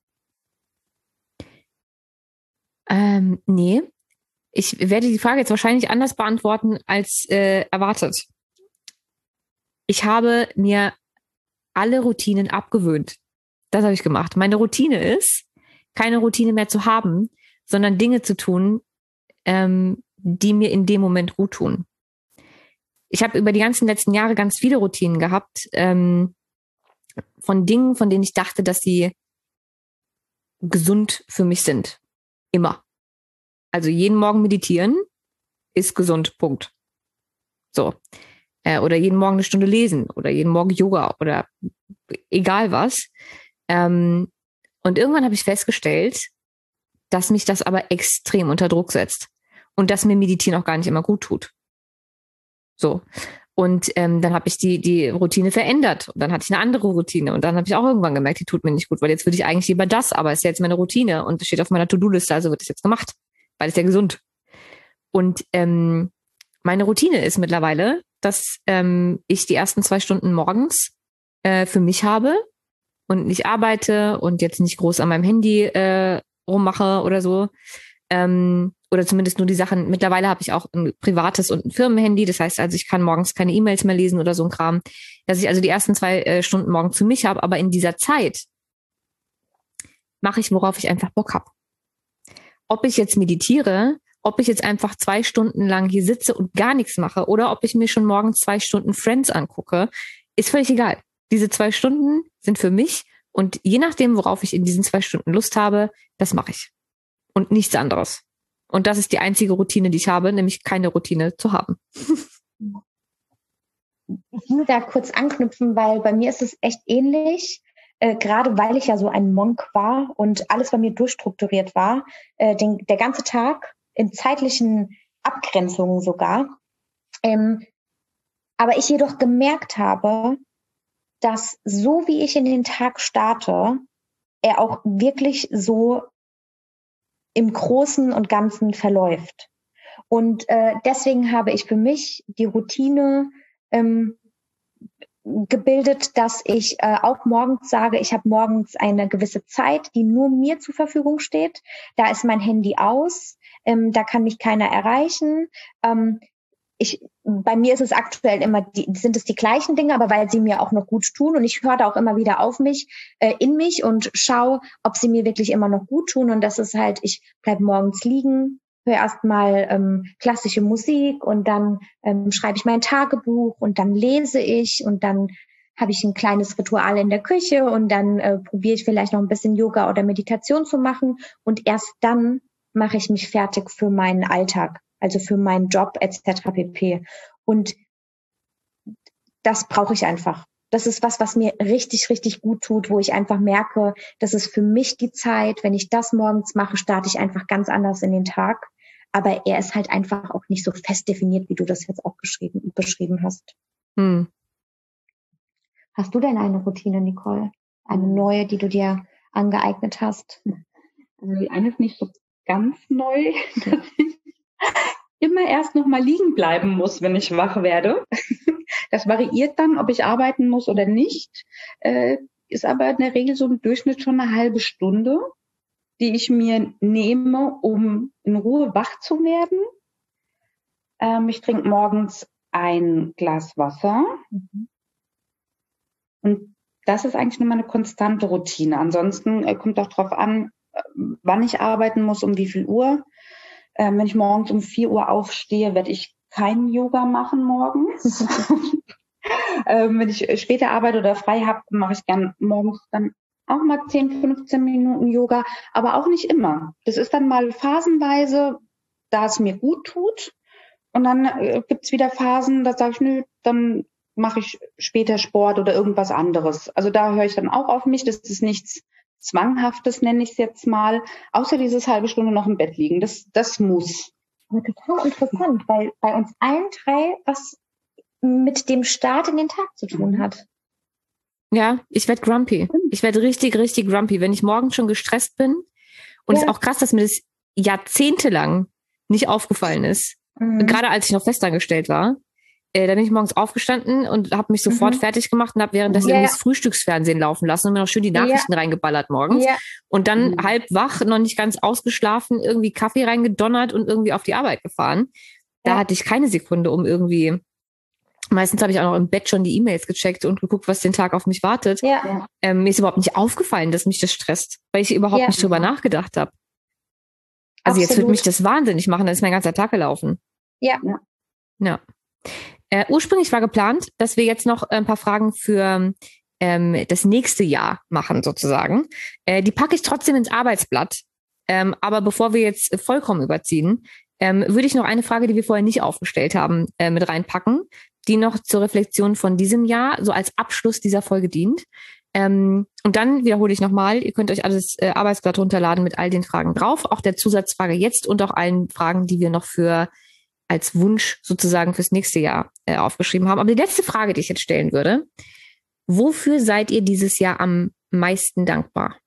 Ähm, nee. Ich werde die Frage jetzt wahrscheinlich anders beantworten als äh, erwartet. Ich habe mir alle Routinen abgewöhnt. Das habe ich gemacht. Meine Routine ist, keine Routine mehr zu haben, sondern Dinge zu tun, ähm, die mir in dem Moment gut tun. Ich habe über die ganzen letzten Jahre ganz viele Routinen gehabt, ähm, von Dingen, von denen ich dachte, dass sie gesund für mich sind. Immer. Also jeden Morgen meditieren ist gesund, Punkt. So. Äh, oder jeden Morgen eine Stunde lesen oder jeden Morgen Yoga oder egal was. Ähm, und irgendwann habe ich festgestellt, dass mich das aber extrem unter Druck setzt und dass mir Meditieren auch gar nicht immer gut tut. So. Und ähm, dann habe ich die, die Routine verändert. Und dann hatte ich eine andere Routine. Und dann habe ich auch irgendwann gemerkt, die tut mir nicht gut, weil jetzt würde ich eigentlich lieber das, aber es ist jetzt meine Routine und es steht auf meiner To-Do-Liste, also wird es jetzt gemacht, weil es ja gesund. Und ähm, meine Routine ist mittlerweile, dass ähm, ich die ersten zwei Stunden morgens äh, für mich habe und nicht arbeite und jetzt nicht groß an meinem Handy äh, rummache oder so. Ähm, oder zumindest nur die Sachen. Mittlerweile habe ich auch ein privates und ein Firmenhandy. Das heißt also, ich kann morgens keine E-Mails mehr lesen oder so ein Kram. Dass ich also die ersten zwei äh, Stunden morgens für mich habe. Aber in dieser Zeit mache ich, worauf ich einfach Bock habe. Ob ich jetzt meditiere, ob ich jetzt einfach zwei Stunden lang hier sitze und gar nichts mache oder ob ich mir schon morgens zwei Stunden Friends angucke, ist völlig egal. Diese zwei Stunden sind für mich und je nachdem, worauf ich in diesen zwei Stunden Lust habe, das mache ich. Und nichts anderes. Und das ist die einzige Routine, die ich habe, nämlich keine Routine zu haben. Ich will da kurz anknüpfen, weil bei mir ist es echt ähnlich. Äh, gerade weil ich ja so ein Monk war und alles bei mir durchstrukturiert war, äh, den, der ganze Tag in zeitlichen Abgrenzungen sogar. Ähm, aber ich jedoch gemerkt habe, dass so wie ich in den Tag starte, er auch wirklich so im Großen und Ganzen verläuft. Und äh, deswegen habe ich für mich die Routine ähm, gebildet, dass ich äh, auch morgens sage, ich habe morgens eine gewisse Zeit, die nur mir zur Verfügung steht. Da ist mein Handy aus, ähm, da kann mich keiner erreichen. Ähm, ich, bei mir ist es aktuell immer, die, sind es die gleichen Dinge, aber weil sie mir auch noch gut tun und ich höre da auch immer wieder auf mich, äh, in mich und schaue, ob sie mir wirklich immer noch gut tun und das ist halt, ich bleib morgens liegen, höre erstmal ähm, klassische Musik und dann ähm, schreibe ich mein Tagebuch und dann lese ich und dann habe ich ein kleines Ritual in der Küche und dann äh, probiere ich vielleicht noch ein bisschen Yoga oder Meditation zu machen und erst dann mache ich mich fertig für meinen Alltag. Also für meinen Job et cetera pp. Und das brauche ich einfach. Das ist was, was mir richtig, richtig gut tut, wo ich einfach merke, das ist für mich die Zeit, wenn ich das morgens mache, starte ich einfach ganz anders in den Tag. Aber er ist halt einfach auch nicht so fest definiert, wie du das jetzt auch geschrieben, beschrieben hast. Hm. Hast du denn eine Routine, Nicole? Eine neue, die du dir angeeignet hast? Also die eine ist nicht so ganz neu, dass ich immer erst noch mal liegen bleiben muss, wenn ich wach werde. Das variiert dann, ob ich arbeiten muss oder nicht. Äh, ist aber in der Regel so im Durchschnitt schon eine halbe Stunde, die ich mir nehme, um in Ruhe wach zu werden. Ähm, ich trinke morgens ein Glas Wasser. Mhm. Und das ist eigentlich nur meine konstante Routine. Ansonsten äh, kommt auch drauf an, wann ich arbeiten muss, um wie viel Uhr. Ähm, wenn ich morgens um vier Uhr aufstehe, werde ich kein Yoga machen morgens. ähm, wenn ich später arbeite oder frei habe, mache ich gern morgens dann auch mal zehn, fünfzehn Minuten Yoga, aber auch nicht immer. Das ist dann mal phasenweise, da es mir gut tut. Und dann äh, gibt's wieder Phasen, da sage ich, nö, dann mache ich später Sport oder irgendwas anderes. Also da höre ich dann auch auf mich. Das ist nichts Zwanghaftes, nenne ich es jetzt mal. Außer dieses halbe Stunde noch im Bett liegen. Das, das muss. Aber total interessant, weil bei uns allen drei was mit dem Start in den Tag zu tun hat. Ja, ich werde grumpy. Ich werde richtig, richtig grumpy, wenn ich morgens schon gestresst bin. Und es ja. ist auch krass, dass mir das jahrzehntelang nicht aufgefallen ist. Mhm. Gerade als ich noch festangestellt war. Äh, da bin ich morgens aufgestanden und habe mich sofort mhm. fertig gemacht und habe währenddessen ja. irgendwie das Frühstücksfernsehen laufen lassen und mir noch schön die Nachrichten ja. reingeballert morgens. Ja. Und dann mhm. halb wach, noch nicht ganz ausgeschlafen, irgendwie Kaffee reingedonnert und irgendwie auf die Arbeit gefahren. Da ja. hatte ich keine Sekunde, um irgendwie... Meistens habe ich auch noch im Bett schon die E-Mails gecheckt und geguckt, was den Tag auf mich wartet. Ja. Ähm, mir ist überhaupt nicht aufgefallen, dass mich das stresst, weil ich überhaupt ja. nicht drüber nachgedacht habe. Also Absolut. Jetzt wird mich das wahnsinnig machen, dann ist mein ganzer Tag gelaufen. Ja. Ja. Äh, ursprünglich war geplant, dass wir jetzt noch ein paar Fragen für ähm, das nächste Jahr machen, sozusagen. Äh, die packe ich trotzdem ins Arbeitsblatt. Ähm, aber bevor wir jetzt vollkommen überziehen, ähm, würde ich noch eine Frage, die wir vorher nicht aufgestellt haben, äh, mit reinpacken, die noch zur Reflexion von diesem Jahr, so als Abschluss dieser Folge dient. Ähm, und dann wiederhole ich nochmal, ihr könnt euch alles äh, Arbeitsblatt runterladen mit all den Fragen drauf, auch der Zusatzfrage jetzt und auch allen Fragen, die wir noch für als Wunsch sozusagen fürs nächste Jahr äh, aufgeschrieben haben. Aber die letzte Frage, die ich jetzt stellen würde, wofür seid ihr dieses Jahr am meisten dankbar?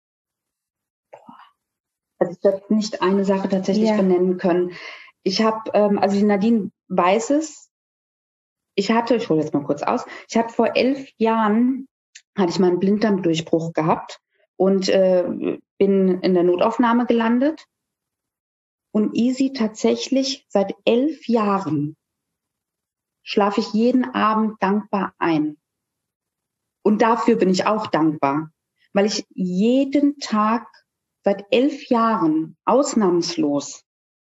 Also ich werde nicht eine Sache tatsächlich Ja. benennen können. Ich habe, ähm, also die Nadine weiß es, ich hatte, ich hole jetzt mal kurz aus, ich habe vor elf Jahren, hatte ich mal einen Blinddarmdurchbruch gehabt und äh, bin in der Notaufnahme gelandet. Und easy tatsächlich seit elf Jahren schlafe ich jeden Abend dankbar ein. Und dafür bin ich auch dankbar, weil ich jeden Tag seit elf Jahren ausnahmslos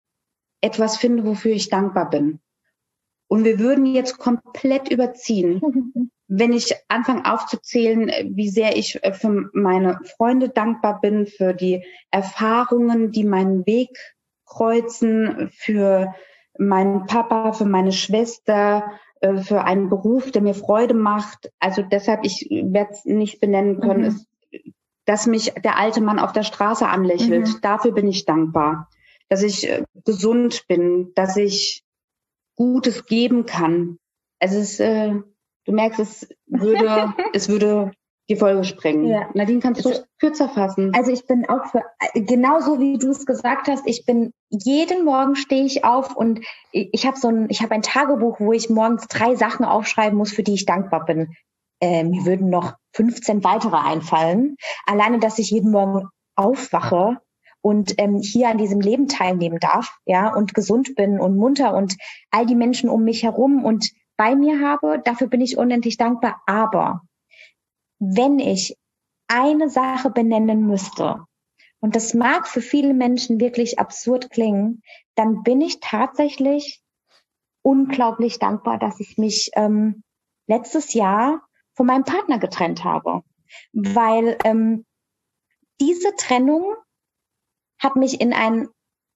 etwas finde, wofür ich dankbar bin. Und wir würden jetzt komplett überziehen, wenn ich anfange aufzuzählen, wie sehr ich für meine Freunde dankbar bin, für die Erfahrungen, die meinen Weg kreuzen, für meinen Papa, für meine Schwester, für einen Beruf, der mir Freude macht. Also deshalb, ich werde es nicht benennen können, Mhm. ist, dass mich der alte Mann auf der Straße anlächelt. Mhm. Dafür bin ich dankbar. Dass ich äh, gesund bin, dass ich Gutes geben kann. Also es, äh, du merkst, es würde, es würde die Folge sprengen. Ja. Nadine, kannst du es kürzer fassen? Also ich bin auch für, genauso wie du es gesagt hast, ich bin, jeden Morgen stehe ich auf und ich, ich habe so ein, ich habe ein Tagebuch, wo ich morgens drei Sachen aufschreiben muss, für die ich dankbar bin. Äh, mir würden noch fünfzehn weitere einfallen. Alleine, dass ich jeden Morgen aufwache und ähm, hier an diesem Leben teilnehmen darf, ja, und gesund bin und munter und all die Menschen um mich herum und bei mir habe, dafür bin ich unendlich dankbar. Aber wenn ich eine Sache benennen müsste, und das mag für viele Menschen wirklich absurd klingen, dann bin ich tatsächlich unglaublich dankbar, dass ich mich ähm, letztes Jahr von meinem Partner getrennt habe. Weil ähm, diese Trennung hat mich in ein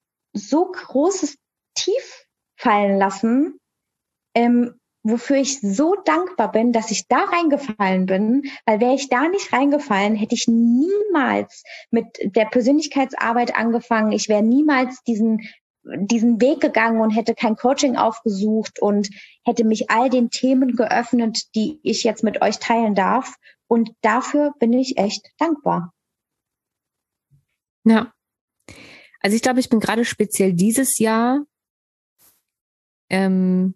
so großes Tief fallen lassen, ähm, wofür ich so dankbar bin, dass ich da reingefallen bin, weil wäre ich da nicht reingefallen, hätte ich niemals mit der Persönlichkeitsarbeit angefangen. Ich wäre niemals diesen diesen Weg gegangen und hätte kein Coaching aufgesucht und hätte mich all den Themen geöffnet, die ich jetzt mit euch teilen darf. Und dafür bin ich echt dankbar. Ja. Also ich glaube, ich bin gerade speziell dieses Jahr ähm,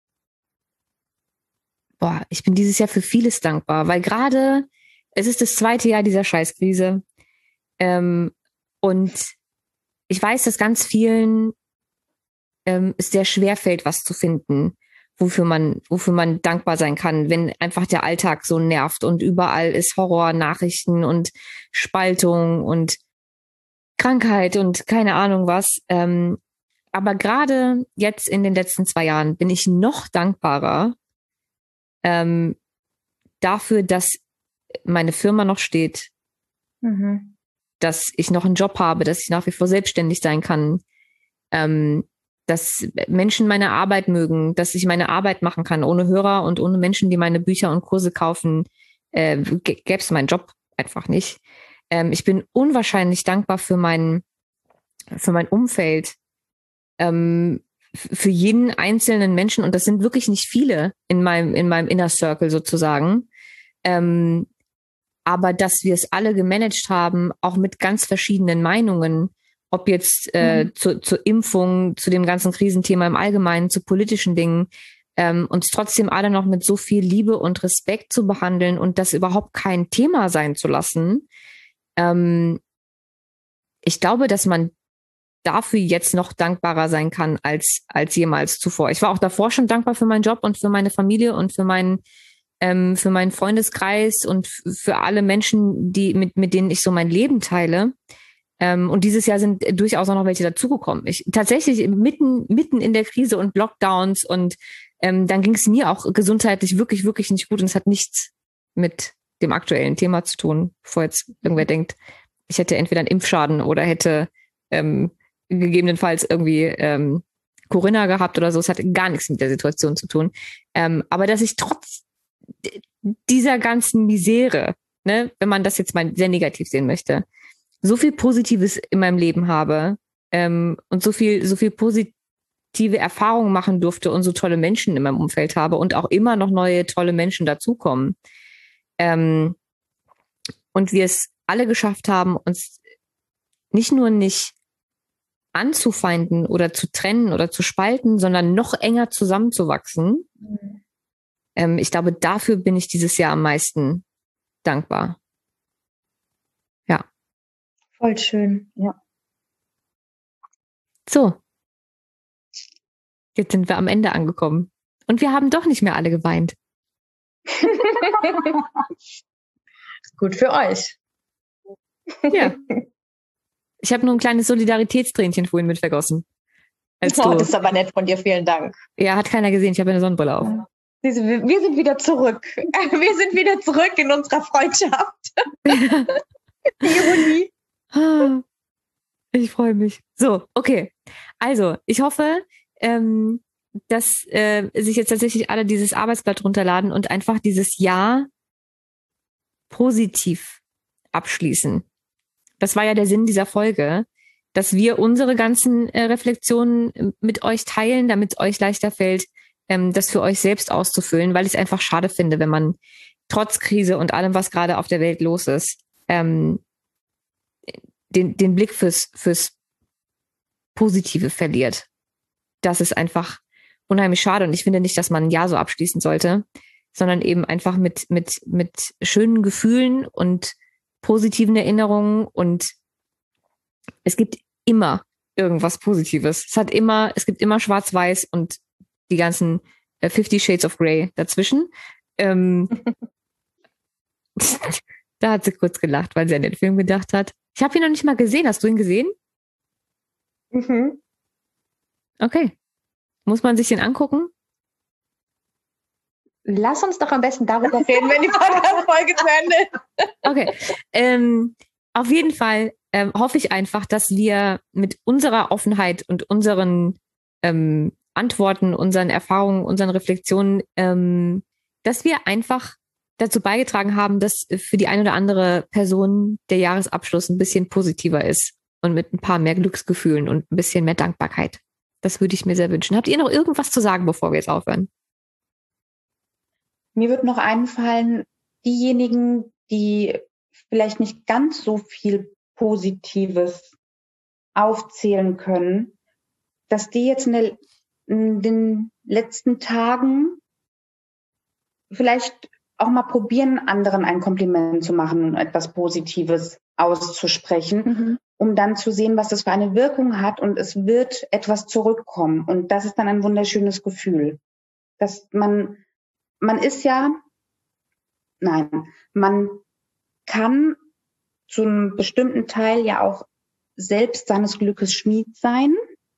boah, ich bin dieses Jahr für vieles dankbar, weil gerade es ist das zweite Jahr dieser Scheißkrise ähm, und ich weiß, dass ganz vielen ähm, es sehr schwer fällt, was zu finden, wofür man, wofür man dankbar sein kann, wenn einfach der Alltag so nervt und überall ist Horror, Nachrichten und Spaltung und Krankheit und keine Ahnung was. Ähm, aber gerade jetzt in den letzten zwei Jahren bin ich noch dankbarer ähm, dafür, dass meine Firma noch steht, Mhm. dass ich noch einen Job habe, dass ich nach wie vor selbstständig sein kann, ähm, dass Menschen meine Arbeit mögen, dass ich meine Arbeit machen kann. Ohne Hörer und ohne Menschen, die meine Bücher und Kurse kaufen, äh, g- gäbe es meinen Job einfach nicht. Ähm, ich bin unwahrscheinlich dankbar für mein, für mein Umfeld, ähm, f- für jeden einzelnen Menschen. Und das sind wirklich nicht viele in meinem, in meinem Inner Circle sozusagen. Ähm, aber dass wir es alle gemanagt haben, auch mit ganz verschiedenen Meinungen, ob jetzt äh, Mhm. zu, zur Impfung, zu dem ganzen Krisenthema im Allgemeinen, zu politischen Dingen, ähm, uns trotzdem alle noch mit so viel Liebe und Respekt zu behandeln und das überhaupt kein Thema sein zu lassen. Ähm, ich glaube, dass man dafür jetzt noch dankbarer sein kann als, als jemals zuvor. Ich war auch davor schon dankbar für meinen Job und für meine Familie und für meinen ähm, für meinen Freundeskreis und f- für alle Menschen, die mit, mit denen ich so mein Leben teile. Ähm, und dieses Jahr sind durchaus auch noch welche dazugekommen. Ich tatsächlich mitten, mitten in der Krise und Lockdowns und ähm, dann ging es mir auch gesundheitlich wirklich, wirklich nicht gut und es hat nichts mit dem aktuellen Thema zu tun, bevor jetzt irgendwer denkt, ich hätte entweder einen Impfschaden oder hätte ähm, gegebenenfalls irgendwie ähm, Corinna gehabt oder so. Es hat gar nichts mit der Situation zu tun. Ähm, aber dass ich trotz dieser ganzen Misere, ne, wenn man das jetzt mal sehr negativ sehen möchte, so viel Positives in meinem Leben habe ähm, und so viel, so viel positive Erfahrungen machen durfte und so tolle Menschen in meinem Umfeld habe und auch immer noch neue tolle Menschen dazukommen. Ähm, und wir es alle geschafft haben, uns nicht nur nicht anzufeinden oder zu trennen oder zu spalten, sondern noch enger zusammenzuwachsen. Mhm. Ähm, ich glaube, dafür bin ich dieses Jahr am meisten dankbar. Ja. Voll schön, ja. So. Jetzt sind wir am Ende angekommen. Und wir haben doch nicht mehr alle geweint. Gut für euch. Ja. Ich habe nur ein kleines Solidaritätstränchen vorhin mit vergossen. Als oh, das ist aber nett von dir, vielen Dank. Ja, hat keiner gesehen, ich habe eine Sonnenbrille auf. Ja. Wir sind wieder zurück. Wir sind wieder zurück in unserer Freundschaft. Ironie. Ich freue mich. So, okay. Also, ich hoffe, ähm, dass äh, sich jetzt tatsächlich alle dieses Arbeitsblatt runterladen und einfach dieses Jahr positiv abschließen. Das war ja der Sinn dieser Folge, dass wir unsere ganzen äh, Reflexionen mit euch teilen, damit es euch leichter fällt, ähm, das für euch selbst auszufüllen, weil ich es einfach schade finde, wenn man trotz Krise und allem, was gerade auf der Welt los ist, ähm, den, den Blick fürs, fürs Positive verliert. Das ist einfach unheimlich schade und ich finde nicht, dass man ein Jahr so abschließen sollte, sondern eben einfach mit, mit, mit schönen Gefühlen und positiven Erinnerungen und es gibt immer irgendwas Positives. Es hat immer, es gibt immer Schwarz-Weiß und die ganzen äh, Fifty Shades of Grey dazwischen. Ähm, da hat sie kurz gelacht, weil sie an den Film gedacht hat. Ich habe ihn noch nicht mal gesehen. Hast du ihn gesehen? Mhm. Okay. Muss man sich den angucken? Lass uns doch am besten darüber reden, wenn die Podcast-Folge zu Ende ist. Okay. Ähm, auf jeden Fall ähm, hoffe ich einfach, dass wir mit unserer Offenheit und unseren ähm, Antworten, unseren Erfahrungen, unseren Reflexionen, ähm, dass wir einfach dazu beigetragen haben, dass für die eine oder andere Person der Jahresabschluss ein bisschen positiver ist und mit ein paar mehr Glücksgefühlen und ein bisschen mehr Dankbarkeit. Das würde ich mir sehr wünschen. Habt ihr noch irgendwas zu sagen, bevor wir jetzt aufhören? Mir wird noch einfallen, diejenigen, die vielleicht nicht ganz so viel Positives aufzählen können, dass die jetzt in, der, in den letzten Tagen vielleicht auch mal probieren, anderen ein Kompliment zu machen und etwas Positives auszusprechen, mhm. um dann zu sehen, was das für eine Wirkung hat und es wird etwas zurückkommen. Und das ist dann ein wunderschönes Gefühl, dass man Man ist ja, nein, man kann zu einem bestimmten Teil ja auch selbst seines Glückes Schmied sein.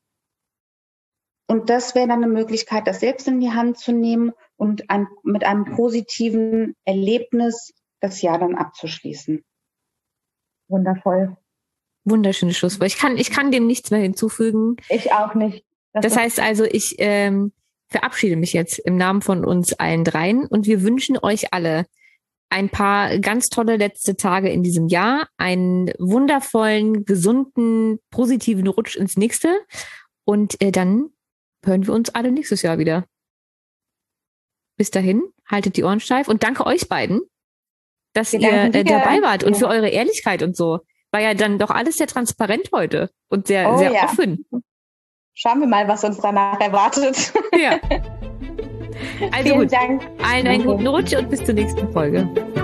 Und das wäre dann eine Möglichkeit, das selbst in die Hand zu nehmen und ein, mit einem positiven Erlebnis das Jahr dann abzuschließen. Wundervoll. Wunderschönes Schlusswort. Ich kann, ich kann dem nichts mehr hinzufügen. Ich auch nicht. Das, das heißt also, ich ähm, verabschiede mich jetzt im Namen von uns allen dreien und wir wünschen euch alle ein paar ganz tolle letzte Tage in diesem Jahr, einen wundervollen, gesunden, positiven Rutsch ins nächste und äh, dann hören wir uns alle nächstes Jahr wieder. Bis dahin, haltet die Ohren steif und danke euch beiden, dass ihr äh, dabei wart und für eure Ehrlichkeit und so. War ja dann doch alles sehr transparent heute und sehr, oh, sehr ja. offen. Schauen wir mal, was uns danach erwartet. Ja. Also Vielen gut. Dank. Allen einen guten Rutsch und bis zur nächsten Folge.